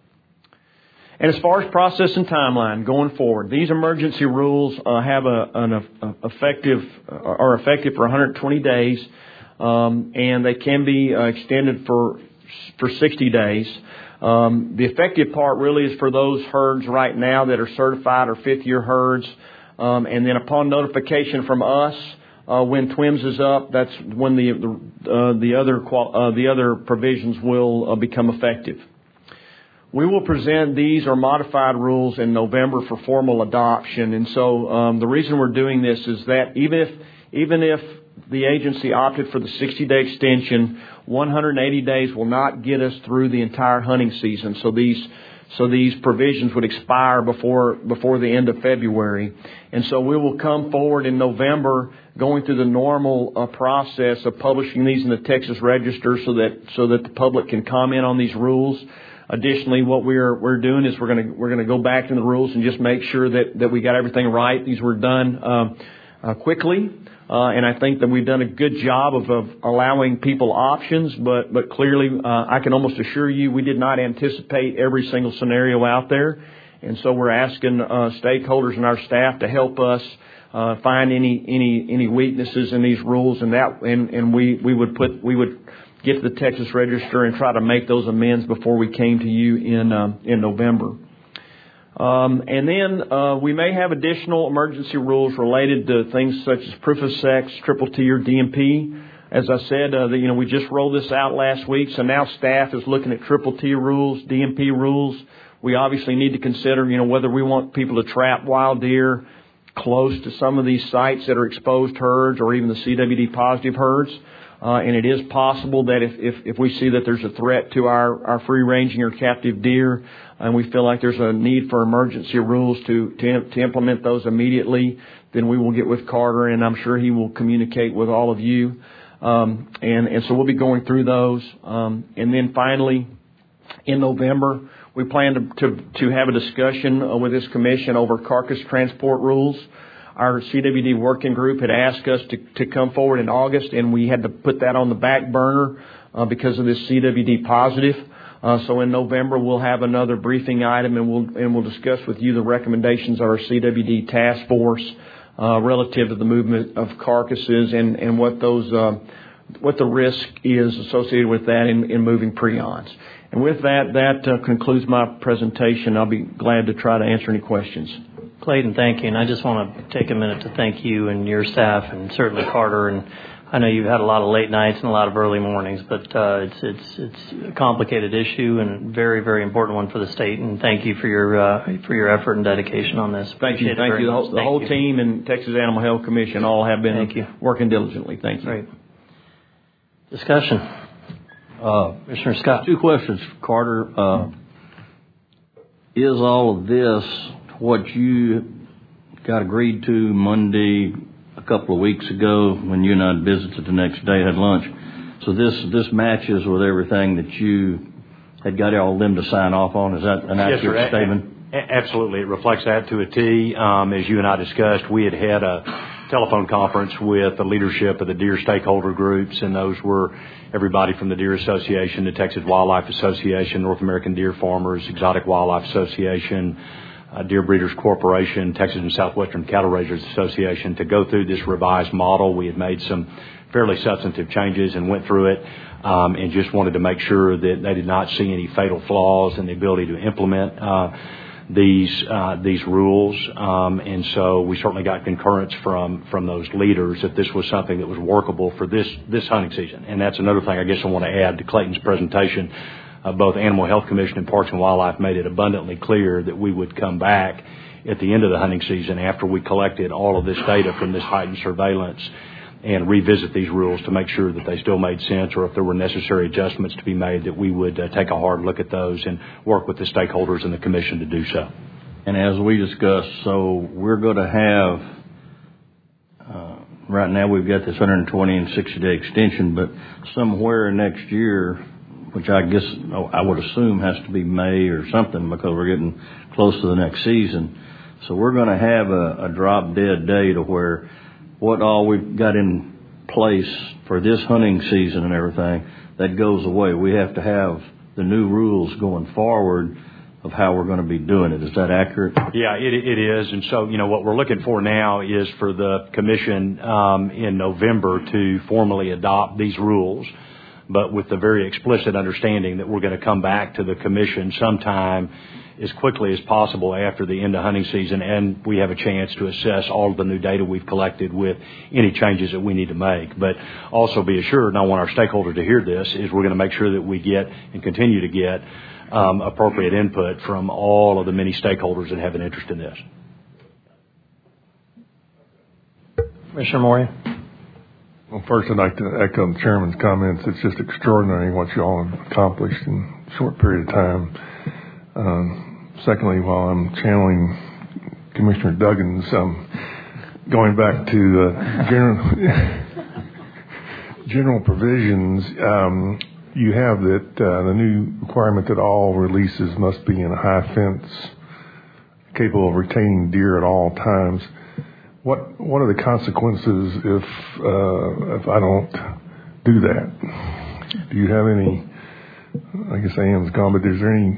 And as far as process and timeline going forward, these emergency rules are effective for 120 days, and they can be extended for 60 days. The effective part really is for those herds right now that are certified or fifth-year herds, and then upon notification from us, when TWIMS is up, that's when the other provisions will become effective. We will present these or modified rules in November for formal adoption. And so the reason we're doing this is that even if the agency opted for the 60-day extension, 180 days will not get us through the entire hunting season. So these provisions would expire before the end of February. And so we will come forward in November going through the normal process of publishing these in the Texas Register so that the public can comment on these rules. Additionally, what we're doing is we're going to go back in the rules and just make sure that we got everything right. These were done quickly, and I think that we've done a good job of allowing people options. But clearly, I can almost assure you we did not anticipate every single scenario out there, and so we're asking stakeholders and our staff to help us find any weaknesses in these rules, and we would get to the Texas Register and try to make those amends before we came to you in November. And then we may have additional emergency rules related to things such as proof of sex, triple T, or DMP. As I said, we just rolled this out last week, so now staff is looking at triple T rules, DMP rules. We obviously need to consider, whether we want people to trap wild deer close to some of these sites that are exposed herds or even the CWD positive herds. And it is possible that if we see that there's a threat to our free-ranging or captive deer, and we feel like there's a need for emergency rules to implement those immediately, then we will get with Carter, and I'm sure he will communicate with all of you. And so we'll be going through those. And then finally, in November, we plan to have a discussion with this commission over carcass transport rules. Our CWD working group had asked us to come forward in August, and we had to put that on the back burner because of this CWD positive. So in November we'll have another briefing item, and we'll discuss with you the recommendations of our CWD task force relative to the movement of carcasses and what the risk is associated with that in moving prions. And with that concludes my presentation. I'll be glad to try to answer any questions. Clayton, thank you. And I just want to take a minute to thank you and your staff, and certainly Carter. And I know you've had a lot of late nights and a lot of early mornings, but it's a complicated issue and very, very important one for the state. And thank you for your effort and dedication on this. Thank you. Thank you. The whole team and Texas Animal Health Commission all have been working diligently. Thank you. Great. Discussion. Commissioner Scott. 2 questions, Carter. Is all of this what you got agreed to Monday a couple of weeks ago when you and I visited the next day, had lunch? So this matches with everything that you had got all of them to sign off on? Is that an accurate statement? Absolutely. It reflects that to a T. As you and I discussed, we had a telephone conference with the leadership of the deer stakeholder groups, and those were everybody from the Deer Association, the Texas Wildlife Association, North American Deer Farmers, Exotic Wildlife Association, Deer Breeders Corporation, Texas and Southwestern Cattle Raisers Association, to go through this revised model. We had made some fairly substantive changes and went through it, and just wanted to make sure that they did not see any fatal flaws in the ability to implement these rules, and so we certainly got concurrence from those leaders that this was something that was workable for this hunting season. And that's another thing I guess I want to add to Clayton's presentation. Both Animal Health Commission and Parks and Wildlife made it abundantly clear that we would come back at the end of the hunting season after we collected all of this data from this heightened surveillance and revisit these rules to make sure that they still made sense, or if there were necessary adjustments to be made, that we would take a hard look at those and work with the stakeholders and the commission to do so. And as we discussed, so we're going to have, right now we've got this 120 and 60-day extension, but somewhere next year, which I guess I would assume has to be May or something because we're getting close to the next season. So we're going to have a drop-dead day to where what all we've got in place for this hunting season and everything, that goes away. We have to have the new rules going forward of how we're going to be doing it. Is that accurate? Yeah, it is. And so, what we're looking for now is for the commission in November to formally adopt these rules, but with the very explicit understanding that we're going to come back to the commission sometime as quickly as possible after the end of hunting season, and we have a chance to assess all of the new data we've collected with any changes that we need to make. But also be assured, and I want our stakeholders to hear this, is we're going to make sure that we get and continue to get appropriate input from all of the many stakeholders that have an interest in this. Commissioner Moria. Well, first I'd like to echo the chairman's comments. It's just extraordinary what you all have accomplished in a short period of time. Secondly, while I'm channeling Commissioner Duggins, going back to general provisions, you have that the new requirement that all releases must be in a high fence, capable of retaining deer at all times. What are the consequences if I don't do that? Do you have any? I guess Ann's gone, but is there any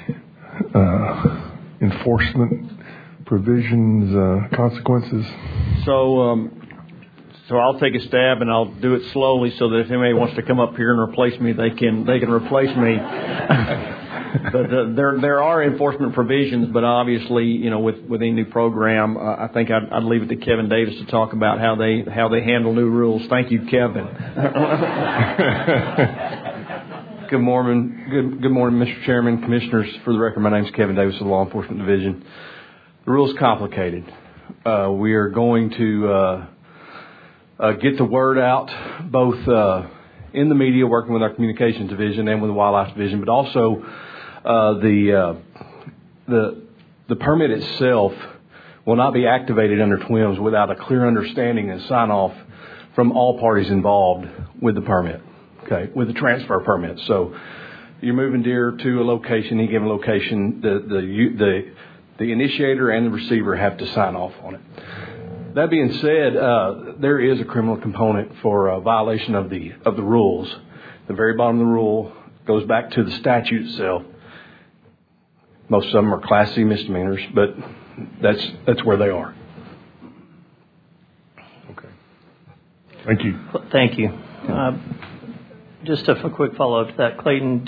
enforcement provisions, consequences? So I'll take a stab, and I'll do it slowly so that if anybody wants to come up here and replace me, they can replace me. But there are enforcement provisions, but obviously, with any new program, I think I'd leave it to Kevin Davis to talk about how they handle new rules. Thank you, Kevin. Good morning, Mr. Chairman, Commissioners. For the record, my name is Kevin Davis of the Law Enforcement Division. The rule is complicated. We are going to get the word out both in the media, working with our Communications Division and with the Wildlife Division, but also the permit itself will not be activated under TWIMS without a clear understanding and sign-off from all parties involved with the permit. Okay, with the transfer permit. So you're moving deer to a location, any given location, the initiator and the receiver have to sign off on it. That being said, there is a criminal component for violation of the rules. The very bottom of the rule goes back to the statute itself. Most of them are Class C misdemeanors, but that's where they are. Okay. Thank you. Thank you. Just a quick follow-up to that, Clayton.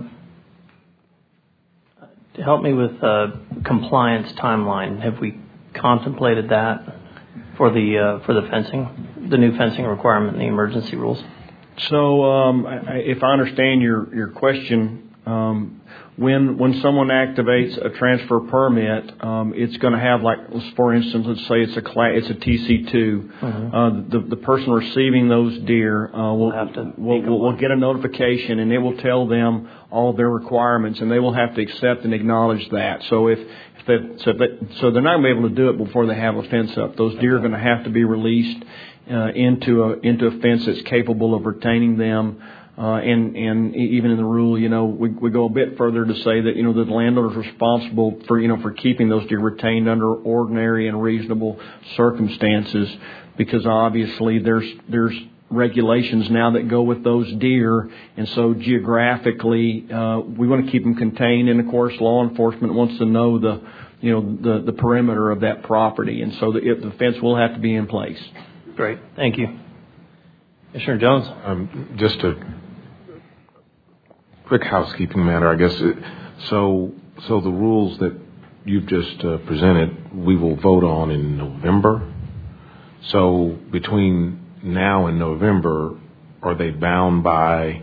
To help me with compliance timeline, have we contemplated that for the fencing, the new fencing requirement in the emergency rules? So, if I understand your question, when someone activates a transfer permit, it's going to have, like, for instance, let's say it's a TC2. The person receiving those deer will get a notification, and it will tell them all their requirements, and they will have to accept and acknowledge that. So they're not going to be able to do it before they have a fence up. Those deer are going to have to be released into a fence that's capable of retaining them. And even in the rule, we go a bit further to say that, the landowner is responsible for keeping those deer retained under ordinary and reasonable circumstances, because obviously there's regulations now that go with those deer, and so geographically we want to keep them contained, and of course law enforcement wants to know the perimeter of that property, and so the fence will have to be in place. Great, thank you. Commissioner Jones? Just a quick housekeeping matter, I guess. So the rules that you've just presented, we will vote on in November. So between now and November, are they bound by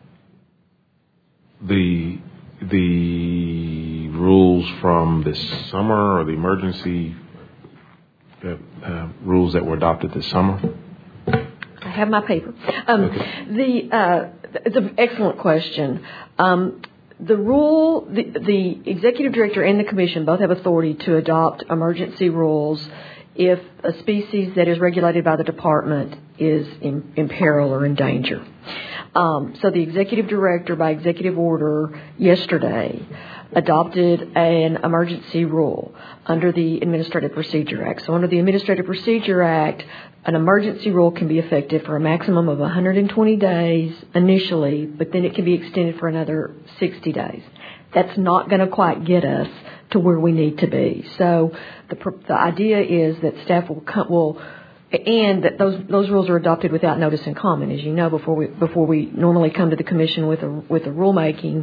the rules from this summer, or the emergency rules that were adopted this summer? I have my paper. It's an excellent question. The rule, the executive director and the commission both have authority to adopt emergency rules if a species that is regulated by the department is in peril or in danger. So the executive director, by executive order yesterday, adopted an emergency rule under the Administrative Procedure Act. So under the Administrative Procedure Act, an emergency rule can be effective for a maximum of 120 days initially, but then it can be extended for another 60 days. That's not going to quite get us to where we need to be. So the idea is that staff will and that those rules are adopted without notice and comment. As you know, before we normally come to the commission with a rulemaking,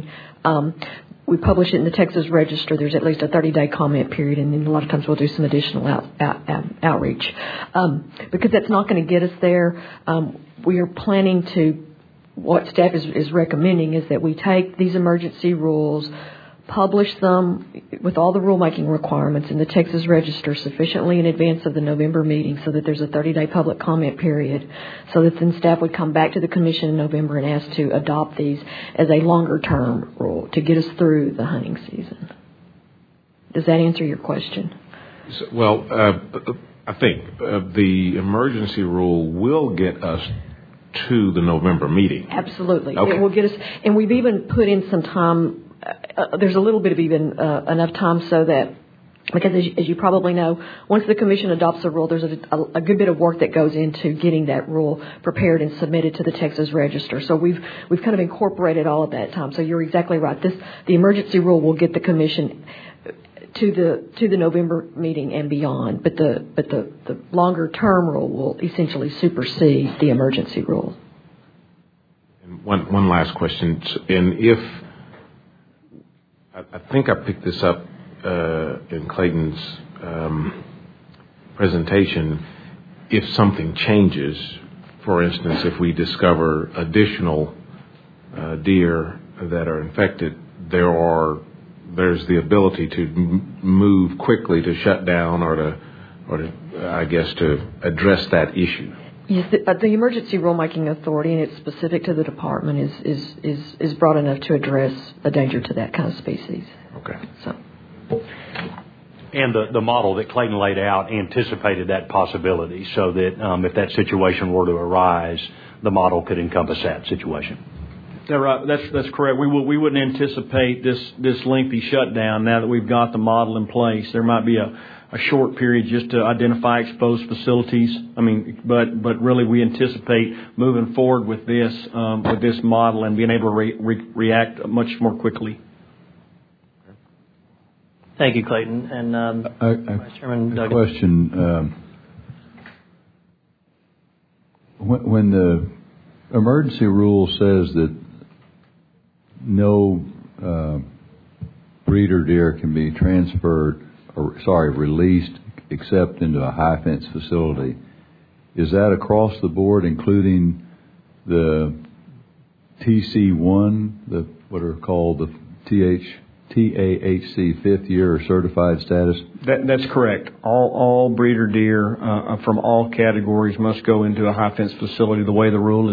we publish it in the Texas Register. There's at least a 30-day comment period, and then a lot of times we'll do some additional outreach. Because that's not going to get us there, we are planning to, what staff is recommending is that we take these emergency rules, publish them with all the rulemaking requirements in the Texas Register sufficiently in advance of the November meeting so that there's a 30-day public comment period, so that then staff would come back to the commission in November and ask to adopt these as a longer-term rule to get us through the hunting season. Does that answer your question? Well, I think the emergency rule will get us to the November meeting. Absolutely. Okay. It will get us, and we've even put in some time. There's a little bit of even enough time so that, because as you probably know, once the commission adopts a rule, there's a good bit of work that goes into getting that rule prepared and submitted to the Texas Register. So we've kind of incorporated all of that time. So you're exactly right. The emergency rule will get the commission to the November meeting and beyond, but the longer term rule will essentially supersede the emergency rule. And one last question, and if I think I picked this up in Clayton's presentation, if something changes, for instance, if we discover additional deer that are infected, there's the ability to move quickly to shut down or to I guess to address that issue. Yes, the emergency rulemaking authority, and it's specific to the department, is broad enough to address a danger to that kind of species. Okay. So. And the model that Clayton laid out anticipated that possibility, so that if that situation were to arise, the model could encompass that situation. Yeah, right. That's correct. We wouldn't anticipate this lengthy shutdown now that we've got the model in place. There might be a a short period just to identify exposed facilities. But really we anticipate moving forward with this model and being able to react much more quickly. Thank you, Clayton. And Vice Chairman Duggan. Question. When the emergency rule says that no breeder deer can be released except into a high fence facility, is that across the board, including the TC1, what are called the TAHC 5th year or certified status? That's correct. All breeder deer from all categories must go into a high fence facility. The way the rule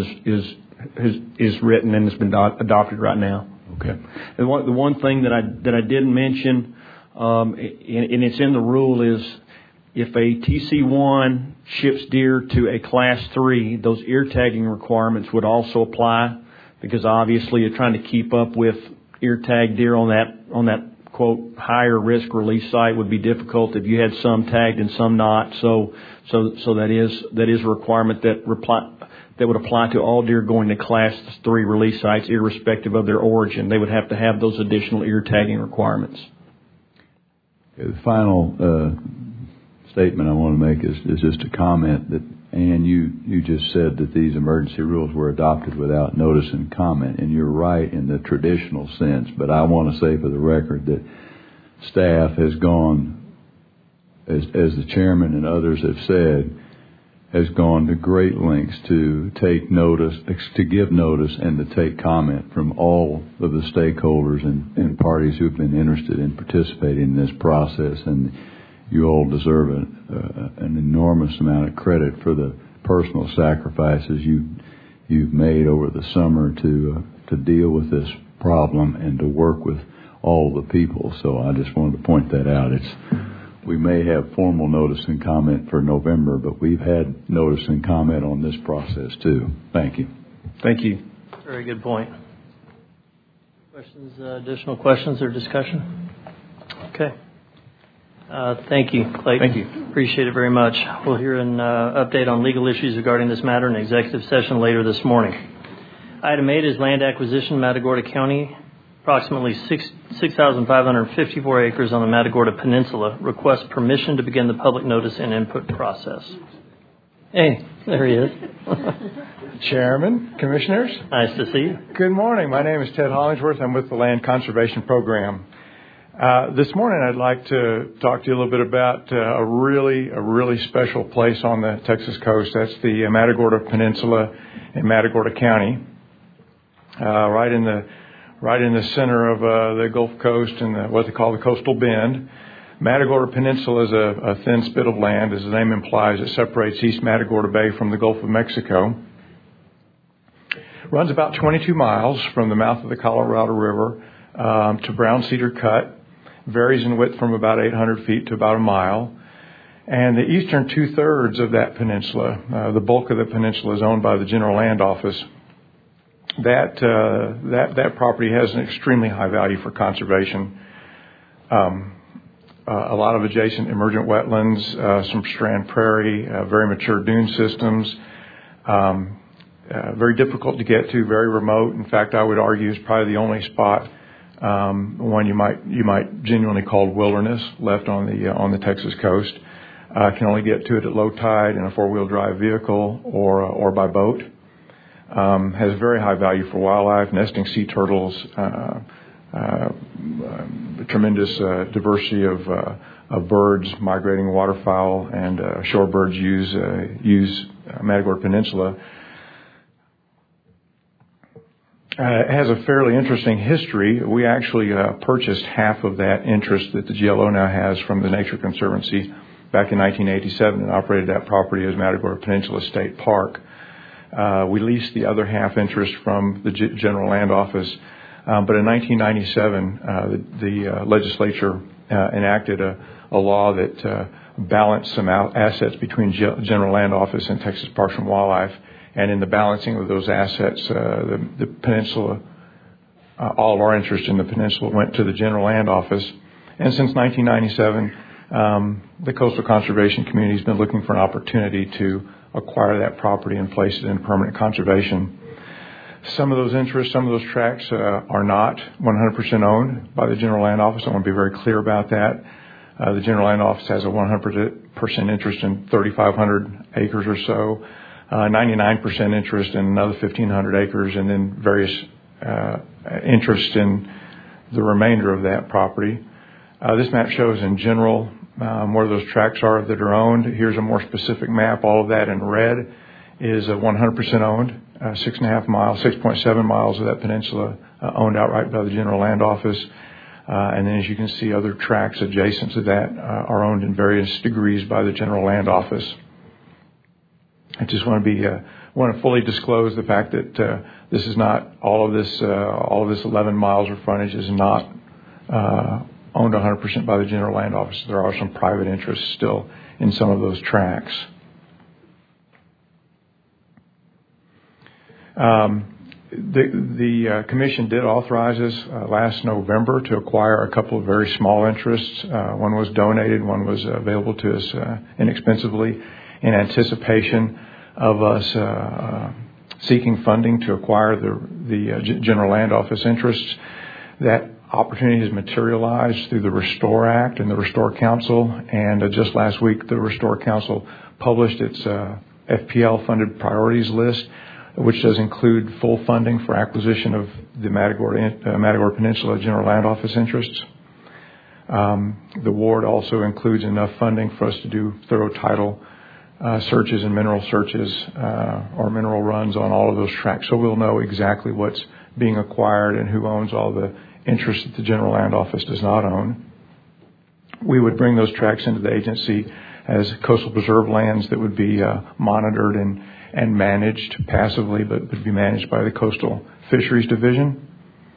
is written and has been adopted right now. Okay. And the one thing that I didn't mention, and it's in the rule, is if a TC1 ships deer to a Class 3, those ear tagging requirements would also apply, because obviously you're trying to keep up with ear tag deer on that quote higher risk release site would be difficult if you had some tagged and some not. So that is a requirement that would apply to all deer going to Class 3 release sites, irrespective of their origin. They would have to have those additional ear tagging requirements. Okay, the final statement I want to make is just a comment that, Ann, you just said that these emergency rules were adopted without notice and comment, and you're right in the traditional sense, but I want to say for the record that staff has gone, as the chairman and others have said, has gone to great lengths to take notice, to give notice, and to take comment from all of the stakeholders and parties who have been interested in participating in this process. And you all deserve an enormous amount of credit for the personal sacrifices you've made over the summer to deal with this problem and to work with all the people. So I just wanted to point that out. We may have formal notice and comment for November, but we've had notice and comment on this process too. Thank you. Thank you. Very good point. Questions, additional questions or discussion? Okay. Thank you, Clayton. Thank you. Appreciate it very much. We'll hear an update on legal issues regarding this matter in executive session later this morning. Item 8 is land acquisition, Matagorda County. Approximately 6,554 acres on the Matagorda Peninsula. Request permission to begin the public notice and input process. Hey, there he is. Chairman, Commissioners. Nice to see you. Good morning. My name is Ted Hollingsworth. I'm with the Land Conservation Program. This morning I'd like to talk to you a little bit about a really special place on the Texas coast. That's the Matagorda Peninsula in Matagorda County, right in the center of the Gulf Coast and what they call the Coastal Bend. Matagorda Peninsula is a thin spit of land. As the name implies, it separates East Matagorda Bay from the Gulf of Mexico. Runs about 22 miles from the mouth of the Colorado River to Brown Cedar Cut. Varies in width from about 800 feet to about a mile. And the eastern two-thirds of that peninsula, the bulk of the peninsula, is owned by the General Land Office. That property has an extremely high value for conservation. A lot of adjacent emergent wetlands, some strand prairie, very mature dune systems. Very difficult to get to, very remote. In fact, I would argue is probably the only spot, one you might genuinely call wilderness, left on the Texas coast. Can only get to it at low tide in a four-wheel drive vehicle or by boat. Has very high value for wildlife, nesting sea turtles, tremendous diversity of birds, migrating waterfowl, and shorebirds use Matagorda Peninsula. It has a fairly interesting history. We actually purchased half of that interest that the GLO now has from the Nature Conservancy back in 1987 and operated that property as Matagorda Peninsula State Park. We leased the other half interest from the General Land Office. But in 1997, the legislature enacted a law that balanced some assets between General Land Office and Texas Parks and Wildlife. And in the balancing of those assets, the peninsula, all of our interest in the peninsula went to the General Land Office. And since 1997, the coastal conservation community has been looking for an opportunity to acquire that property and place it in permanent conservation. Some of those interests, some of those tracts are not 100% owned by the General Land Office. I want to be very clear about that. The General Land Office has a 100% interest in 3,500 acres or so, 99% interest in another 1,500 acres, and then various interest in the remainder of that property. This map shows in general where those tracts are that are owned. Here's a more specific map. All of that in red is 100% owned. 6.5 miles, 6.7 miles of that peninsula owned outright by the General Land Office. And then as you can see, other tracts adjacent to that are owned in various degrees by the General Land Office. I just want to fully disclose the fact that this is not all of this 11 miles of frontage is not owned 100% by the General Land Office. There are some private interests still in some of those tracts. The commission did authorize us last November to acquire a couple of very small interests. One was donated, one was available to us inexpensively in anticipation of us seeking funding to acquire the General Land Office interests. That opportunity has materialized through the Restore Act and the Restore Council, and just last week the Restore Council published its FPL funded priorities list, which does include full funding for acquisition of the Matagorda Peninsula General Land Office interests. The award also includes enough funding for us to do thorough title searches and mineral searches or mineral runs on all of those tracts. So we'll know exactly what's being acquired and who owns all the interests that the General Land Office does not own. We would bring those tracts into the agency as coastal preserve lands that would be monitored and managed passively, but would be managed by the Coastal Fisheries Division.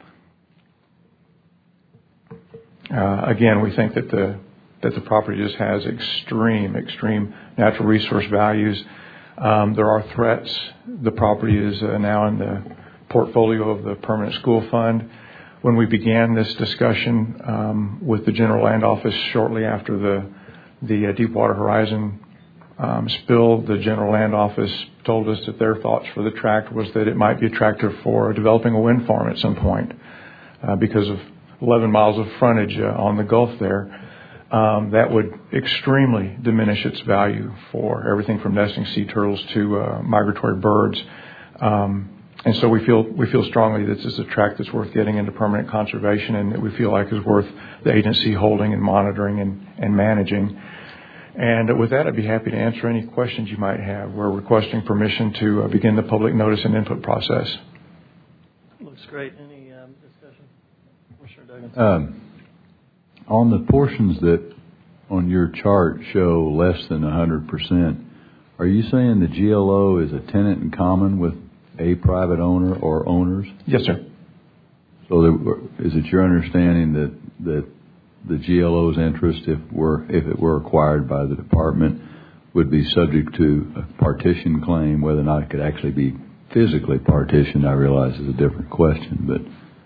Again, we think that the property just has extreme natural resource values. There are threats. The property is now in the portfolio of the Permanent School Fund. When we began this discussion with the General Land Office shortly after the Deepwater Horizon spill, the General Land Office told us that their thoughts for the tract was that it might be attractive for developing a wind farm at some point because of 11 miles of frontage on the Gulf there. That would extremely diminish its value for everything from nesting sea turtles to migratory birds. And so we feel strongly that this is a tract that's worth getting into permanent conservation, and that we feel like is worth the agency holding and monitoring and managing. And with that, I'd be happy to answer any questions you might have. We're requesting permission to begin the public notice and input process. Looks great. Any discussion? Commissioner Duggan. On the portions that on your chart show less than 100%, are you saying the GLO is a tenant in common with a private owner or owners? Yes, sir. So is it your understanding that the GLO's interest, if it were acquired by the department, would be subject to a partition claim? Whether or not it could actually be physically partitioned, I realize is a different question, but...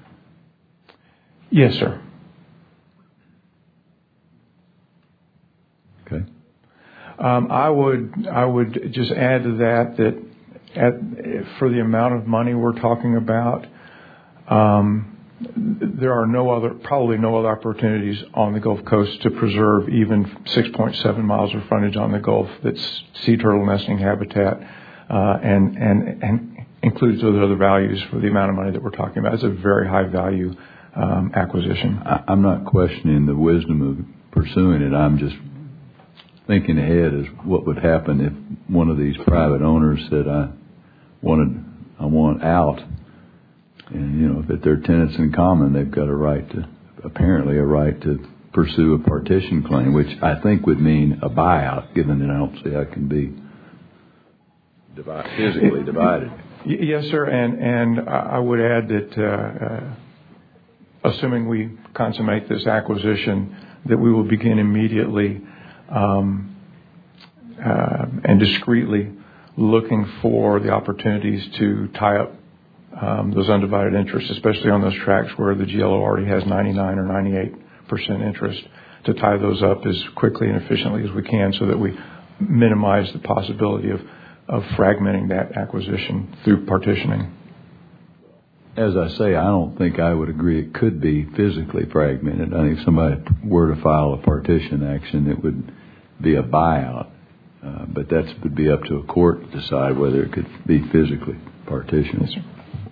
Yes, sir. Okay. I would just add to that for the amount of money we're talking about, there are probably no other opportunities on the Gulf Coast to preserve even 6.7 miles of frontage on the Gulf that's sea turtle nesting habitat and includes those other values for the amount of money that we're talking about. It's a very high value acquisition. I'm not questioning the wisdom of pursuing it. I'm just thinking ahead as what would happen if one of these private owners said, I want out. And, if they're tenants in common, they've got apparently a right to pursue a partition claim, which I think would mean a buyout, given that I don't see how it can be physically divided. Yes, sir. And I would add that assuming we consummate this acquisition, that we will begin immediately and discreetly looking for the opportunities to tie up those undivided interests, especially on those tracts where the GLO already has 99 or 98% interest, to tie those up as quickly and efficiently as we can so that we minimize the possibility of fragmenting that acquisition through partitioning. As I say, I don't think I would agree it could be physically fragmented. I think if somebody were to file a partition action, it would be a buyout. But that would be up to a court to decide whether it could be physically partitioned. Yes, sir.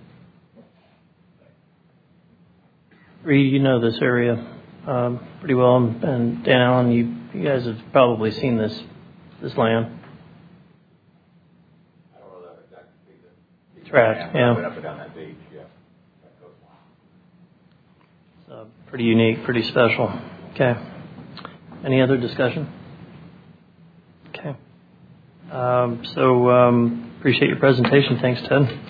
Reed, you know this area pretty well, and Dan Allen, you guys have probably seen this land. I don't know that exactly. Tract, yeah. I went up and down that beach, yeah. That goes It's pretty unique, pretty special. Okay. Any other discussion? Okay. Appreciate your presentation. Thanks, Ted.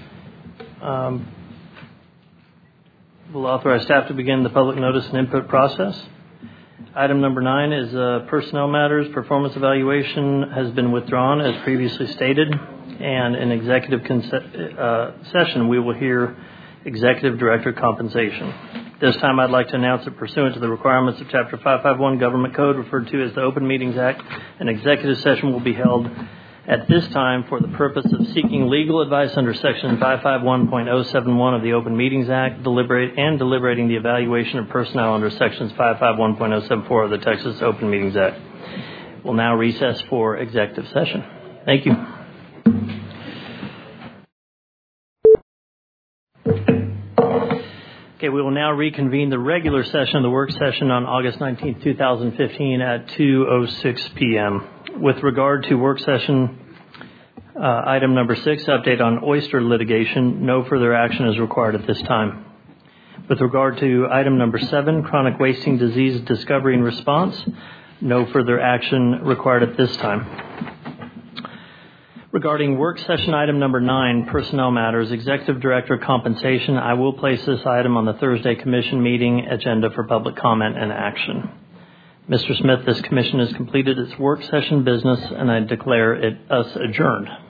We'll authorize staff to begin the public notice and input process. Item number 9 is personnel matters. Performance evaluation has been withdrawn as previously stated, and in executive session we will hear executive director compensation. This time I'd like to announce that pursuant to the requirements of Chapter 551 Government Code, referred to as the Open Meetings Act, an executive session will be held at this time for the purpose of seeking legal advice under Section 551.071 of the Open Meetings Act, deliberating the evaluation of personnel under Sections 551.074 of the Texas Open Meetings Act. We'll now recess for executive session. Thank you. Okay, we will now reconvene the regular session of the work session on August 19th, 2015 at 2:06 p.m. With regard to work session item number 6, update on oyster litigation, no further action is required at this time. With regard to item number 7, chronic wasting disease discovery and response, no further action required at this time. Regarding work session item number 9, personnel matters, executive director compensation, I will place this item on the Thursday commission meeting agenda for public comment and action. Mr. Smith, this commission has completed its work session business, and I declare us adjourned.